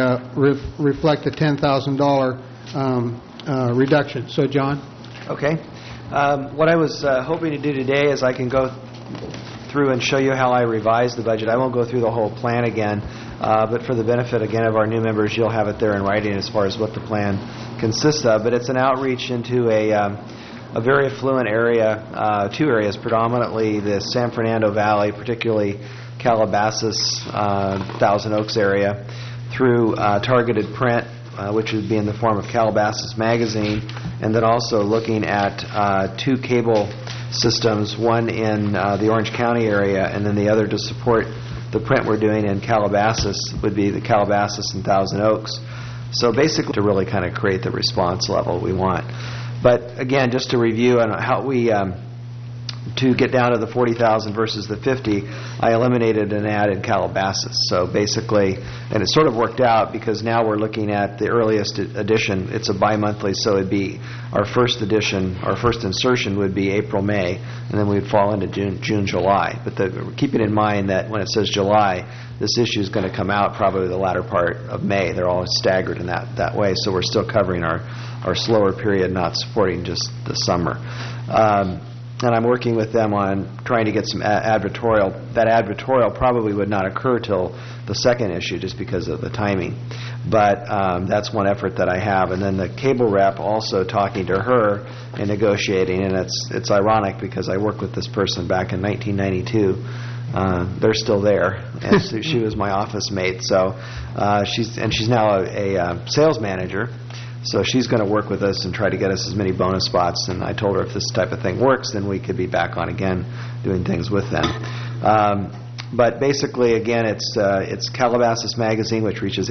$10,000 reduction. So, John? Okay. What I was hoping to do today is I can go through and show you how I revised the budget. I won't go through the whole plan again. But for the benefit, again, of our new members, you'll have it there in writing as far as what the plan consists of. But it's an outreach into a very affluent area, two areas, predominantly the San Fernando Valley, particularly Calabasas, Thousand Oaks area, through targeted print, which would be in the form of Calabasas Magazine, and then also looking at two cable systems, one in the Orange County area, and then the other to support the print we're doing in Calabasas would be the Calabasas and Thousand Oaks. So basically to really kind of create the response level we want. But again, just to review on how we, to get down to the 40,000 versus the 50, I eliminated an ad in Calabasas. So basically, and it sort of worked out because now we're looking at the earliest edition. It's a bi-monthly, so it'd be our first edition, our first insertion would be April, May, and then we'd fall into June, July. But keeping in mind that when it says July, this issue is going to come out probably the latter part of May. They're all staggered in that way, so we're still covering our slower period, not supporting just the summer. And I'm working with them on trying to get some advertorial. That advertorial probably would not occur till the second issue just because of the timing. But that's one effort that I have. And then the cable rep, also talking to her and negotiating. And it's ironic because I worked with this person back in 1992. They're still there. And so she was my office mate. So she's now a sales manager. So she's going to work with us and try to get us as many bonus spots. And I told her if this type of thing works, then we could be back on again doing things with them. But basically, again, it's Calabasas Magazine, which reaches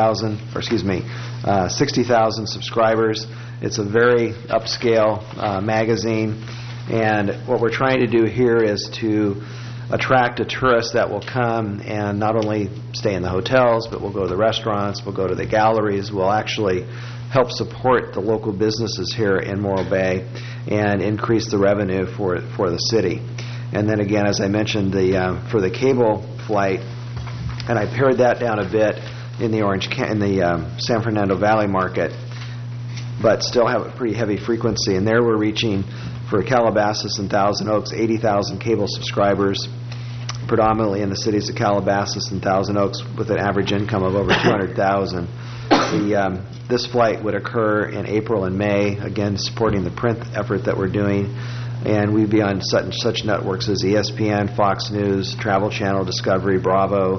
60,000 subscribers. It's a very upscale magazine. And what we're trying to do here is to attract a tourist that will come and not only stay in the hotels, but we'll go to the restaurants, we'll go to the galleries, we'll actually help support the local businesses here in Morro Bay and increase the revenue for the city. And then again, as I mentioned, for the cable flight, and I pared that down a bit in the San Fernando Valley market, but still have a pretty heavy frequency. And there we're reaching, for Calabasas and Thousand Oaks, 80,000 cable subscribers, predominantly in the cities of Calabasas and Thousand Oaks, with an average income of over 200,000. This flight would occur in April and May, again supporting the print effort that we're doing, and we'd be on such networks as ESPN, Fox News, Travel Channel, Discovery, Bravo,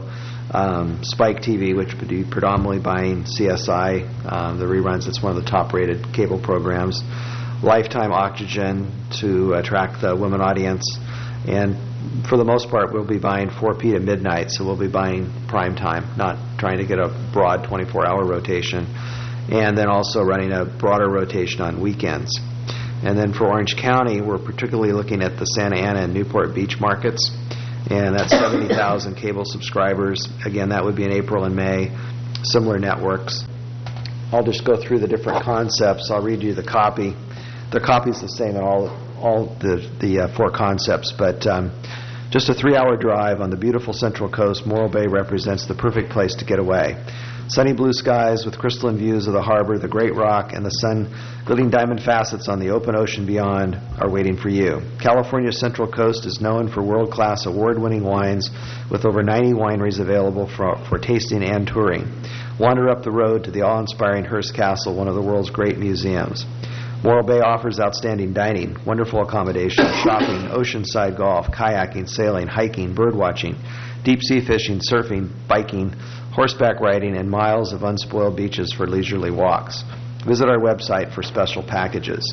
Spike TV, which would be predominantly buying CSI, the reruns. It's one of the top-rated cable programs. Lifetime Oxygen to attract the women audience, and for the most part, we'll be buying 4P to midnight, so we'll be buying prime time, not trying to get a broad 24-hour rotation, and then also running a broader rotation on weekends. And then for Orange County, we're particularly looking at the Santa Ana and Newport Beach markets, and that's 70,000 cable subscribers. Again, that would be in April and May, similar networks. I'll just go through the different concepts. I'll read you the copy. The copy's the same in all the four concepts, but just a 3-hour drive on the beautiful Central Coast, Morro Bay represents the perfect place to get away. Sunny blue skies with crystalline views of the harbor, the Great Rock, and the sun glittering diamond facets on the open ocean beyond are waiting for you. California's Central Coast is known for world-class award-winning wines with over 90 wineries available for tasting and touring. Wander up the road to the awe-inspiring Hearst Castle, one of the world's great museums. Morro Bay offers outstanding dining, wonderful accommodations, shopping, oceanside golf, kayaking, sailing, hiking, birdwatching, deep-sea fishing, surfing, biking, horseback riding, and miles of unspoiled beaches for leisurely walks. Visit our website for special packages.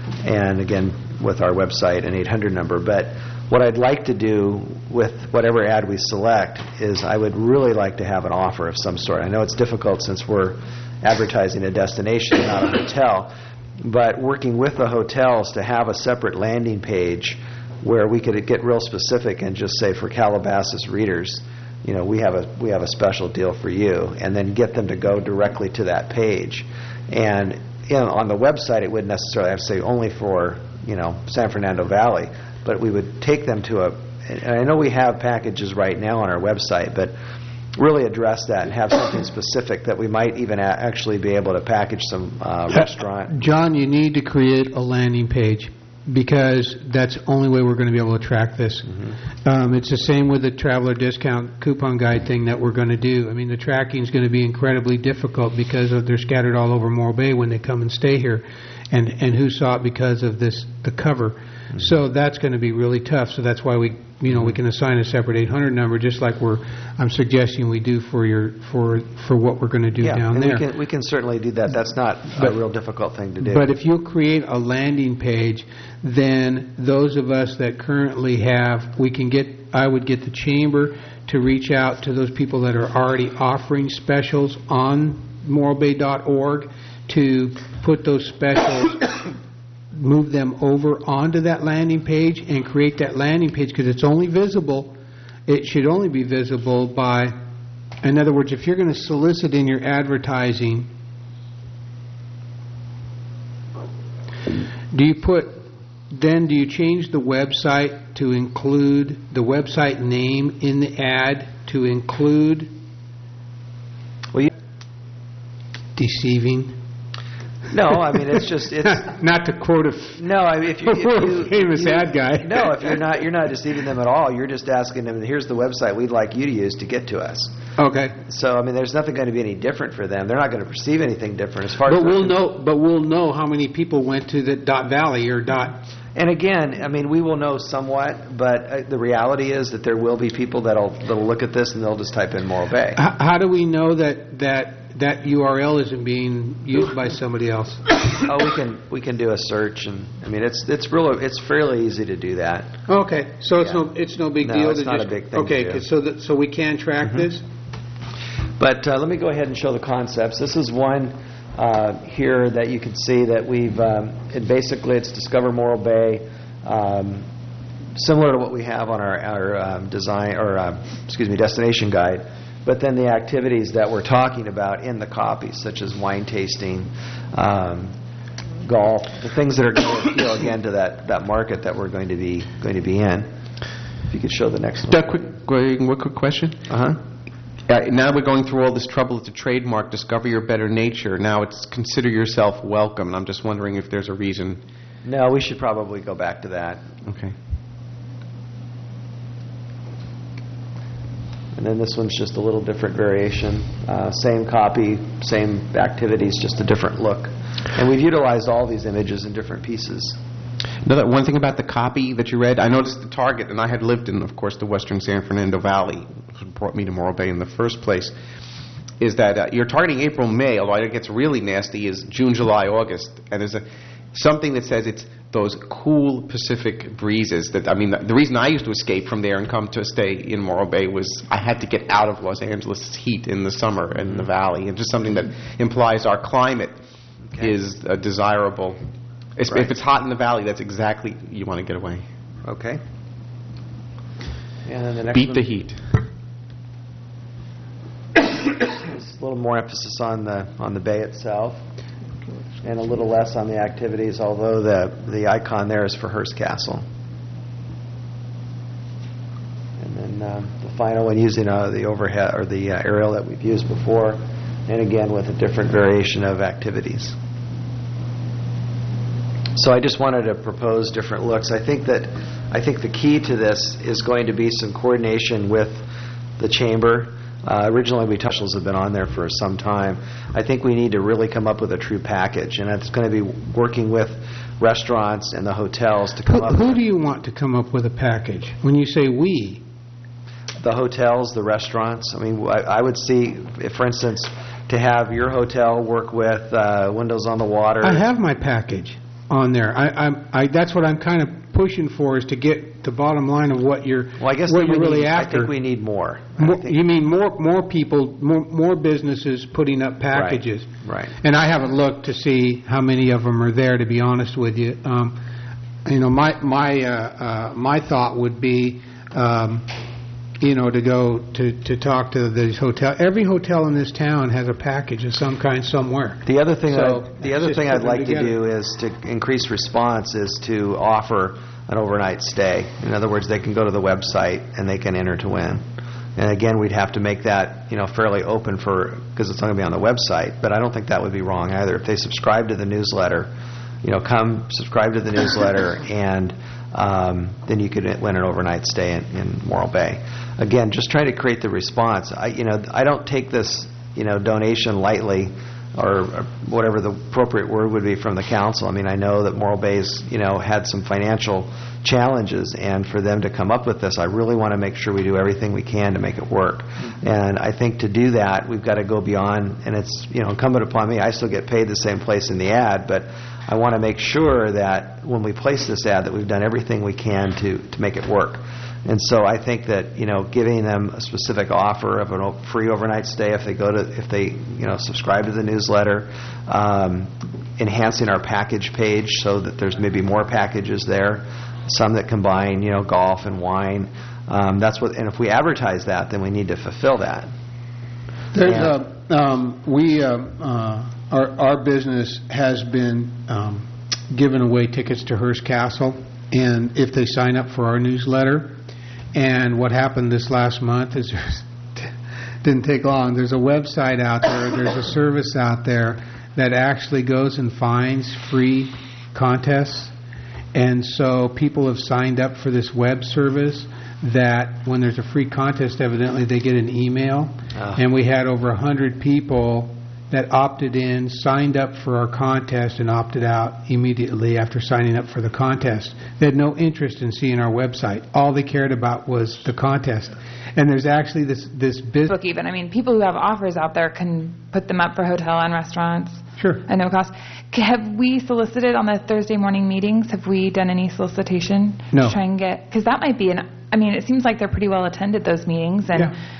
And again, with our website, an 800 number. But what I'd like to do with whatever ad we select is I would really like to have an offer of some sort. I know it's difficult since we're advertising a destination, not a hotel, but working with the hotels to have a separate landing page where we could get real specific and just say, for Calabasas readers, you know, we have a special deal for you, and then get them to go directly to that page. And on the website, it wouldn't necessarily have to say only for, San Fernando Valley, but we would take them to and I know we have packages right now on our website, but really address that and have something specific that we might even actually be able to package some restaurant. John, you need to create a landing page because that's the only way we're going to be able to track this. It's the same with the traveler discount coupon guide thing that we're going to do. I mean, the tracking is going to be incredibly difficult because they're scattered all over Morro Bay when they come and stay here, and who saw it because of the cover. So that's going to be really tough. So that's why we can assign a separate 800 number, just like I'm suggesting we do for what we're going to do down there. We can certainly do that. That's not a real difficult thing to do. But if you create a landing page, then those of us that currently have, I would get the chamber to reach out to those people that are already offering specials on morrobay.org to put those specials, move them over onto that landing page and create that landing page, because it's only visible. It should only be visible by, in other words, if you're going to solicit in your advertising, do you change the website to include the website name in the ad to include deceiving? No, I mean it's not to quote a famous ad guy. No, if you're not deceiving them at all. You're just asking them, here's the website we'd like you to use to get to us. Okay. So I mean, there's nothing going to be any different for them. They're not going to perceive anything different as far as. But we'll know how many people went to the .valley or . And again, I mean, we will know somewhat, but the reality is that there will be people that'll look at this and they'll just type in Morro Bay. How do we know that URL isn't being used by somebody else? We can do a search, and I mean it's fairly easy to do that. Okay, so it's no big deal. It's not a big thing. Okay, to do. So we can track this. But let me go ahead and show the concepts. This is one here that you can see that we've. It's Discover Morro Bay, similar to what we have on our destination guide. But then the activities that we're talking about in the copy, such as wine tasting, golf, the things that are going to appeal again to that market that we're going to be in. If you could show the next one. One quick question. Now we're going through all this trouble to trademark Discover Your Better Nature. Now it's Consider Yourself Welcome. And I'm just wondering if there's a reason. No, we should probably go back to that. Okay. And then this one's just a little different variation. Same copy, same activities, just a different look. And we've utilized all these images in different pieces. One thing about the copy that you read, I noticed the target, and I had lived in, of course, the western San Fernando Valley, which brought me to Morro Bay in the first place, is that you're targeting April, May, although it gets really nasty, is June, July, August. And there's something that says it's those cool Pacific breezes. The reason I used to escape from there and come to stay in Morro Bay was I had to get out of Los Angeles heat in the summer and in the valley. And just something that implies our climate is desirable. If it's hot in the valley, that's exactly, you want to get away. Okay. And then the next Beat one. the heat. A little more emphasis on the bay itself, and a little less on the activities, although the icon there is for Hearst Castle. And then the final one using the overhead or the aerial that we've used before, and again with a different variation of activities. So I just wanted to propose different looks. I think the key to this is going to be some coordination with the chamber. Originally, we touched have been on there for some time. I think we need to really come up with a true package, and it's going to be working with restaurants and the hotels to come up. Who do you want to come up with a package? When you say we, the hotels, the restaurants. I mean, I would see, if, for instance, to have your hotel work with Windows on the Water. I have my package on there. That's what I'm kind of pushing for, is to get the bottom line of what you're really after. I think we need more. You mean more people, more businesses putting up packages. Right. And I haven't looked to see how many of them are there, to be honest with you. My thought would be, to go to talk to these hotels. Every hotel in this town has a package of some kind somewhere. The other thing I'd like to do is to increase response is to offer an overnight stay. In other words, they can go to the website and they can enter to win. And again, we'd have to make that fairly open because it's not going to be on the website. But I don't think that would be wrong either. If they subscribe to the newsletter, come subscribe to the newsletter, and then you could win an overnight stay in Morro Bay. Again, just try to create the response. I don't take this donation lightly, or whatever the appropriate word would be from the council. I mean, I know that Morro Bay's had some financial challenges, and for them to come up with this, I really want to make sure we do everything we can to make it work. And I think to do that, we've got to go beyond, and it's incumbent upon me. I still get paid the same place in the ad, but I want to make sure that when we place this ad that we've done everything we can to make it work. And so I think that giving them a specific offer of a free overnight stay if they subscribe to the newsletter, enhancing our package page so that there's maybe more packages there, some that combine golf and wine. And if we advertise that, then we need to fulfill that. Our business has been giving away tickets to Hearst Castle, and if they sign up for our newsletter. And what happened this last month is didn't take long. There's a website out there, there's a service out there that actually goes and finds free contests. And so people have signed up for this web service that when there's a free contest, evidently they get an email. And we had over 100 people that opted in, signed up for our contest, and opted out immediately after signing up for the contest. They had no interest in seeing our website. All they cared about was the contest. And there's actually this business. Even, I mean, people who have offers out there can put them up for hotel and restaurants. Sure. At no cost. Have we solicited on the Thursday morning meetings? Have we done any solicitation? No. To try and get, because that might be it seems like they're pretty well attended, those meetings. And, yeah.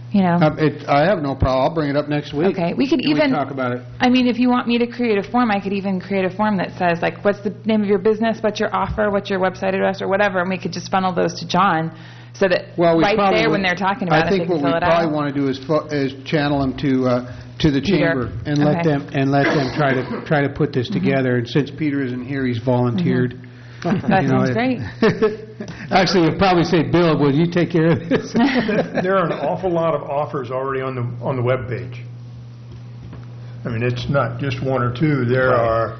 I have no problem. I'll bring it up next week. Okay. We could even talk about it. I mean, if you want me to create a form, I could even create a form that says, like, what's the name of your business, what's your offer, what's your website address, or whatever, and we could just funnel those to John so that when they're talking about it, they can fill it out. I think what we probably want to do is channel them to the chamber and let them try to put this together. And since Peter isn't here, he's volunteered. That sounds great. Actually, we'll probably say, Bill, will you take care of this? There are an awful lot of offers already on the web page. I mean, it's not just one or two. There are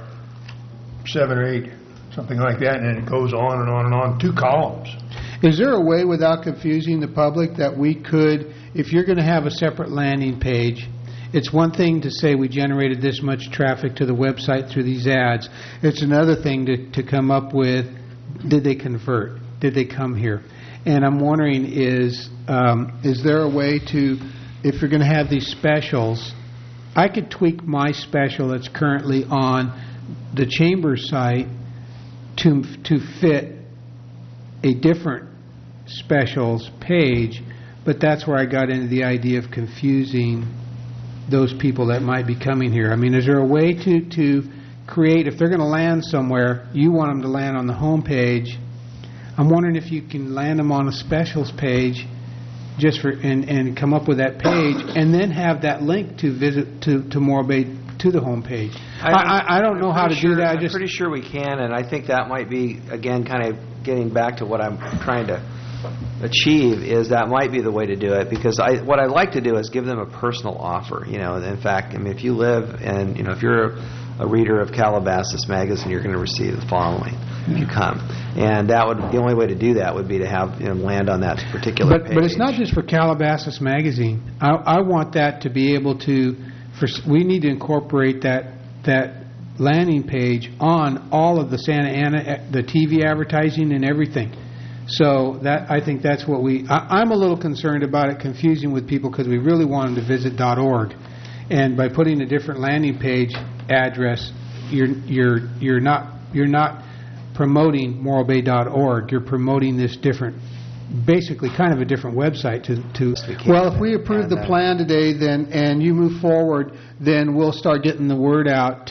7 or 8, something like that, and it goes on and on and on. 2 columns. Is there a way, without confusing the public, that we could, if you're going to have a separate landing page, it's one thing to say we generated this much traffic to the website through these ads. It's another thing to come up with, did they convert? Did they come here? And I'm wondering, is there a way to, if you're going to have these specials, I could tweak my special that's currently on the chamber site to fit a different specials page, but that's where I got into the idea of confusing those people that might be coming here. I mean, is there a way to create, if they're going to land somewhere, you want them to land on the home page. I'm wondering if you can land them on a specials page just for and come up with that page and then have that link to visit to Morro Bay to the home page. I don't know how to do that. I'm pretty sure we can, and I think that might be, again, kind of getting back to what I'm trying to achieve, is that might be the way to do it, because what I'd like to do is give them a personal offer. In fact, I mean, if you live and if you're a reader of Calabasas Magazine, you're going to receive the following if you come, and the only way to do that would be to have land on that particular page. But it's not just for Calabasas Magazine. I want that to be able to. We need to incorporate that landing page on all of the Santa Ana, the TV advertising and everything. So I think that's what I'm a little concerned about it confusing with people, because we really want them to visit .org, and by putting a different landing page address, you're not promoting morrobay.org. You're promoting this different, basically kind of a different website to. Well, if we approve the plan today, then and you move forward, then we'll start getting the word out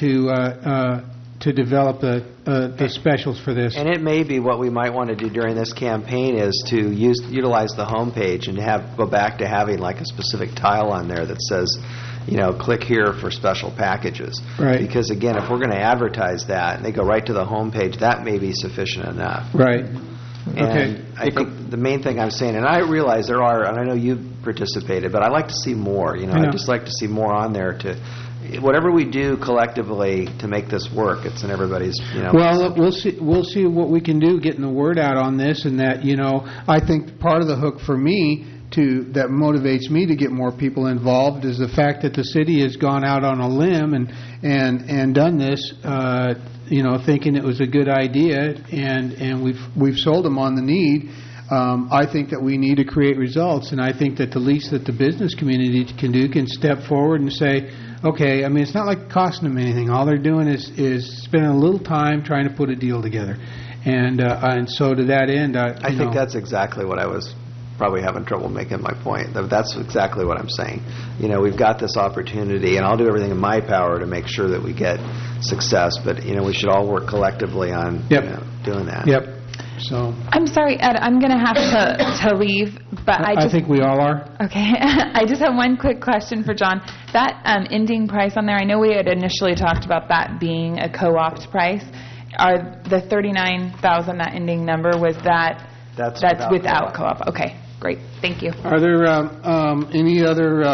to develop the specials for this. And it may be what we might want to do during this campaign is to utilize the homepage and go back to having like a specific tile on there that says, click here for special packages. Right. Because again, if we're going to advertise that and they go right to the homepage, that may be sufficient enough. Right. And I think the main thing I'm saying, and I realize there are, and I know you've participated, but I like to see more. I'd just like to see more on there whatever we do collectively to make this work, it's in everybody's, Well, we'll see what we can do getting the word out on this, and that, I think part of the hook for me that motivates me to get more people involved is the fact that the city has gone out on a limb and done this, thinking it was a good idea, and we've sold them on the need. I think that we need to create results, and I think that the least that the business community can step forward and say, okay, I mean, it's not like costing them anything. All they're doing is spending a little time trying to put a deal together. And so to that end, I think that's exactly what I was probably having trouble making my point. That's exactly what I'm saying. We've got this opportunity, and I'll do everything in my power to make sure that we get success, but, we should all work collectively on doing that. Yep. So I'm sorry, Ed, I'm going to have to leave, but I think we all are. Okay. I just have one quick question for John. That ending price on there, I know we had initially talked about that being a co-opt price. Are the $39,000, that ending number, was that... That's without co-op. Okay, great. Thank you. Are there any other...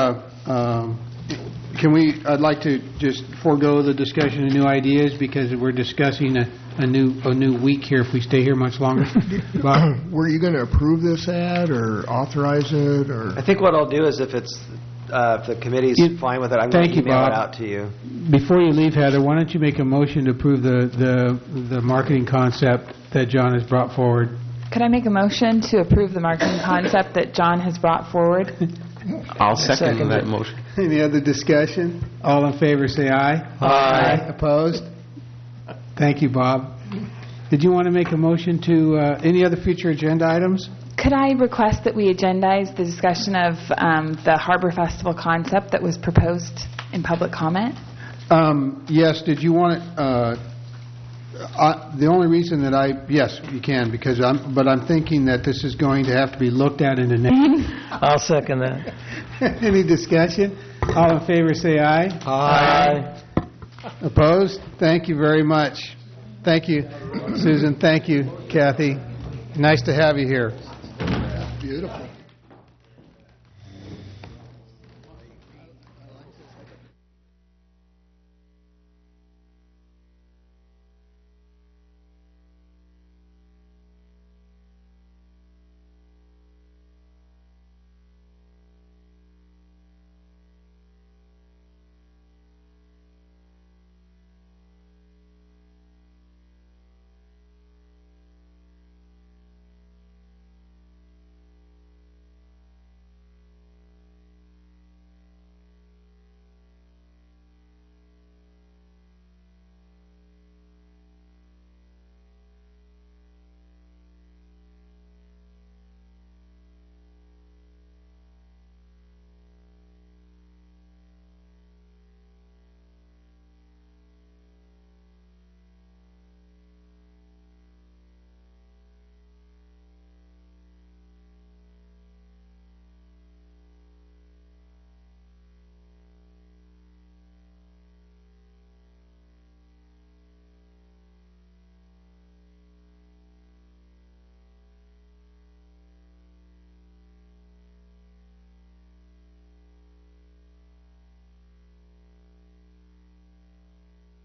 I'd like to just forego the discussion of new ideas because we're discussing a new week here if we stay here much longer. Were you going to approve this ad or authorize it? Or I think what I'll do is if the committee's fine with it, I'm going to email it out to you. Before you leave, Heather, why don't you make a motion to approve the marketing concept that John has brought forward? Could I make a motion to approve the marketing concept that John has brought forward? I'll second that motion. Any other discussion? All in favor say aye. Aye. Opposed? Thank you, Bob. Did you want to make a motion to any other future agenda items? Could I request that we agendize the discussion of the Harbor Festival concept that was proposed in public comment? Yes. Did you want it? The only reason that yes, you can, but I'm thinking that this is going to have to be looked at in the next. I'll second that. Any discussion? All in favor say aye. Aye. Opposed? Thank you very much. Thank you, Susan. Thank you, Kathy. Nice to have you here. beautiful.